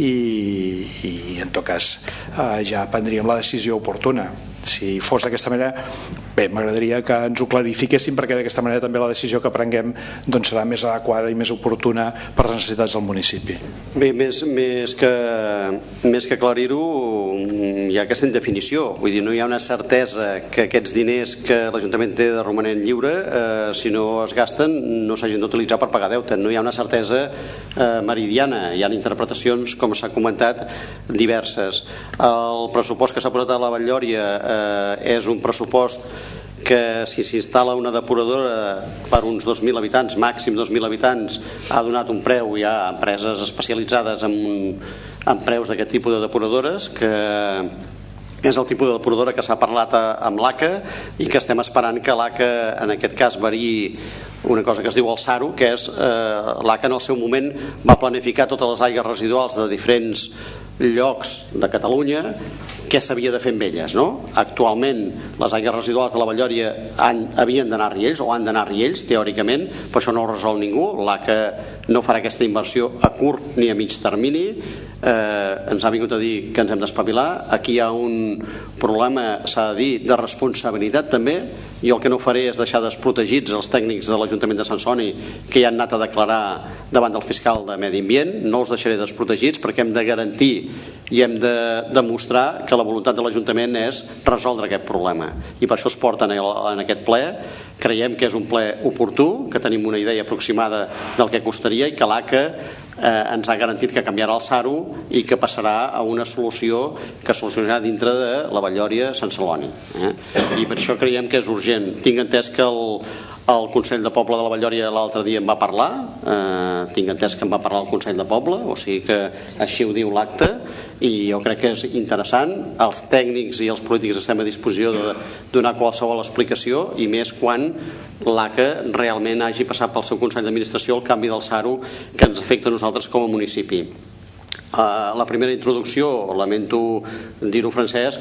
[SPEAKER 4] i en tot cas ja prendríem la decisió oportuna. Si fos d'aquesta manera, bé, m'agradaria que ens ho clarifiquéssim perquè d'aquesta manera també la decisió que prenguem doncs serà més adequada i més oportuna per les necessitats del municipi.
[SPEAKER 1] Bé, més que aclarir-ho, hi ha aquesta indefinició, vull dir, no hi ha una certesa que aquests diners que l'Ajuntament té de romanent lliure, si no es gasten, no s'hagin d'utilitzar per pagar deute. No hi ha una certesa meridiana, hi ha interpretacions, com s'ha comentat, diverses. El pressupost que s'ha posat a la Vall-lloria és un pressupost que si s'instal·la una depuradora per uns 2.000 habitants, màxim 2.000 habitants, ha donat un preu. Hi ha empreses especialitzades en preus d'aquest tipus de depuradores que és el tipus de depuradora que s'ha parlat amb l'ACA i que estem esperant que l'ACA en aquest cas variï una cosa que es diu el SARU, que és l'ACA en el seu moment va planificar totes les aigues residuals de diferents llocs de Catalunya, què s'havia de fer amb elles, no? Actualment les aigues residuals de la Vallòria havien d'anar a Riells o han d'anar a Riells teòricament, però això no ho resol ningú. L'ACA no farà aquesta inversió a curt ni a mig termini. Ens ha vingut a dir que ens hem d'espavilar. Aquí hi ha un problema, s'ha de dir, de responsabilitat també. Jo el que no faré és deixar desprotegits els tècnics de l'Ajuntament de Sant Celoni que ja han anat a declarar davant del fiscal de Medi Ambient. No els deixaré desprotegits perquè hem de garantir i hem de demostrar que la voluntat de l'Ajuntament és resoldre aquest problema, i per això es porta en aquest ple. Creiem que és un ple oportú, que tenim una idea aproximada del que costaria i que l'ACA ens ha garantit que canviarà el SARU i que passarà a una solució que solucionarà dintre de la Vallòria Sant Celoni, i per això creiem que és urgent. Tinc entès que el Consell de Poble de la Vallòria l'altre dia en va parlar, tinc entès que en va parlar el Consell de Poble, o sigui que així ho diu l'acte, i jo crec que és interessant. Els tècnics i els polítics estem a disposició de donar qualsevol explicació, i més quan l'ACA realment hagi passat pel seu Consell d'Administració el canvi del SARU que ens afecta a nosaltres com a municipi. La primera introducció, lamento dir-ho, Francesc,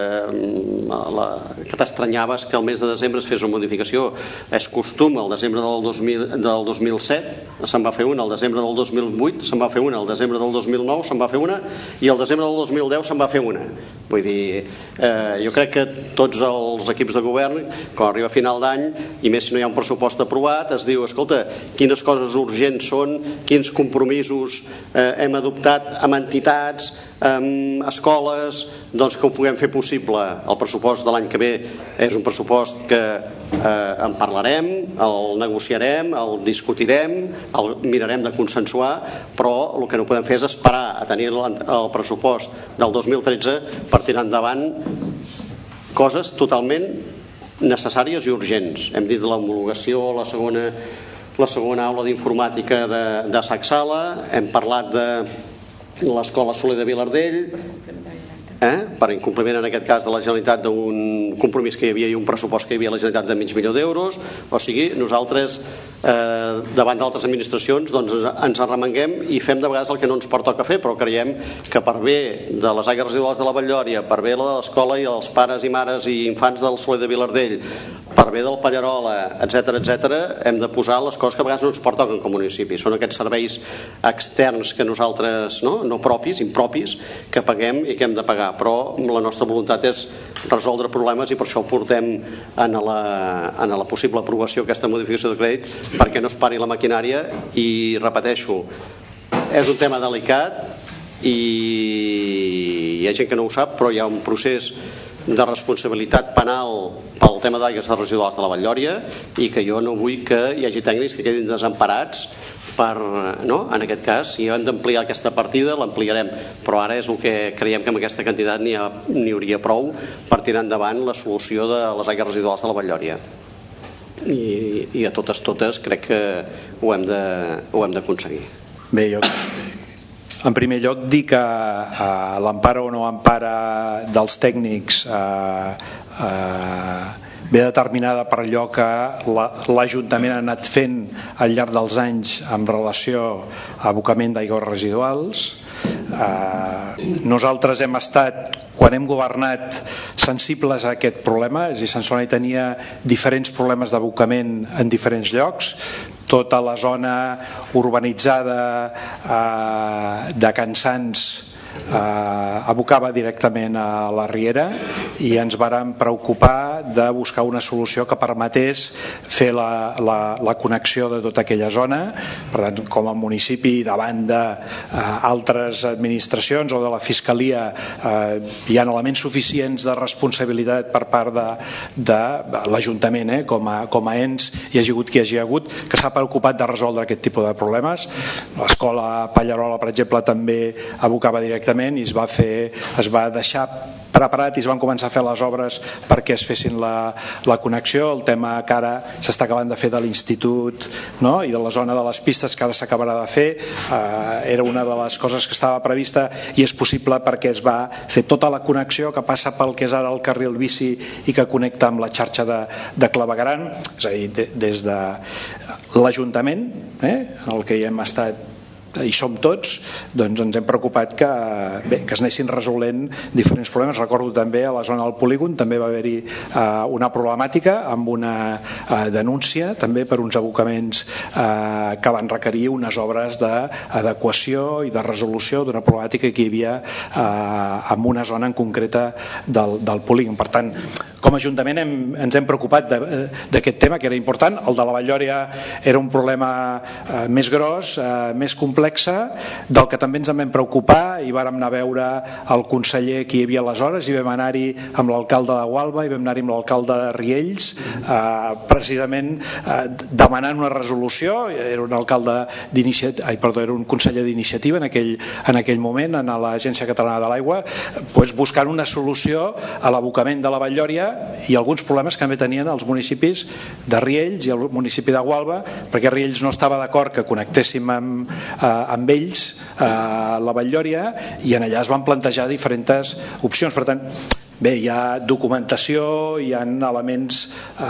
[SPEAKER 1] que t'estranyaves que el mes de desembre es fes una modificació. És costum, el desembre del 2007 se'n va fer una, el desembre del 2008 se'n va fer una, el desembre del 2009 se'n va fer una i el desembre del 2010 se'n va fer una. Vull dir, jo crec que tots els equips de govern, quan arriba a final d'any, i més si no hi ha un pressupost aprovat, es diu, escolta, quines coses urgents són, quins compromisos hem adoptat amb entitats, amb escoles, doncs que ho puguem fer possible. El pressupost de l'any que ve és un pressupost que en parlarem, el negociarem, el discutirem, el mirarem de consensuar, però el que no podem fer és esperar a tenir el pressupost del 2013 per tirar endavant coses totalment necessàries i urgents. Hem dit l'homologació, la segona aula d'informàtica de Sacsala, hem parlat de l'Escola Soler de Vilardell, per incompliment en aquest cas de la Generalitat d'un compromís que hi havia i un pressupost que hi havia a la Generalitat de $500.000 d'euros. O sigui, nosaltres davant d'altres administracions ens arremanguem i fem de vegades el que no ens pertoca fer, però creiem que per bé de les aigues residuals de la Vallòria, per bé de l'escola i els pares i mares i infants del Soler de Vilardell, per bé del Pallarola, etc., hem de posar les coses que a vegades no ens pertoquen com a municipi. Són aquests serveis externs que nosaltres, no propis, impropis, que paguem i que hem de pagar, però la nostra voluntat és resoldre problemes i per això ho portem en la possible aprovació aquesta modificació de crèdit, perquè no es pari la maquinària. I repeteixo, és un tema delicat i hi ha gent que no ho sap, però hi ha un procés de responsabilitat penal pel tema d'aigues residuals de la Vallòria i que jo no vull que hi hagi tècnics que quedin desemparats en aquest cas. Si hem d'ampliar aquesta partida, l'ampliarem, però ara és el que creiem que amb aquesta quantitat n'hi hauria prou per tirar endavant la solució de les aigues residuals de la Vallòria. I a totes crec que ho hem d'aconseguir.
[SPEAKER 4] Bé, jo en primer lloc dir que l'empara o no empara dels tècnics ve determinada per allò que l'Ajuntament ha anat fent al llarg dels anys en relació a abocament d'aigües residuals. Nosaltres hem estat, quan hem governat, sensibles a aquest problema, és a dir, Sant Celoni tenia diferents problemes d'abocament en diferents llocs. Tota la zona urbanitzada de Can Sants abocava directament a la riera i ens vàrem preocupar de buscar una solució que permetés fer la connexió de tota aquella zona. Per tant, com a municipi, davant d'altres administracions o de la Fiscalia, hi ha elements suficients de responsabilitat per part de l'Ajuntament, com a ens hi ha hagut qui hi hagi hagut, que s'ha preocupat de resoldre aquest tipus de problemes. L'escola Pallarola, per exemple, també abocava directament directament i es va deixar preparat i es van començar a fer les obres perquè es fessin la connexió. El tema que ara s'està acabant de fer de l'institut, no? I de la zona de les pistes que ara s'acabarà de fer, era una de les coses que estava prevista i és possible perquè es va fer tota la connexió que passa pel que és ara el carril bici i que connecta amb la xarxa de clavegueram, és a dir, des de l'Ajuntament, el que hi hem estat i som tots, doncs ens hem preocupat que es anessin resolent diferents problemes. Recordo també a la zona del polígon també va haver-hi una problemàtica amb una denúncia també per uns abocaments que van requerir unes obres d'adequació i de resolució d'una problemàtica que hi havia en una zona en concreta del polígon. Per tant, com a Ajuntament ens hem preocupat d'aquest tema que era important. El de la Vall-lloria era un problema més gros, més complex, del que també ens en vam preocupar i vàrem anar a veure el conseller que hi havia aleshores i vam anar-hi amb l'alcalde de Gualba i vam anar-hi amb l'alcalde de Riells precisament demanant una resolució. Era un era un conseller d'iniciativa en aquell moment a l'Agència Catalana de l'Aigua, buscant una solució a l'abocament de la Vall-lloria i alguns problemes que també tenien els municipis de Riells i el municipi de Gualba, perquè Riells no estava d'acord que connectéssim amb ells la Vall-lloria i en allà es van plantejar diferents opcions. Per tant, hi ha documentació, hi ha elements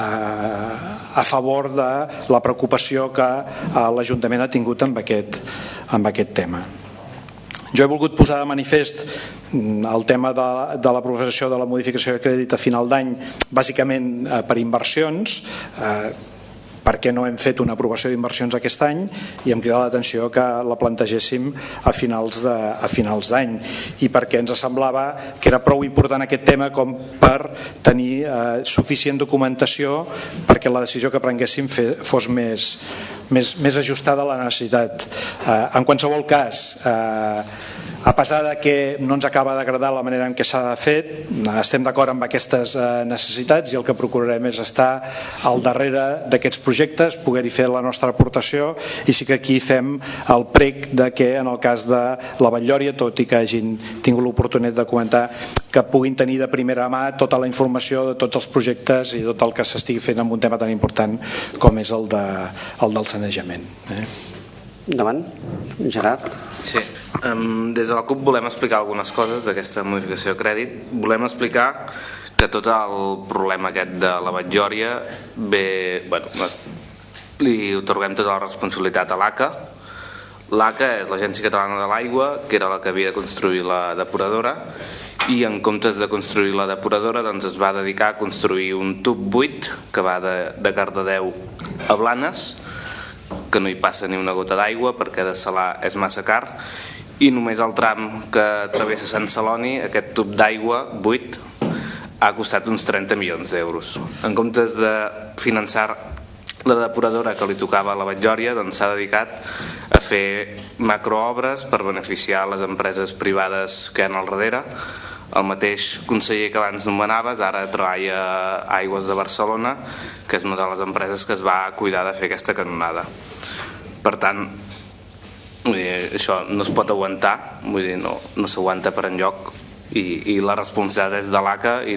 [SPEAKER 4] a favor de la preocupació que l'Ajuntament ha tingut amb aquest tema. Jo he volgut posar de manifest el tema de l'aprovació de la modificació de crèdit a final d'any, bàsicament per inversions, perquè no hem fet una aprovació d'inversions aquest any i em crida l'atenció que la plantegéssim a finals d'any i perquè ens semblava que era prou important aquest tema com per tenir suficient documentació perquè la decisió que prenguéssim fos més ajustada a la necessitat. En qualsevol cas, a pesar de que no ens acaba d'agradar la manera en què s'ha fet, estem d'acord amb aquestes necessitats i el que procurarem és estar al darrere d'aquests projectes, poder-hi fer la nostra aportació i sí que aquí fem el prec de que en el cas de la Vall-lloria, tot i que hagin tingut l'oportunitat de comentar, que puguin tenir de primera mà tota la informació de tots els projectes i tot el que s'estigui fent amb un tema tan important com és el del sanejament.
[SPEAKER 1] Endavant, Gerard.
[SPEAKER 10] Sí, des de la CUP volem explicar algunes coses d'aquesta modificació de crèdit. Volem explicar que tot el problema aquest de la Vall-lloria li otorguem tota la responsabilitat a l'ACA. L'ACA és l'Agència Catalana de l'Aigua, que era la que havia de construir la depuradora, i en comptes de construir la depuradora doncs es va dedicar a construir un tub buit que va de Cardedeu a Blanes, que no hi passa ni una gota d'aigua perquè de salar és massa car, i només el tram que travessa Sant Celoni, aquest tub d'aigua buit, ha costat uns 30 milions d'euros. En comptes de finançar la depuradora que li tocava a la Vall-lloria, doncs s'ha dedicat a fer macroobres per beneficiar les empreses privades que hi ha al darrere. El mateix conseller que abans nomenaves ara treballa a Aigües de Barcelona, que és una de les empreses que es va cuidar de fer aquesta canonada. Per tant, això no es pot aguantar, no s'aguanta per enlloc, i la responsabilitat és de l'ACA i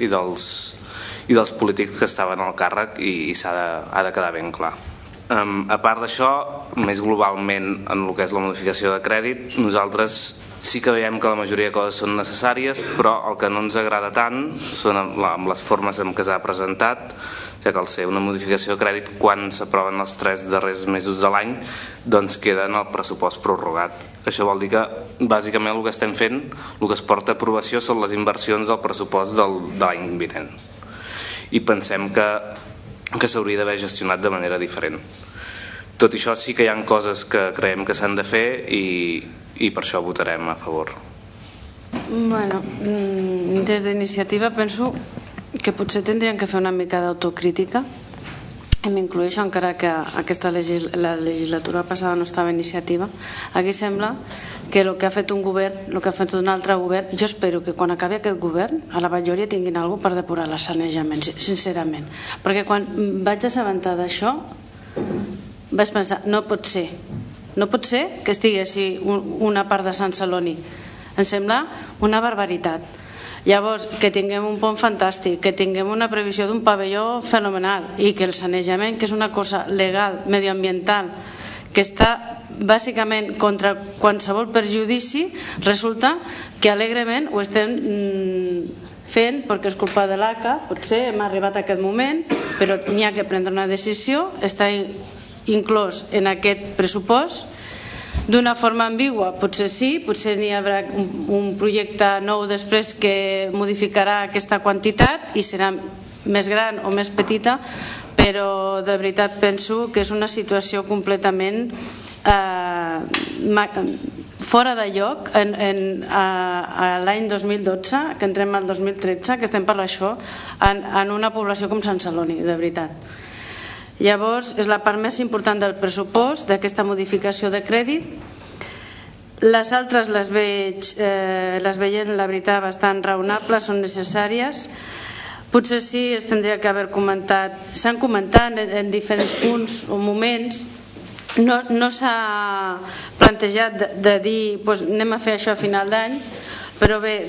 [SPEAKER 10] dels polítics que estaven al càrrec i ha de quedar ben clar. A part d'això, més globalment en el que és la modificació de crèdit, nosaltres sí que veiem que la majoria de coses són necessàries, però el que no ens agrada tant són amb les formes en què s'ha presentat, ja que al ser una modificació de crèdit, quan s'aproven els 3 darrers mesos de l'any, doncs queda en el pressupost prorrogat. Això vol dir que bàsicament el que estem fent, el que es porta a aprovació són les inversions del pressupost de l'any vinent. I pensem que s'hauria d'haver gestionat de manera diferent. Tot i això sí que hi ha coses que creiem que s'han de fer i per això votarem a favor.
[SPEAKER 9] Bueno, des d'iniciativa penso que potser tindrien que fer una mica d'autocrítica. M'incloeixo, encara que la legislatura passada no estava iniciativa. Aquí sembla que el que ha fet un govern, el que ha fet un altre govern, jo espero que quan acabi aquest govern a la Vall-lloria tinguin alguna cosa per depurar el sanejament, sincerament. Perquè quan vaig assabentar d'això vaig pensar, no pot ser que estiguessi una part de Sant Celoni Em sembla una barbaritat. Llavors, que tinguem un pont fantàstic, que tinguem una previsió d'un pavelló fenomenal i que el sanejament, que és una cosa legal, medioambiental, que està bàsicament contra qualsevol perjudici, resulta que alegrement ho estem fent perquè és culpa de l'ACA, potser hem arribat a aquest moment, però n'hi ha que prendre una decisió, està inclòs en aquest pressupost, d'una forma ambigua, potser sí, potser n'hi haurà un projecte nou després que modificarà aquesta quantitat i serà més gran o més petita, però de veritat penso que és una situació completament fora de lloc a l'any 2012, que entrem al 2013, que estem per això, en una població com Sant Celoni, de veritat. Llavors, és la part més important del pressupost, d'aquesta modificació de crèdit. Les altres les veiem, la veritat, bastant raonables, són necessàries. Potser sí, es tindria que haver comentat, s'han comentat en diferents punts o moments. No s'ha plantejat de dir anem a fer això a final d'any, però bé,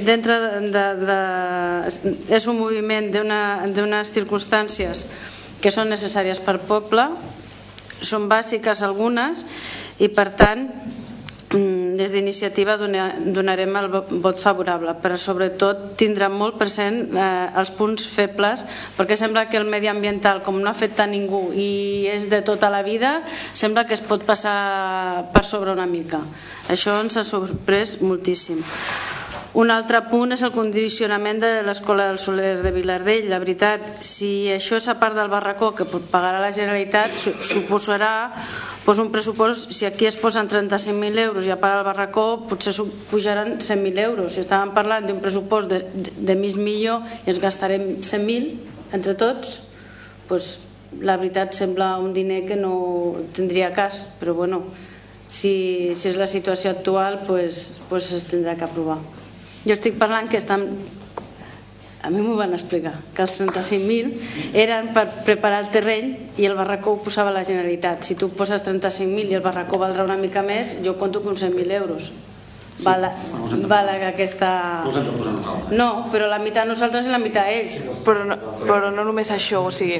[SPEAKER 9] és un moviment d'unes circumstàncies que són necessàries per poble, són bàsiques algunes i per tant des d'iniciativa donarem el vot favorable, però sobretot tindrà molt present els punts febles, perquè sembla que el mediambiental, com no ha fet tant ningú i és de tota la vida, sembla que es pot passar per sobre una mica. Això ens ha sorprès moltíssim. Un altre punt és el condicionament de l'Escola del Soler de Vilardell. La veritat, si això és a part del barracó que pagarà la Generalitat, suposarà un pressupost, si aquí es posen 35.000 euros i a part del barracó potser pujaran 100.000 euros. Si estàvem parlant d'un pressupost de $500.000 i ens gastarem 100.000 entre tots, la veritat sembla un diner que no tindria cas, però bueno, si és la situació actual es tindrà que aprovar. Jo estic parlant que a mi m'ho van explicar, que els 35.000 eren per preparar el terreny i el barracó ho posava la Generalitat. Si tu poses 35.000 i el barracó valdrà una mica més, jo compto que uns 100.000 euros val aquesta... No, però la meitat nosaltres i la meitat ells.
[SPEAKER 13] Però no només això, o sigui,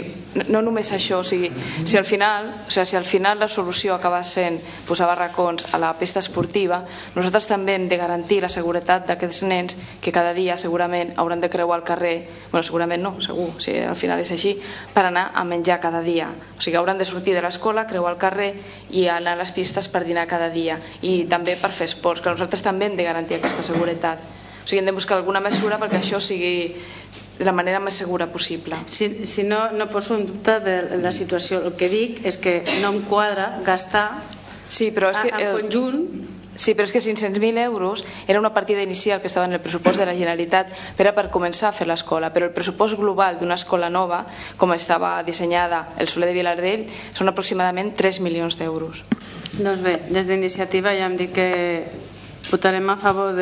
[SPEAKER 13] si al final la solució acaba sent posar barracons a la pista esportiva, nosaltres també hem de garantir la seguretat d'aquests nens que cada dia segurament hauran de creuar el carrer, bueno, segurament no, segur, si al final és així, per anar a menjar cada dia. O sigui, hauran de sortir de l'escola, creuar el carrer i anar a les pistes per dinar cada dia, i també per fer esports, que nosaltres també hem de garantir aquesta seguretat. O sigui, hem de buscar alguna mesura perquè això sigui de la manera més segura possible.
[SPEAKER 9] Si no poso en dubte de la situació. El que dic és que no em quadra gastar en conjunt.
[SPEAKER 13] Sí, però és que 500.000 euros era una partida inicial que estava en el pressupost de la Generalitat per començar a fer l'escola, però el pressupost global d'una escola nova, com estava dissenyada el Soler de Vilardell, són aproximadament 3 milions d'euros.
[SPEAKER 9] Doncs bé, des d'iniciativa ja hem dit que votarem a favor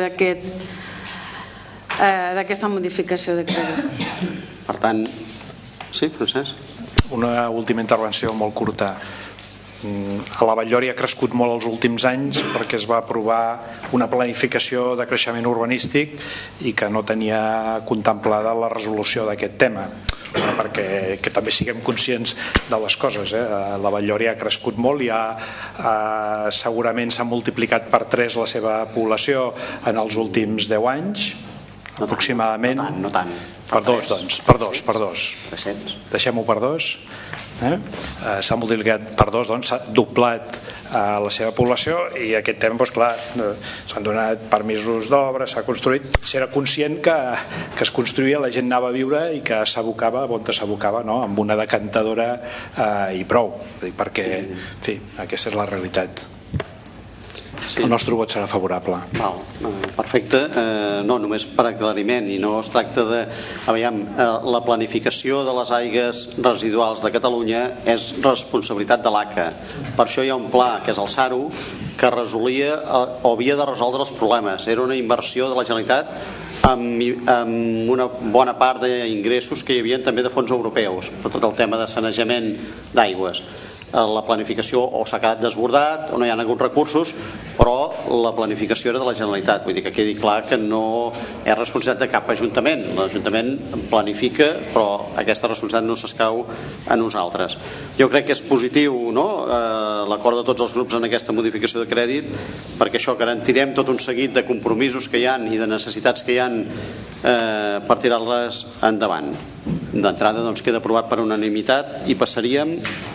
[SPEAKER 9] d'aquesta modificació de crèdit.
[SPEAKER 1] Per tant, sí, Francesc?
[SPEAKER 4] Una última intervenció molt curta. A la Vall-llori ha crescut molt els últims anys perquè es va aprovar una planificació de creixement urbanístic i que no tenia contemplada la resolució d'aquest tema, perquè que també siguem conscients de les coses. La Vall-llori ha crescut molt i segurament s'ha multiplicat per 3 la seva població en els últims 10 anys aproximadament.
[SPEAKER 1] No tant.
[SPEAKER 4] Per dos. Deixem-ho per 2. S'ha multiplicat per 2, doncs s'ha doblat la seva població i aquest tema, doncs clar, s'han donat permisos d'obra, s'ha construït, s'era conscient que es construïa, la gent anava a viure i que s'abocava on s'abocava, no? Amb una decantadora i prou, perquè en fi, aquesta és la realitat. El nostre vot serà favorable.
[SPEAKER 1] Perfecte. No, només per aclariment, i no es tracta de... La planificació de les aigües residuals de Catalunya és responsabilitat de l'ACA. Per això hi ha un pla, que és el SARU, que resolia o havia de resoldre els problemes. Era una inversió de la Generalitat amb una bona part d'ingressos que hi havia també de fons europeus per tot el tema de sanejament d'aigües. la planificació o s'ha quedat desbordat o no hi ha hagut recursos, però la planificació era de la Generalitat. Vull dir que quedi clar que no és responsabilitat de cap ajuntament. L'Ajuntament planifica, però aquesta responsabilitat no s'escau a nosaltres. Jo crec que és positiu, no?, l'acord de tots els grups en aquesta modificació de crèdit, perquè això garantirem tot un seguit de compromisos que hi ha i de necessitats que hi ha per tirar-les endavant. D'entrada doncs queda aprovat per unanimitat i passaríem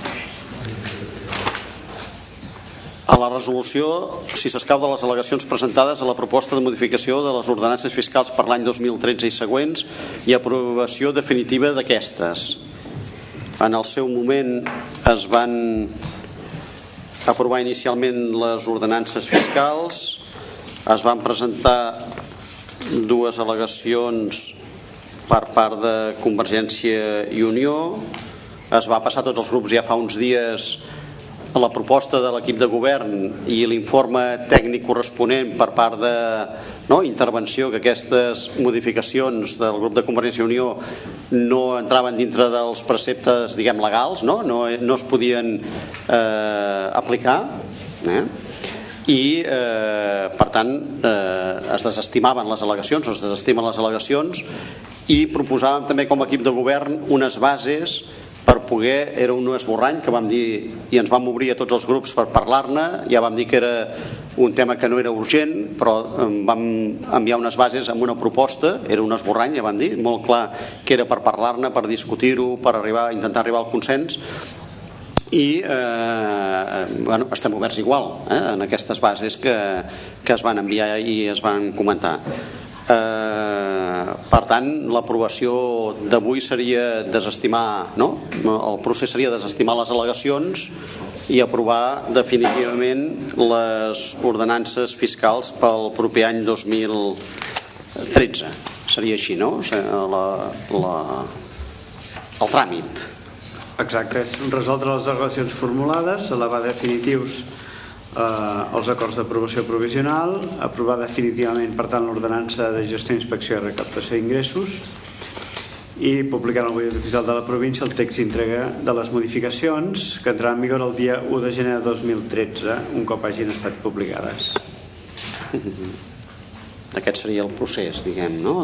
[SPEAKER 1] a la resolució, si s'escau, de les al·legacions presentades a la proposta de modificació de les ordenances fiscals per l'any 2013 i següents i aprovació definitiva d'aquestes. En el seu moment es van aprovar inicialment les ordenances fiscals, es van presentar dues al·legacions per part de Convergència i Unió, es va passar a tots els grups ja fa uns dies a la proposta de l'equip de govern i l'informe tècnic corresponent per part de intervenció, que aquestes modificacions del grup de Convergència i Unió no entraven dintre dels preceptes, diguem, legals, no es podien aplicar, i per tant es desestimaven les al·legacions, es desestimen les al·legacions, i proposàvem també com a equip de govern unes bases per poder, era un esborrany que vam dir i ens vam obrir a tots els grups per parlar-ne, ja vam dir que era un tema que no era urgent, però vam enviar unes bases amb una proposta, era un esborrany, ja vam dir, molt clar que era per parlar-ne, per discutir-ho, per intentar arribar al consens, i estem oberts igual en aquestes bases que es van enviar i es van comentar. Per tant, l'aprovació d'avui seria desestimar, el procés seria desestimar les al·legacions i aprovar definitivament les ordenances fiscals pel proper any 2013. Seria així, no? El tràmit.
[SPEAKER 8] Exacte, és resoldre les al·legacions formulades, elevar definitius els acords d'aprovació provisional, aprovar definitivament, per tant, l'ordenança de gestió, inspecció i recaptació d'ingressos i publicar en el butlletí oficial de la província el text íntegre de les modificacions que entraran en vigor el dia 1 de gener de 2013, un cop hagin estat publicades.
[SPEAKER 1] Aquest seria el procés, diguem, no?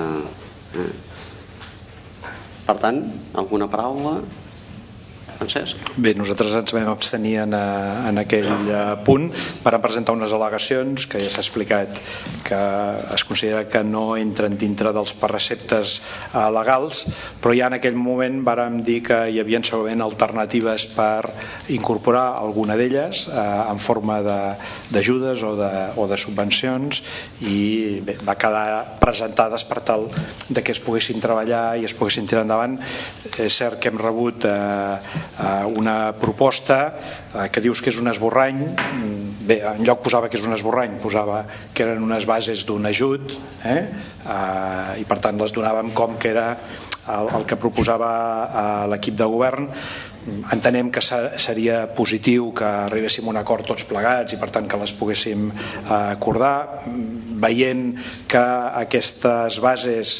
[SPEAKER 1] Per tant, alguna paraula? Francesc?
[SPEAKER 4] Bé, nosaltres ens vam abstenir en aquell punt. Vam presentar unes al·legacions que ja s'ha explicat que es considera que no entren dintre dels preceptes legals, però ja en aquell moment vàrem dir que hi havia segurament alternatives per incorporar alguna d'elles en forma d'ajudes o de subvencions, i bé, va quedar presentades per tal de que es poguessin treballar i es poguessin tirar endavant. És cert que hem rebut una proposta que dius que és un esborrany. Bé, en lloc posava que és un esborrany, posava que eren unes bases d'un ajut, i per tant les donàvem com que era el que proposava l'equip de govern. Entenem que seria positiu que arribéssim a un acord tots plegats i per tant que les poguéssim acordar, veient que aquestes bases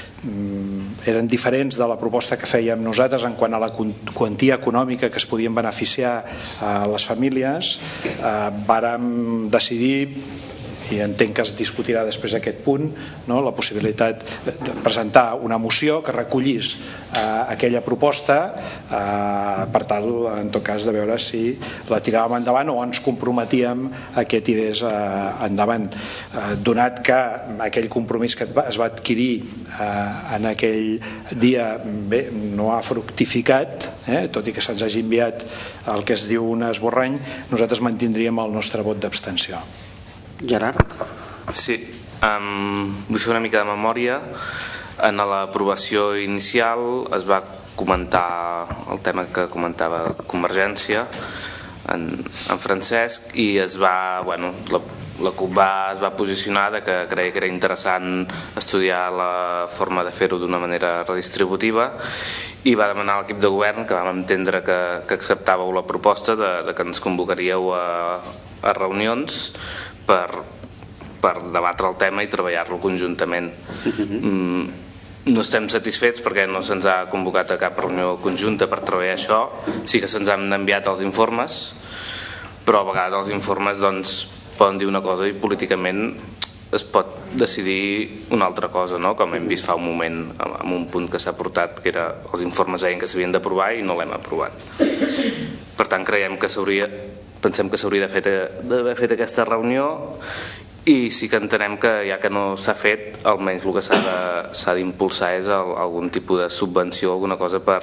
[SPEAKER 4] eren diferents de la proposta que fèiem nosaltres en quant a la quantia econòmica que es podien beneficiar a les famílies. Vàrem decidir, i entenc que es discutirà després d'aquest punt, la possibilitat de presentar una moció que recollís aquella proposta, per tal, en tot cas, de veure si la tiràvem endavant o ens comprometíem a que tirés endavant. Donat que aquell compromís que es va adquirir en aquell dia no ha fructificat, tot i que se'ns hagi enviat el que es diu un esborrany, nosaltres mantindríem el nostre vot d'abstenció.
[SPEAKER 1] Gerard?
[SPEAKER 10] Sí, vull fer una mica de memòria. En l'aprovació inicial es va comentar el tema que comentava Convergència, en Francesc, i la CUP es va posicionar que creia que era interessant estudiar la forma de fer-ho d'una manera redistributiva, i va demanar a l'equip de govern, que vam entendre que acceptàveu la proposta, de que ens convocaríeu a reunions per debatre el tema i treballar-lo conjuntament. no estem satisfets perquè no se'ns ha convocat a cap reunió conjunta per treballar això. Sí que se'ns han enviat els informes, però a vegades els informes doncs, poden dir una cosa i políticament es pot decidir una altra cosa, no? Com hem vist fa un moment amb un punt que s'ha portat, que era els informes deien que s'havien d'aprovar i no l'hem aprovat. Per tant, pensem que s'hauria d'haver fet aquesta reunió, i sí que entenem que ja que no s'ha fet, almenys el que s'ha d'impulsar és algun tipus de subvenció, alguna cosa per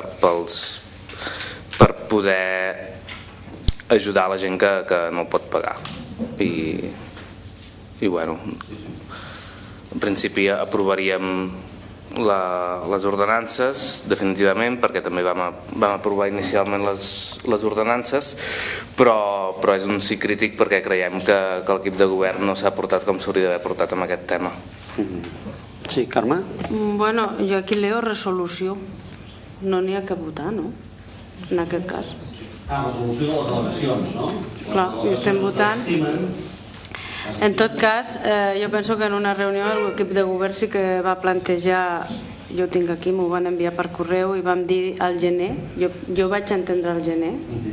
[SPEAKER 10] poder ajudar la gent que no pot pagar. I bueno, en principi aprovaríem les ordenances definitivament, perquè també vam aprovar inicialment les ordenances, però és un sí crític perquè creiem que l'equip de govern no s'ha portat com s'hauria d'haver portat amb aquest tema.
[SPEAKER 1] Sí, Carme?
[SPEAKER 9] Bueno, jo aquí leo resolució, no n'hi ha que votar, no? En aquest cas.
[SPEAKER 1] Resolució de les delegacions, no?
[SPEAKER 9] Clar, ho estem votant. En tot cas, jo penso que en una reunió l'equip de govern sí que va plantejar, jo ho tinc aquí, m'ho van enviar per correu i vam dir al gener, jo vaig entendre al gener.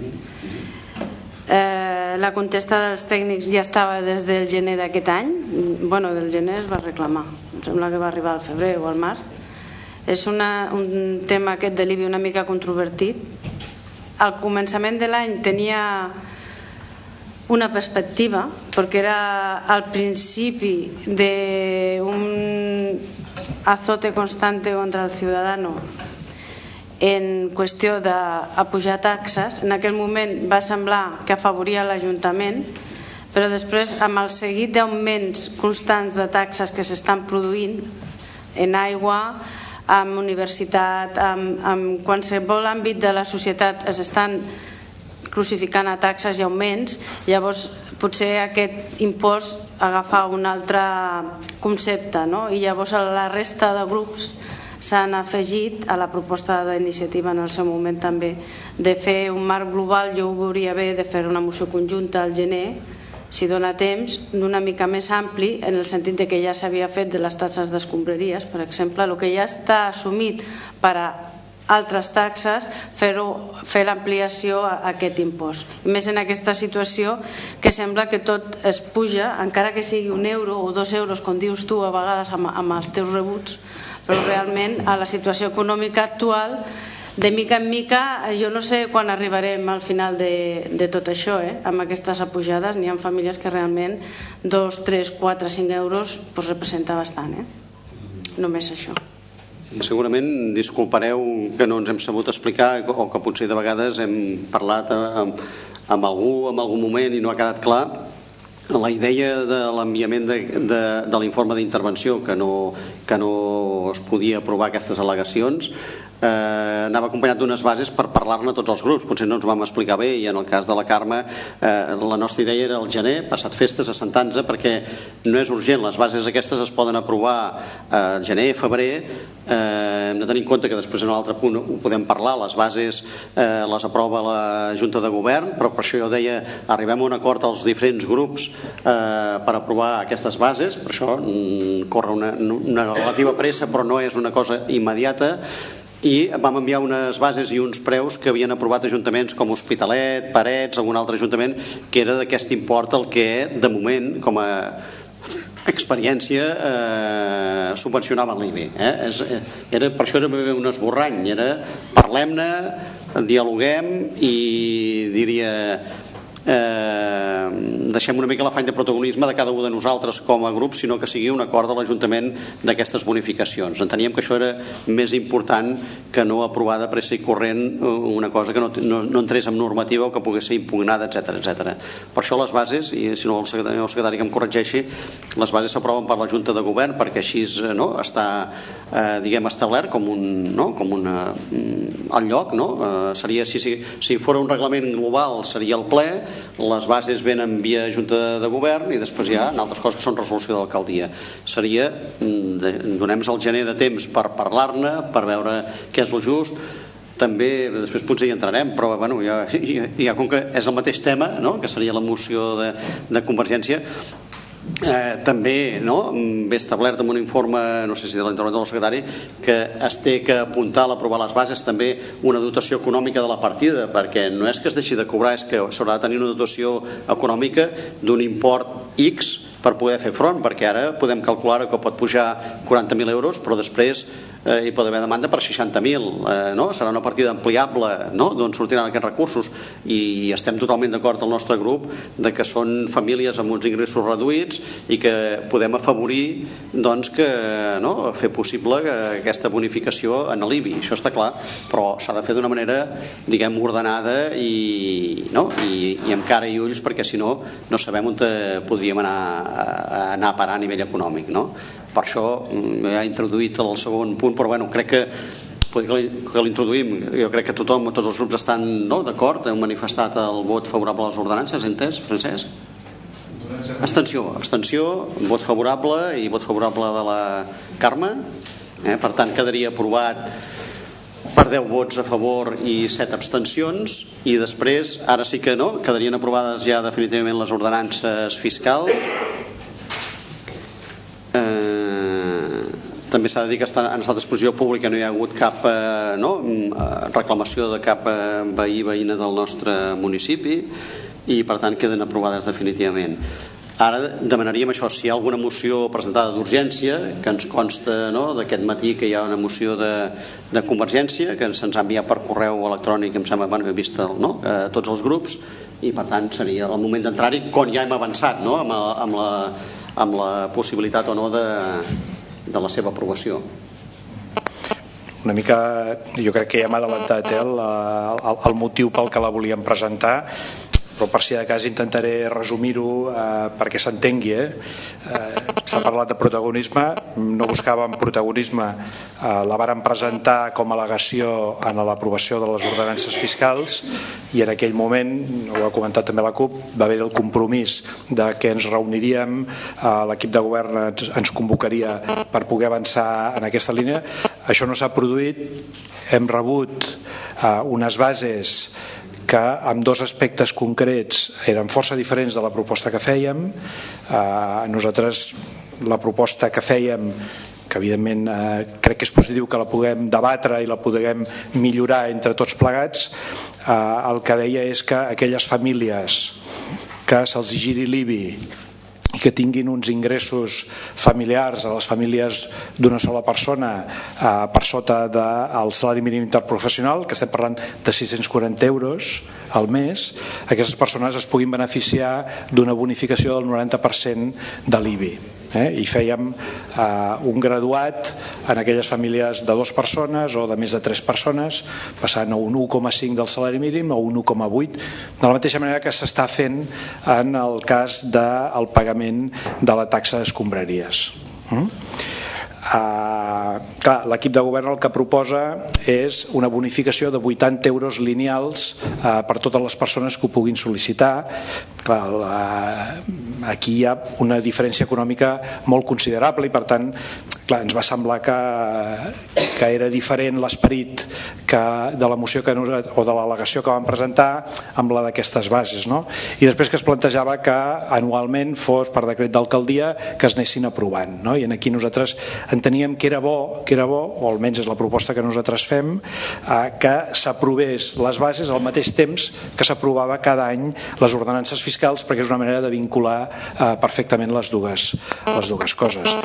[SPEAKER 9] La contesta dels tècnics ja estava des del gener d'aquest any, bueno, del gener es va reclamar, em sembla que va arribar al febrer o al març. És un tema aquest de l'IBI una mica controvertit. Al començament de l'any tenia una perspectiva, perquè era al principi d'un azote constante contra el ciudadano en qüestió d'apujar taxes. En aquell moment va semblar que afavoria l'Ajuntament, però després, amb el seguit d'augments constants de taxes que s'estan produint en aigua, en universitat, en qualsevol àmbit de la societat s'estan crucificant a taxes i augments, llavors potser aquest impost agafa un altre concepte, no? I llavors la resta de grups s'han afegit a la proposta d'iniciativa en el seu moment també de fer un marc global. Jo ho veuria bé de fer una moció conjunta al gener, si dona temps, d'una mica més ampli, en el sentit de que ja s'havia fet de les taxes d'escombraries, per exemple, el que ja està assumit per a altres taxes, fer l'ampliació a aquest impost. I més en aquesta situació que sembla que tot es puja, encara que sigui €1 o €2, com dius tu a vegades amb els teus rebuts, però realment a la situació econòmica actual, de mica en mica, jo no sé quan arribarem al final de tot això, amb aquestes apujades. N'hi ha famílies que realment 2, 3, 4, 5 euros representa bastant, només això.
[SPEAKER 1] Segurament disculpareu que no ens hem sabut explicar o que potser de vegades hem parlat amb algú en algun moment i no ha quedat clar. La idea de l'enviament de l'informe d'intervenció, que no es podia aprovar aquestes al·legacions, anava acompanyat d'unes bases per parlar-ne tots els grups. Potser no ens vam explicar bé, i en el cas de la Carme la nostra idea era el gener, passat festes, assentant-nos, perquè no és urgent. Les bases aquestes es poden aprovar al gener, febrer. Hem de tenir en compte que després en un altre punt ho podem parlar. Les bases les aprova la Junta de Govern, però per això jo deia arribem a un acord als diferents grups per aprovar aquestes bases. Per això corre una relativa pressa, però no és una cosa immediata. I vam enviar unes bases i uns preus que havien aprovat ajuntaments com Hospitalet, Parets, algun altre ajuntament, que era d'aquest import el que de moment, com a experiència, subvencionava l'IBI. Per això era un esborrany, parlem-ne, dialoguem i diria deixem una mica l'afany de protagonisme de cada un de nosaltres com a grup, sinó que sigui un acord de l'Ajuntament d'aquestes bonificacions. Enteníem que això era més important que no aprovar de pressa i corrent una cosa que no entrés en normativa o que pogués ser impugnada, etc. Per això les bases, i si no el secretari que em corregeixi, les bases s'aproven per la Junta de Govern perquè així està establert com el lloc. Si fos un reglament global seria el ple, les bases venen via Junta de Govern i després hi ha altres coses que són resolució de l'alcaldia. Donem-nos el gener de temps per parlar-ne, per veure què és el just. També, després potser hi entrarem, però ja com que és el mateix tema, que seria la moció de Convergència, També ve establert en un informe, no sé si de l'interventor del secretari, que es té que apuntar a l'aprovar les bases també una dotació econòmica de la partida, perquè no és que es deixi de cobrar, és que s'haurà de tenir una dotació econòmica d'un import X per poder fer front, perquè ara podem calcular que pot pujar 40.000 euros, però després hi pot haver demanda per 60.000, serà una partida ampliable d'on sortiran aquests recursos, i estem totalment d'acord al nostre grup de que són famílies amb uns ingressos reduïts i que podem afavorir fer possible aquesta bonificació en l'IBI, això està clar, però s'ha de fer d'una manera, diguem, ordenada i amb cara i ulls, perquè si no sabem on podríem anar a parar a nivell econòmic. Per això ja he introduït el segon punt, però crec que l'introduïm. Jo crec que tothom, tots els grups estan d'acord, heu manifestat el vot favorable a les ordenances, entès, Francesc? Abstenció, vot favorable i vot favorable de la Carme. Per tant, quedaria aprovat per 10 vots a favor i 7 abstencions, i després, ara sí que quedarien aprovades ja definitivament les ordenances fiscals. També s'ha de dir que han estat d'exposició pública, no hi ha hagut cap reclamació de cap veí veïna del nostre municipi, i per tant queden aprovades definitivament. Ara demanaríem això, si hi ha alguna moció presentada d'urgència, que ens consta d'aquest matí que hi ha una moció de Convergència que se'ns ha enviat per correu electrònic, em sembla que he vist a tots els grups, i per tant seria el moment d'entrar-hi, quan ja hem avançat amb la possibilitat o no de la seva aprovació.
[SPEAKER 4] Una mica, jo crec que ja m'ha adelantat el motiu pel que la volíem presentar, però per si de cas intentaré resumir-ho perquè s'entengui. S'ha parlat de protagonisme, no buscàvem protagonisme, la vàrem presentar com a al·legació en l'aprovació de les ordenances fiscals, i en aquell moment, ho ha comentat també la CUP, va haver el compromís de que ens reuniríem, l'equip de govern ens convocaria per poder avançar en aquesta línia. Això no s'ha produït, hem rebut unes bases que amb dos aspectes concrets eren força diferents de la proposta que fèiem. Nosaltres la proposta que fèiem, que evidentment crec que és positiu que la puguem debatre i la puguem millorar entre tots plegats, el que deia és que aquelles famílies que se'ls giri l'IBI i que tinguin uns ingressos familiars a les famílies d'una sola persona per sota del salari mínim interprofessional, que estem parlant de 640 euros al mes, aquestes persones es puguin beneficiar d'una bonificació del 90% de l'IBI. I fèiem un graduat en aquelles famílies de 2 persones o de més de 3 persones, passant a un 1,5 del salari mínim o un 1,8, de la mateixa manera que s'està fent en el cas del pagament de la taxa d'escombraries. L'equip de govern el que proposa és una bonificació de 80 euros lineals per totes les persones que ho puguin sol·licitar. Aquí hi ha una diferència econòmica molt considerable i per tant ens va semblar que era diferent l'esperit de la moció o de l'al·legació que vam presentar amb la d'aquestes bases, i després que es plantejava que anualment fos per decret d'alcaldia que es anessin aprovant, i aquí nosaltres enteníem que era bo, o almenys és la proposta que nosaltres fem, que s'aprovés les bases al mateix temps que s'aprovava cada any les ordenances fiscals, perquè és una manera de vincular perfectament les dues coses.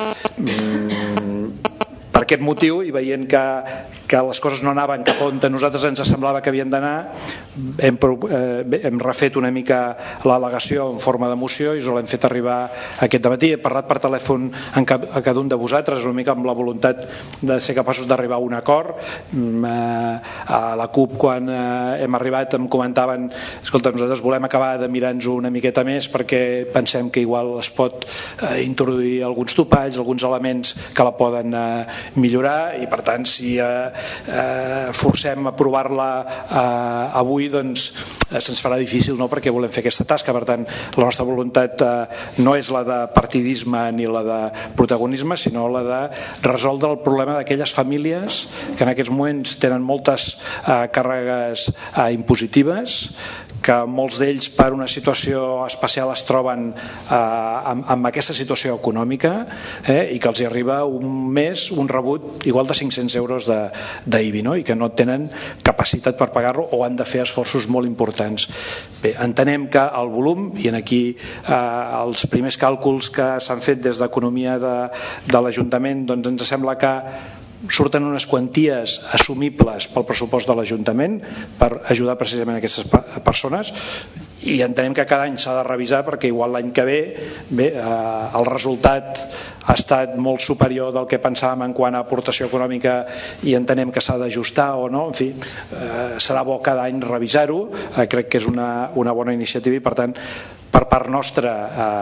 [SPEAKER 4] Per aquest motiu, i veient que les coses no anaven cap on nosaltres ens semblava que havien d'anar, hem refet una mica l'al·legació en forma de moció i us l'hem fet arribar aquest dematí. He parlat per telèfon a cada un de vosaltres, una mica amb la voluntat de ser capaços d'arribar a un acord. A la CUP, quan hem arribat, em comentaven: escolta, nosaltres volem acabar de mirar-nos una miqueta més perquè pensem que igual es pot introduir alguns topalls, alguns elements que la poden millorar, i per tant si forcem a aprovar-la avui, doncs se'ns farà difícil, perquè volem fer aquesta tasca. Per tant, la nostra voluntat no és la de partidisme ni la de protagonisme, sinó la de resoldre el problema d'aquelles famílies que en aquests moments tenen moltes càrregues impositives, que molts d'ells per una situació especial es troben amb aquesta situació econòmica i que els hi arriba un mes un rebut igual de 500 euros d'IBI, no? I que no tenen capacitat per pagar-lo o han de fer esforços molt importants. Bé, entenem que el volum, i en aquí els primers càlculs que s'han fet des d'Economia de l'Ajuntament, doncs ens sembla que surten unes quanties assumibles pel pressupost de l'Ajuntament per ajudar precisament aquestes persones, i entenem que cada any s'ha de revisar perquè igual l'any que ve el resultat ha estat molt superior del que pensàvem en quant a aportació econòmica i entenem que s'ha d'ajustar o no. En fi, serà bo cada any revisar-ho. Crec que és una bona iniciativa i per tant per part nostra,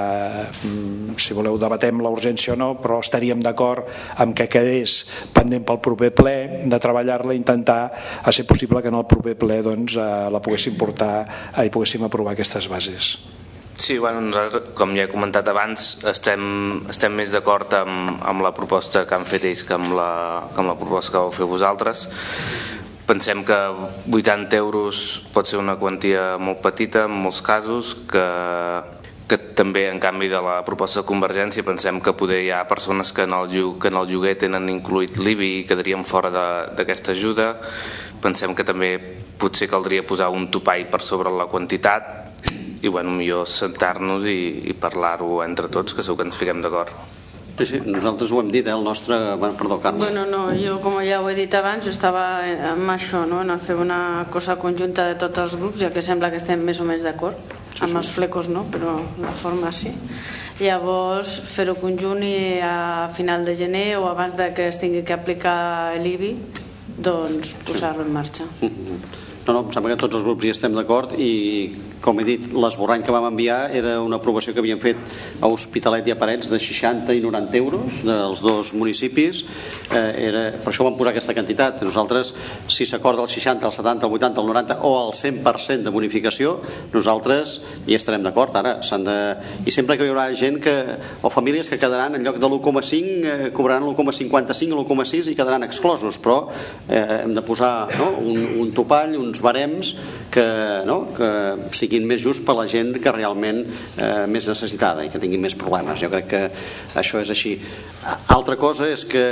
[SPEAKER 4] si voleu debatem la urgència o no, però estaríem d'acord amb que quedés pendent pel proper ple de treballar-la i intentar a ser possible que en el proper ple la poguéssim portar i poguéssim aprovar aquestes bases.
[SPEAKER 10] Sí, bueno, nosaltres, com ja he comentat abans, estem més d'acord amb la proposta que han fet ells que amb la proposta que vau fer vosaltres. Pensem que 80 euros pot ser una quantia molt petita en molts casos, que també en canvi de la proposta de Convergència pensem que poder hi ha persones que en el lloguer tenen incluït l'IBI i quedarien fora d'aquesta ajuda. Pensem que també potser caldria posar un topall per sobre la quantitat i bueno, millor sentar-nos i parlar-ho entre tots, que segur que ens fiquem d'acord.
[SPEAKER 1] Sí, nosaltres ho hem dit, el nostre... Perdó, Carme.
[SPEAKER 9] Bueno, no, jo com ja ho he dit abans, jo estava amb això, no? En fer una cosa conjunta de tots els grups, ja que sembla que estem més o menys d'acord, amb els flecos no, però la forma sí. Llavors, fer-ho conjunt i a final de gener o abans de que es tingui que aplicar l'IBI, doncs posar-lo en marxa.
[SPEAKER 1] No, em sembla que tots els grups hi estem d'acord i, com he dit, l'esborrany que vam enviar era una aprovació que havíem fet a Hospitalet i a Parets de 60 i 90 euros dels dos municipis. Per això vam posar aquesta quantitat. Nosaltres, si s'acorda el 60, el 70, el 80, el 90 o el 100% de bonificació, nosaltres hi estarem d'acord. Ara, i sempre que hi haurà gent o famílies que quedaran en lloc de l'1,5 cobraran l'1,55 o l'1,6 i quedaran exclosos, però hem de posar un topall, uns barems que siguin més just per la gent que realment més necessitada i que tinguin més problemes. Jo crec que això és així. Altra cosa és que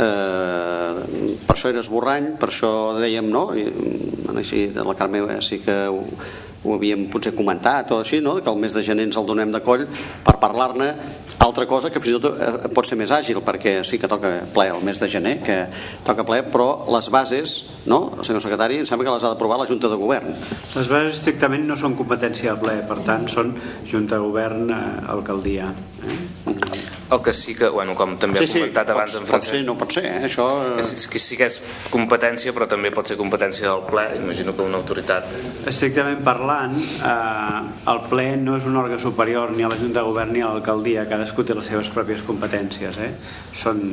[SPEAKER 1] per això era esborrany, per això dèiem, no? Així, la Carme sí que ho havíem potser comentat o així, no? Que el mes de gener ens el donem de coll per parlar-ne. Altra cosa que fins i tot pot ser més àgil, perquè sí que toca ple el mes de gener, que toca ple, però les bases, no, senyor secretari, em sembla que les ha d'aprovar la Junta de Govern.
[SPEAKER 8] Les bases estrictament no són competència del ple, per tant són Junta de Govern, alcaldia.
[SPEAKER 10] El que sí que, bueno, com també ha comentat abans en Francesc,
[SPEAKER 1] no pot ser, això...
[SPEAKER 10] Sí que és competència, però també pot ser competència del ple, imagino que una autoritat...
[SPEAKER 8] Estrictament parlant, el ple no és un òrgan superior ni a la Junta de Govern ni a l'alcaldia, cadascú té les seves pròpies competències, són...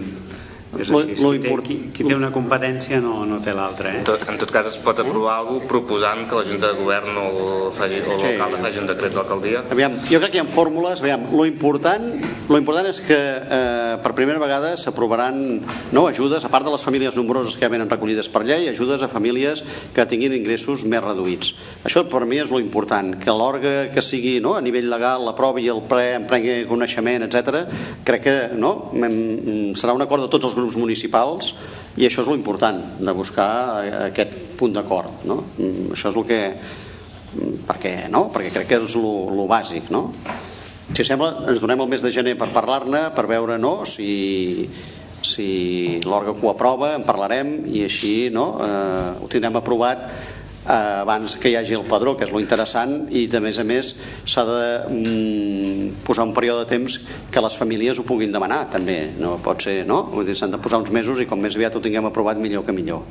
[SPEAKER 8] Qui té una competència no té l'altra.
[SPEAKER 10] En tot cas es pot aprovar alguna cosa proposant que la Junta de Govern o l'alcalde faci un decret d'alcaldia.
[SPEAKER 1] Jo crec que hi ha fórmules. Lo important és que per primera vegada s'aprovaran ajudes, a part de les famílies nombroses que ja venen recollides per llei, ajudes a famílies que tinguin ingressos més reduïts. Això per mi és lo important, que l'òrgan que sigui a nivell legal l'aprovi i el ple en prengui coneixement, etc. Crec que serà un acord de tots els grups municipals i això és lo important, de buscar aquest punt d'acord, no? Això és el que... perquè crec que és lo bàsic, no? Si sembla, ens donem el mes de gener per parlar-ne, per veure si l'òrgan que ho aprova, en parlarem i així ho tindrem aprovat abans que hi hagi el padró, que és lo interessant, i a més s'ha de posar un període de temps que les famílies ho puguin demanar també, no pot ser, s'han de posar uns mesos i com més aviat ho tinguem aprovat millor que millor.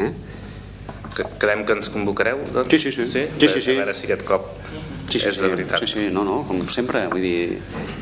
[SPEAKER 10] Creiem que ens convocareu?
[SPEAKER 1] Sí.
[SPEAKER 10] A veure si aquest cop és de veritat.
[SPEAKER 1] Sí, com sempre, vull dir,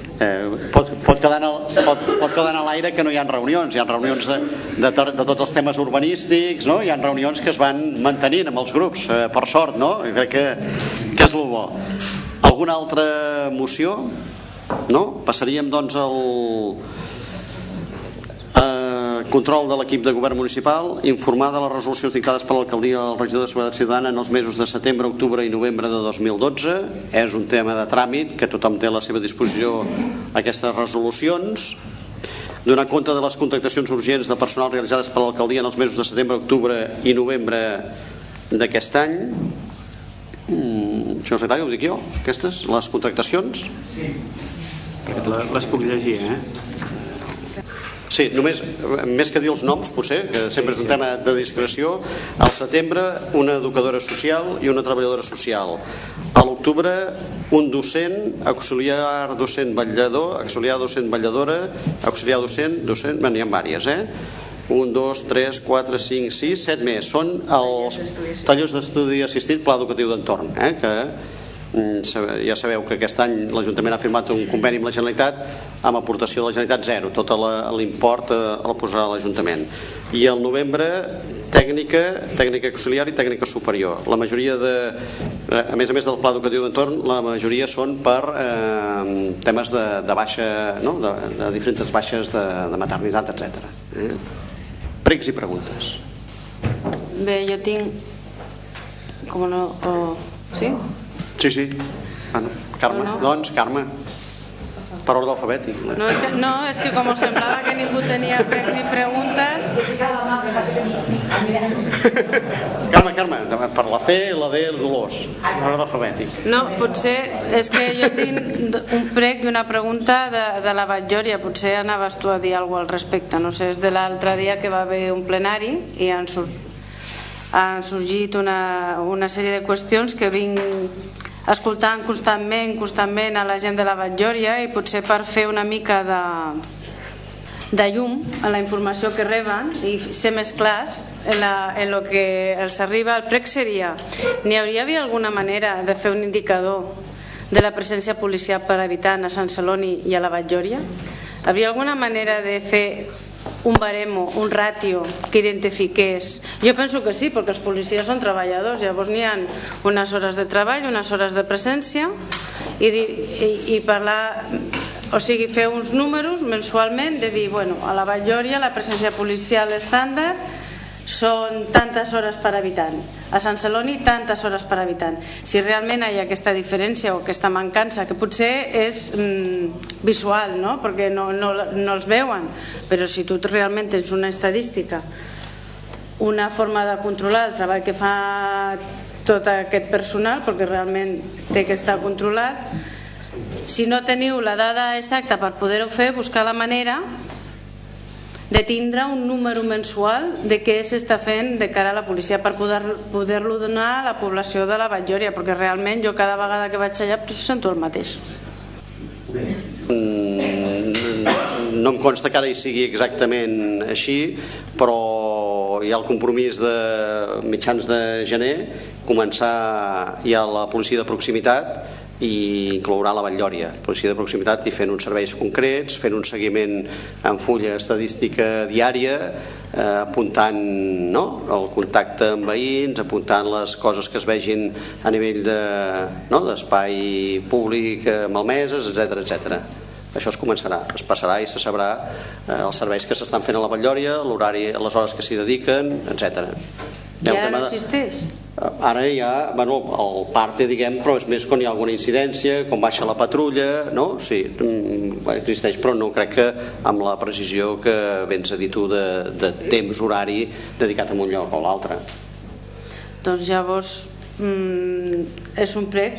[SPEAKER 1] pot quedar en l'aire que no hi ha reunions, hi ha reunions de tots els temes urbanístics, hi ha reunions que es van mantenint amb els grups, per sort, crec que és el bo. Alguna altra moció? No? Passaríem doncs al Control de l'equip de govern municipal, informar de les resolucions dictades per l'alcaldia del regidor de Seguretat Ciutadana en els mesos de setembre, octubre i novembre de 2012. És un tema de tràmit que tothom té a la seva disposició aquestes resolucions. Donar compte de les contractacions urgents de personal realitzades per l'alcaldia en els mesos de setembre, octubre i novembre d'aquest any. Senyor secretari, ho dic jo, aquestes, les contractacions?
[SPEAKER 8] Sí. Les puc llegir,
[SPEAKER 1] Sí, només, més que dir els noms, potser, que sempre és un tema de discreció. Al setembre, una educadora social i una treballadora social. A l'octubre, un docent, auxiliar docent vetllador, auxiliar docent vetlladora, auxiliar docent, n'hi ha diverses, 1, 2, 3, 4, 5, 6, 7 més. Són els tallers d'estudi assistit pla educatiu d'entorn, que ja sabeu que aquest any l'Ajuntament ha firmat un conveni amb la Generalitat amb aportació de la Generalitat zero, tot l'import el posarà l'Ajuntament. I al novembre tècnica auxiliar i tècnica superior. La majoria a més del pla educatiu d'entorn, la majoria són per temes de baixa, de diferents baixes de maternitat, etc. Pregs i preguntes.
[SPEAKER 9] Bé, jo tinc... Com no... Sí?
[SPEAKER 1] Sí. Carme, doncs, Carme. Per ordre alfabètic.
[SPEAKER 9] No, és que com semblava que ningú tenia pregs ni preguntes...
[SPEAKER 1] Carme, per la C, la D, el Dolors. Per ordre alfabètic.
[SPEAKER 9] No, potser és que jo tinc un prec i una pregunta de la Batllòria. Potser anaves tu a dir alguna cosa al respecte. No sé, és de l'altre dia que va haver un plenari i han sorgit una sèrie de qüestions que vinc escoltant constantment a la gent de la Batllòria, i potser per fer una mica de llum a la informació que reben i ser més clars en el que els arriba. El prec seria: n'hi hauria alguna manera de fer un indicador de la presència policial per habitant a Sant Celoni i a la Batllòria? Hauria alguna manera de fer un baremo, un ràtio que identifiqués? Jo penso que sí, perquè els policies són treballadors, llavors n'hi ha unes hores de treball, unes hores de presència, i parlar, o sigui, fer uns números mensualment de dir, bueno, a la Batllòria la presència policial estàndard són tantes hores per habitant, a Sant Celoni tantes hores per habitant. Si realment hi ha aquesta diferència o aquesta mancança, que potser és visual, no? Perquè no els veuen, però si tu realment tens una estadística, una forma de controlar el treball que fa tot aquest personal, perquè realment té que estar controlat, si no teniu la dada exacta per poder-ho fer, buscar la manera de tindre un número mensual de què s'està fent de cara a la policia per poder-lo donar a la població de la Batllòria, perquè realment jo cada vegada que vaig allà sento el mateix.
[SPEAKER 1] No em consta que ara hi sigui exactament així, però hi ha el compromís de mitjans de gener començar ja la policia de proximitat, i inclourà la Batllòria, policia de proximitat, i fent uns serveis concrets, fent un seguiment en fulla estadística diària, apuntant el contacte amb veïns, apuntant les coses que es vegin a nivell d'espai públic malmeses, etc. Això es començarà, es passarà i se sabrà els serveis que s'estan fent a la Batllòria, l'horari, les hores que s'hi dediquen, etc.
[SPEAKER 9] I ara no existeix?
[SPEAKER 1] Ara ja, el parte, diguem, però és més quan hi ha alguna incidència, quan baixa la patrulla, no? Sí, existeix, però no crec que amb la precisió que vens a dir tu de temps horari dedicat a un lloc o l'altre.
[SPEAKER 9] Doncs llavors és un prec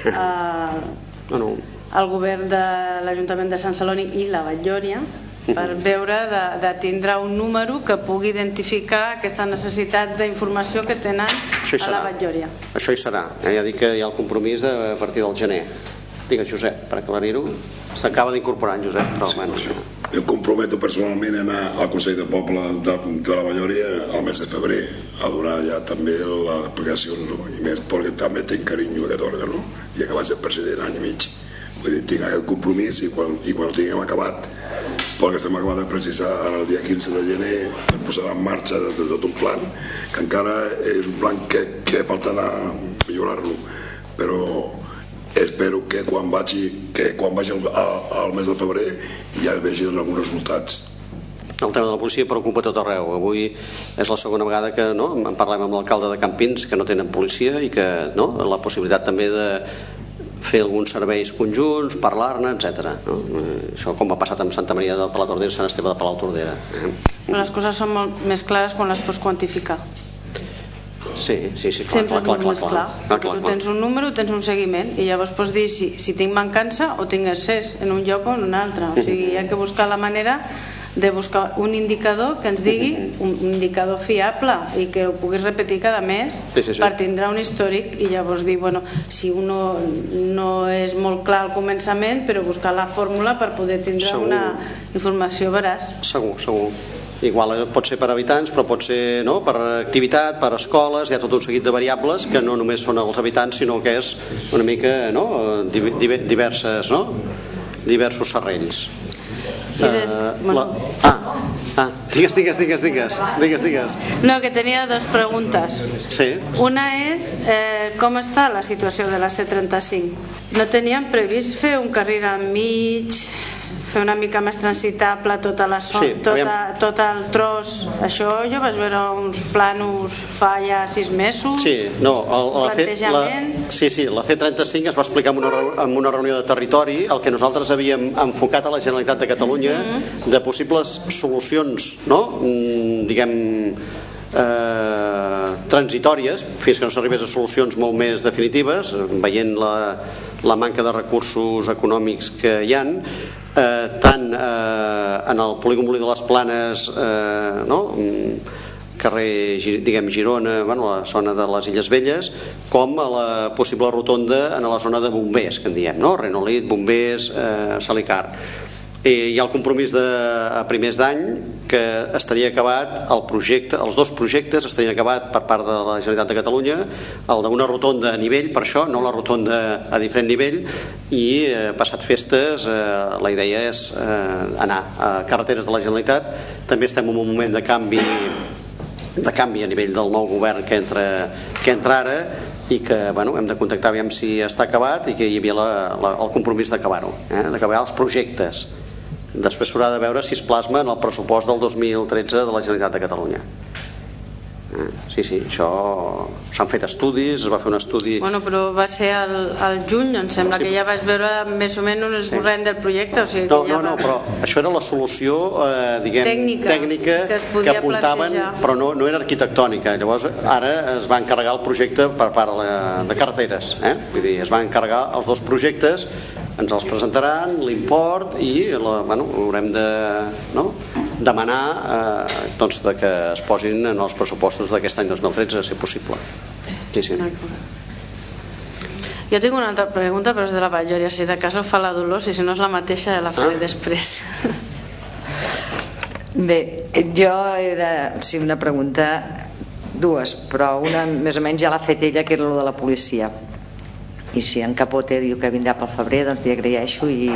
[SPEAKER 9] al govern de l'Ajuntament de Sant Celoni i la Batllòria per veure de tindre un número que pugui identificar aquesta necessitat d'informació que tenen a la Batllòria.
[SPEAKER 1] Això hi serà, ja dic que hi ha el compromís a partir del gener. Digues, Josep, per aclarir-ho. S'acaba d'incorporar en Josep, però almenys.
[SPEAKER 14] Em comprometo personalment a anar al Consell de Poble de la Batllòria al mes de febrer a donar ja també les explicacions, i més perquè també tinc carinyo a aquest òrgan, ja que vaig ser president any i mig. Vull dir, tinc aquest compromís, i quan ho tinguem acabat, perquè estem acabant de precisar el dia 15 de gener, es posarà en marxa tot un plan, que encara és un plan que falta anar a millorar-lo, però espero que quan vagi al mes de febrer ja vegin alguns resultats.
[SPEAKER 1] El tema de la policia preocupa tot arreu. Avui és la segona vegada que en parlem amb l'alcalde de Campins, que no tenen policia, i que la possibilitat també de fer alguns serveis conjunts, parlar-ne, etc. Això com ha passat amb Santa Maria de Palautordera i Sant Esteve de Palautordera.
[SPEAKER 9] Les coses són molt més clares quan les pots quantificar.
[SPEAKER 1] Sí,
[SPEAKER 9] sempre és més clar. Tu tens un número, tens un seguiment, i llavors pots dir si tinc mancança o tinc excés en un lloc o en un altre. O sigui, hi ha que buscar la manera de buscar un indicador que ens digui, un indicador fiable i que ho puguis repetir cada mes per tindre un històric, i llavors dir, bueno, si uno no és molt clar al començament, però buscar la fórmula per poder tindre una informació veraç.
[SPEAKER 1] Segur. Igual pot ser per habitants, però pot ser per activitat, per escoles, hi ha tot un seguit de variables que no només són els habitants, sinó que és una mica diversos serrells. Digues.
[SPEAKER 9] No, que tenia dues preguntes.
[SPEAKER 1] Sí.
[SPEAKER 9] Una és com està la situació de la C35? No teníem previst fer un carril enmig, fer una mica més transitable tota la zona, tot el tros? Això jo vaig veure uns planos fa ja 6 mesos.
[SPEAKER 1] La C35 es va explicar en una reunió de territori el que nosaltres havíem enfocat a la Generalitat de Catalunya de possibles solucions, diguem, transitòries, fins que no s'arribés a solucions molt més definitives, veient la manca de recursos econòmics que hi ha, tant en el polígon Molí de les Planes, carrer Girona, la zona de les Illes Velles, com a la possible rotonda en la zona de bombers, que en diem, Renolit, bombers, Salicar. Hi ha el compromís a primers d'any que estaria acabat el projecte, els dos projectes estarien acabats per part de la Generalitat de Catalunya, el d'una rotonda a nivell, per això, no la rotonda a diferent nivell, i passat festes la idea és anar a carreteres de la Generalitat. També estem en un moment de canvi a nivell del nou govern que entra ara, i que hem de contactar aviam si està acabat, i que hi havia el compromís d'acabar-ho, d'acabar els projectes. Després s'haurà de veure si es plasma en el pressupost del 2013 de la Generalitat de Catalunya. Sí, això s'han fet estudis, es va fer un estudi...
[SPEAKER 9] Però va ser al juny, em sembla que ja vaig veure més o menys el corrent del projecte.
[SPEAKER 1] No, però això era la solució tècnica que apuntaven, però no era arquitectònica. Llavors ara es va encarregar el projecte per part de carreteres, vull dir, es van encarregar els dos projectes, ens els presentaran, l'import, i haurem de demanar que es posin en els pressupostos d'aquest any 2013, si possible. Sí.
[SPEAKER 9] Jo tinc una altra pregunta, però és de la Vall-lloria. Si de cas ho fa la Dolors, i si no és la mateixa la faré després.
[SPEAKER 16] Bé, jo era una pregunta, dues, però una més o menys ja l'ha fet ella, que era la de la policia. I si en Capote diu que vindrà pel febrer, doncs li agraeixo. I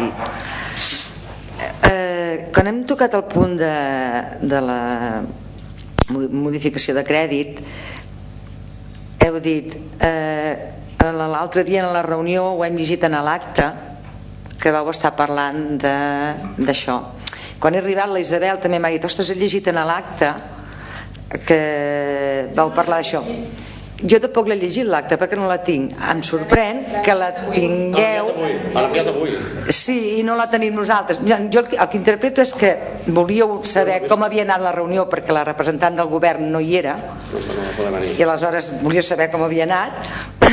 [SPEAKER 16] quan hem tocat el punt de la modificació de crèdit, heu dit l'altre dia en la reunió, ho hem llegit en l'acte, que vau estar parlant d'això. Quan he arribat, la Isabel també m'ha dit: ostres, he llegit en l'acte que vau parlar d'això. Jo tampoc l'he llegit l'acte perquè no la tinc. Em sorprèn que la tingueu.
[SPEAKER 1] L'ha enviat avui.
[SPEAKER 16] Sí, i no la tenim nosaltres. Jo el que interpreto és que volíeu saber com havia anat la reunió perquè la representant del govern no hi era, i aleshores volíeu saber com havia anat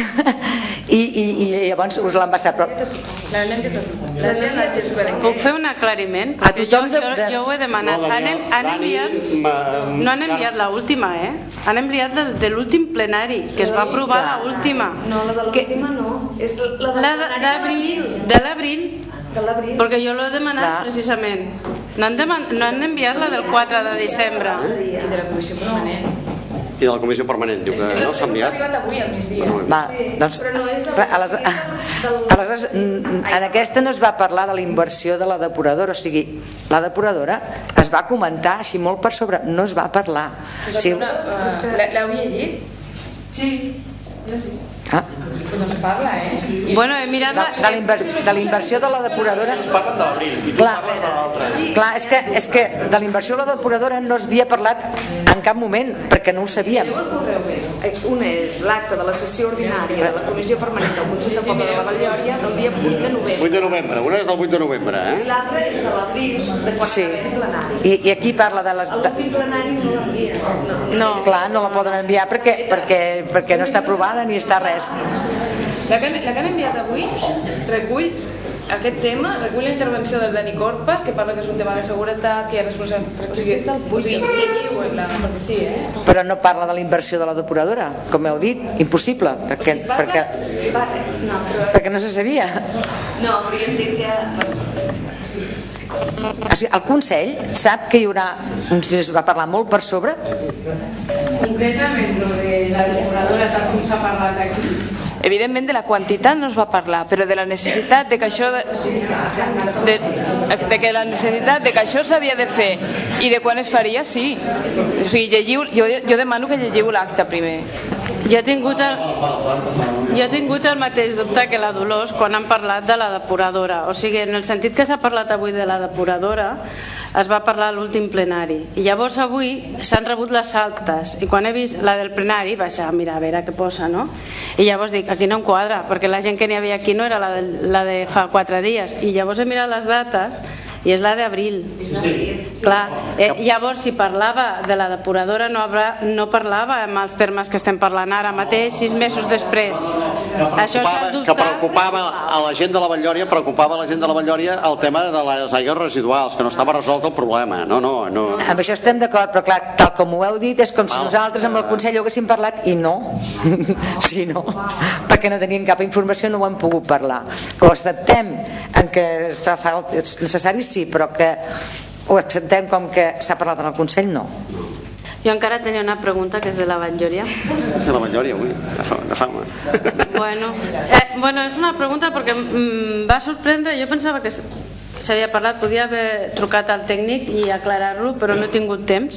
[SPEAKER 16] i llavors us l'han passat.
[SPEAKER 9] Puc fer un aclariment? Perquè jo ho he demanat. No han enviat l'última, han enviat de l'últim plenari, que es va aprovar l'última.
[SPEAKER 17] No, la de l'última no, és la
[SPEAKER 9] de l'abril, perquè jo l'he demanat precisament. No han enviat la del 4 de desembre.
[SPEAKER 17] I de la comissió permanent.
[SPEAKER 1] I de la comissió permanent, diu que no s'ha enviat.
[SPEAKER 17] Ha arribat avui al migdia.
[SPEAKER 16] Aleshores, en aquesta no es va parlar de la inversió de la depuradora, o sigui, la depuradora es va comentar així molt per sobre, no es va parlar.
[SPEAKER 17] L'heu llegit? Sí. No es parla,
[SPEAKER 9] Bueno, he mirat...
[SPEAKER 16] De la inversió de la depuradora...
[SPEAKER 8] Ens parlen de l'abril i tu parles de l'altre.
[SPEAKER 16] Clar, és que de la inversió de la depuradora no es havia parlat en cap moment, perquè no ho sabíem.
[SPEAKER 17] Un és l'acte de la sessió ordinària de la Comissió Permanent del Consell de Poble de la Vallòria del dia 8 de novembre.
[SPEAKER 1] 8 de novembre, una és del 8 de novembre,
[SPEAKER 17] I l'altra és de l'abril, de quan
[SPEAKER 16] Sí.
[SPEAKER 17] acabem plenari.
[SPEAKER 16] I aquí parla de les...
[SPEAKER 17] L'últim plenari no l'envien.
[SPEAKER 16] No, clar, no la poden enviar perquè no està aprovada ni està res.
[SPEAKER 9] La que han enviat avui recull aquest tema, recull la intervenció del Dani Corpas, que parla que és un tema de seguretat, que hi ha responsabilitat... O sigui, llegiu-la, perquè sí,
[SPEAKER 16] Però no parla de la inversió de la depuradora, com heu dit, impossible, perquè no se sabia.
[SPEAKER 17] No, però jo entenc que...
[SPEAKER 16] El Consell sap que hi haurà, es va parlar molt per sobre?
[SPEAKER 9] Concretament, lo de la depuradora, tal com s'ha parlat aquí.
[SPEAKER 18] Evidentment de la quantitat no es va parlar, però de la necessitat de que això de que això s'havia de fer i de quan es faria, sí. O sigui, jo demano que llegiu l'acte primer.
[SPEAKER 9] Jo he tingut el mateix dubte que la Dolors quan han parlat de la depuradora. O sigui, en el sentit que s'ha parlat avui de la depuradora, es va parlar a l'últim plenari. I llavors avui s'han rebut les actes. I quan he vist la del plenari vaig a mirar a veure què posa, no? I llavors dic, aquí no em quadra, perquè la gent que n'hi havia aquí no era la de fa 4 dies. I llavors he mirat les dates i és la d'abril. Clar, llavors si parlava de la depuradora no parlava amb els termes que estem parlant ara mateix, 6 mesos després. Això s'ha dubtat.
[SPEAKER 1] Que preocupava a la gent de la Vallòria, el tema de les aigües residuals, que no estava resolt el problema. No.
[SPEAKER 16] Amb això estem d'acord, però clar, tal com ho heu dit, és com si nosaltres amb el Consell ho haguéssim parlat i no. Sí, no. Perquè no teníem cap informació, no ho hem pogut parlar. Que ho acceptem en què és necessari, sí, però que ho acceptem com que s'ha parlat en el Consell, no.
[SPEAKER 9] Jo encara tenia una pregunta que és de la Vallòria.
[SPEAKER 1] De la Vallòria, avui, de fama.
[SPEAKER 9] Bueno, és una pregunta perquè em va sorprendre. Jo pensava que s'havia parlat, podia haver trucat al tècnic i aclarar-lo, però no he tingut temps.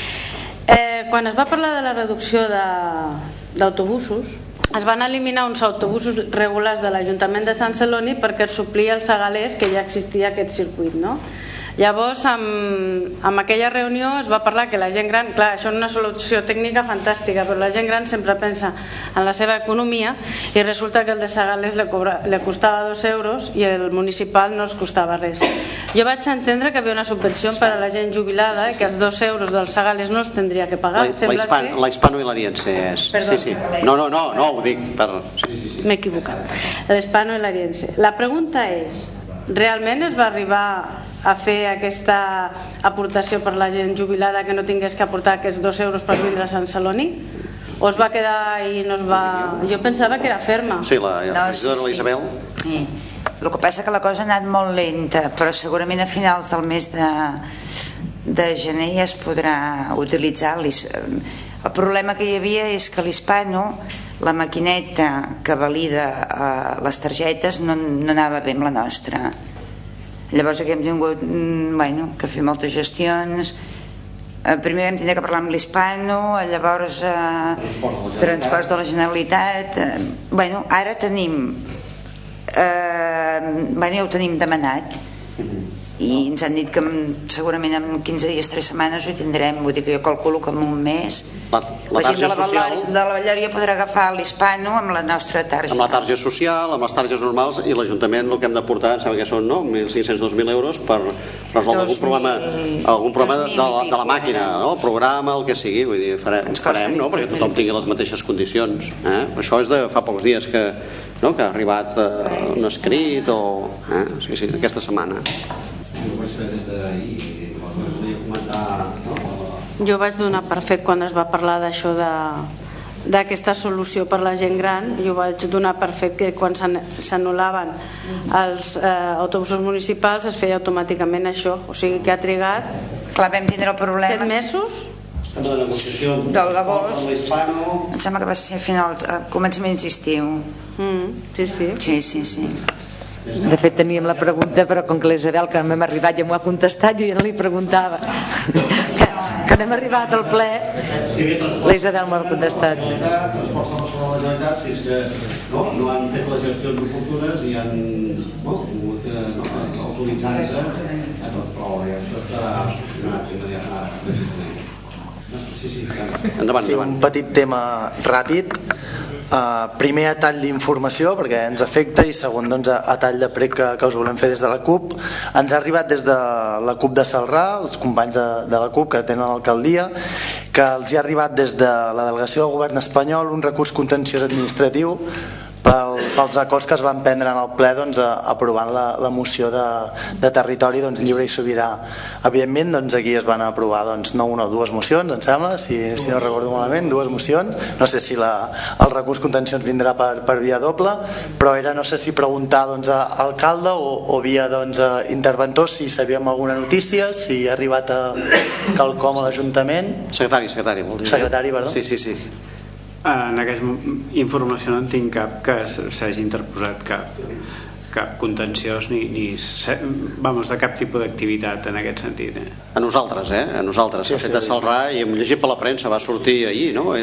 [SPEAKER 9] Quan es va parlar de la reducció d'autobusos, es van eliminar uns autobusos regulars de l'Ajuntament de Sant Celoni perquè es suplia els segalers, que ja existia aquest circuit, no? Llavors, en aquella reunió es va parlar que la gent gran, clar, això és una solució tècnica fantàstica, però la gent gran sempre pensa en la seva economia i resulta que el de Segalers li costava 2 euros i el municipal no els costava res. Jo vaig entendre que hi havia una subvenció per a la gent jubilada i que els 2 euros dels Segalers no els tindria que pagar.
[SPEAKER 1] La Hispano i l'Ariense és... Sí. No, ho dic per...
[SPEAKER 9] M'he equivocat. L'Hispano i l'Ariense. La pregunta és, realment es va arribar a fer aquesta aportació per la gent jubilada que no tingués que aportar aquests 2 euros per vindre a Sant Celoni? O es va quedar i no es va... Jo pensava que era ferma.
[SPEAKER 1] Sí, la regidora Isabel.
[SPEAKER 19] Sí. El que passa que la cosa ha anat molt lenta, però segurament a finals del mes de gener ja es podrà utilitzar. El problema que hi havia és que l'Hispano, la maquineta que valida les targetes, no anava bé amb la nostra. Llavors aquí hem tingut que fer moltes gestions. Primer vam tenir que parlar amb l'Hispano, llavors Transports de la Generalitat. Ara tenim ja ho tenim demanat i ens han dit que segurament en 15 dies, 3 setmanes ho tindrem. Vull dir que jo calculo que en un mes la gent de la Vallòria podrà agafar l'Hispano amb la nostra targeta.
[SPEAKER 1] Amb la targeta social, amb les targetes normals, i l'Ajuntament el que hem d'aportar, em sembla que són 1.500-2.000 euros per resoldre algun problema de la màquina, el programa, el que sigui. Vull dir, farem, perquè tothom tingui les mateixes condicions. Això és de fa pocs dies que ha arribat un escrit aquesta setmana.
[SPEAKER 9] Jo vaig donar per fet quan es va parlar d'això d'aquesta solució per la gent gran. Jo vaig donar per fet que quan s'anul·laven els autobusos municipals es feia automàticament això, o sigui que ha trigat.
[SPEAKER 19] Clar, vam tindre el problema
[SPEAKER 9] 7 mesos
[SPEAKER 1] de negociació
[SPEAKER 19] de l'agost. Em sembla que va ser a començaments d'estiu. Sí.
[SPEAKER 16] De fet teníem la pregunta, però com que l'Isabel que m'hem arribat ja m'ho ha contestat, jo ja no li preguntava Quan hem arribat al ple, la Isabel m'ha contestat.
[SPEAKER 1] Transports de la Generalitat fins que no han fet les gestions oportunes i han pogut autoritzar-se a tot, però això estarà solucionat immediatament.
[SPEAKER 3] Sí, un petit tema ràpid. Primer, a tall d'informació, perquè ens afecta, i segon, doncs, a tall de prec que us volem fer des de la CUP. Ens ha arribat des de la CUP de Celrà, els companys de la CUP que tenen l'alcaldia, que els hi ha arribat des de la delegació del govern espanyol un recurs contenciós administratiu pels acords que es van prendre en el ple, doncs, aprovant la moció de territori, doncs, lliure i sobirà. Evidentment, doncs, aquí es van aprovar, doncs, no una o dues mocions, em sembla, si no recordo malament, dues mocions. No sé si el recurs contenciós vindrà per via doble, però era, no sé si preguntar, doncs, a alcalde o via, doncs, interventors, si sabíem alguna notícia, si ha arribat a quelcom a l'Ajuntament.
[SPEAKER 1] Secretari,
[SPEAKER 3] perdó.
[SPEAKER 1] Sí.
[SPEAKER 8] En aquesta informació no en tinc cap que s'hagi interposat cap contenciós ni de cap tipus d'activitat en aquest sentit.
[SPEAKER 1] A nosaltres, s'ha fet a Celrà i hem llegit per la premsa, va sortir ahir, no?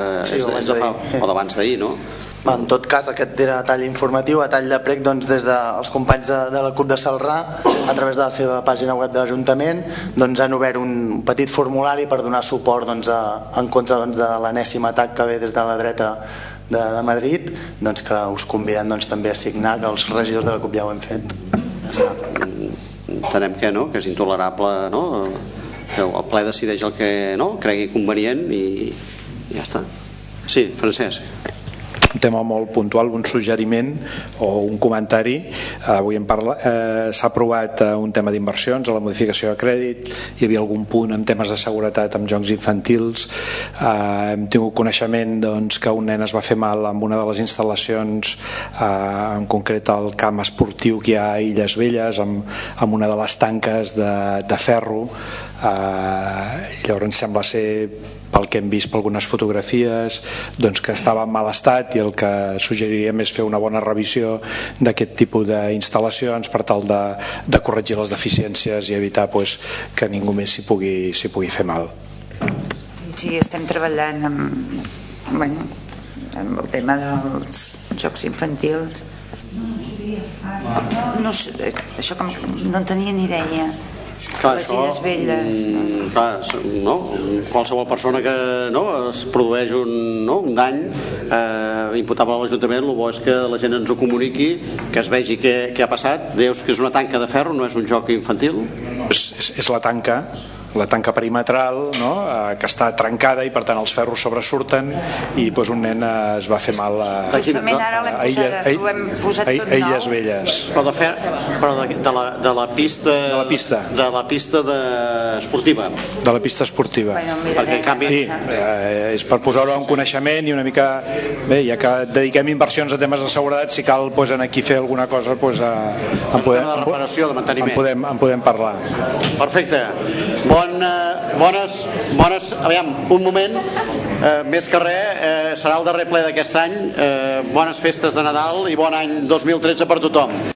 [SPEAKER 1] O d'abans d'ahir, no?
[SPEAKER 3] En tot cas, aquest era a tall informatiu. A tall de prec, doncs, des dels companys de la CUP de Celrà, a través de la seva pàgina web de l'Ajuntament, doncs, han obert un petit formulari per donar suport, doncs, en contra, doncs, de l'enèsim atac que ve des de la dreta de Madrid, doncs, que us conviden, doncs, també a signar, que els regidors de la CUP ja ho hem fet. Ja està.
[SPEAKER 1] Entenem que no, que és intolerable, no? Que el ple decideix el que cregui convenient i ja està. Sí, Francesc.
[SPEAKER 4] Un tema molt puntual, un suggeriment o un comentari. Avui s'ha aprovat un tema d'inversions a la modificació de crèdit, hi havia algun punt en temes de seguretat amb jocs infantils. Hem tingut coneixement, doncs, que un nen es va fer mal amb una de les instal·lacions, en concret el camp esportiu que hi ha a Illes Velles, amb una de les tanques de ferro. Llavors sembla ser, pel que hem vist per algunes fotografies, doncs, que estava en mal estat, i el que suggeriríem és fer una bona revisió d'aquest tipus d'instal·lacions per tal de corregir les deficiències i evitar, doncs, que ningú més s'hi pugui fer mal.
[SPEAKER 19] Sí, estem treballant amb el tema dels jocs infantils. No sé, això no en tenia ni idea. Les Illes Velles,
[SPEAKER 1] qualsevol persona que es produeix un dany imputable a l'Ajuntament, el bo és que la gent ens ho comuniqui, que es vegi què ha passat. Dius que és una tanca de ferro, no és un joc infantil?
[SPEAKER 4] És la tanca perimetral, que està trencada i per tant els ferros sobresurten i un nen es va fer mal a Illes Velles.
[SPEAKER 1] Però de la pista esportiva.
[SPEAKER 4] De la pista esportiva.
[SPEAKER 1] Perquè en canvi...
[SPEAKER 4] Sí, és per posar-ho en coneixement i una mica... Bé, ja que dediquem inversions a temes de seguretat, si cal aquí fer alguna cosa, en podem parlar.
[SPEAKER 1] Perfecte. Aviam, un moment, més que res, serà el darrer ple d'aquest any. Bones festes de Nadal i bon any 2013 per tothom.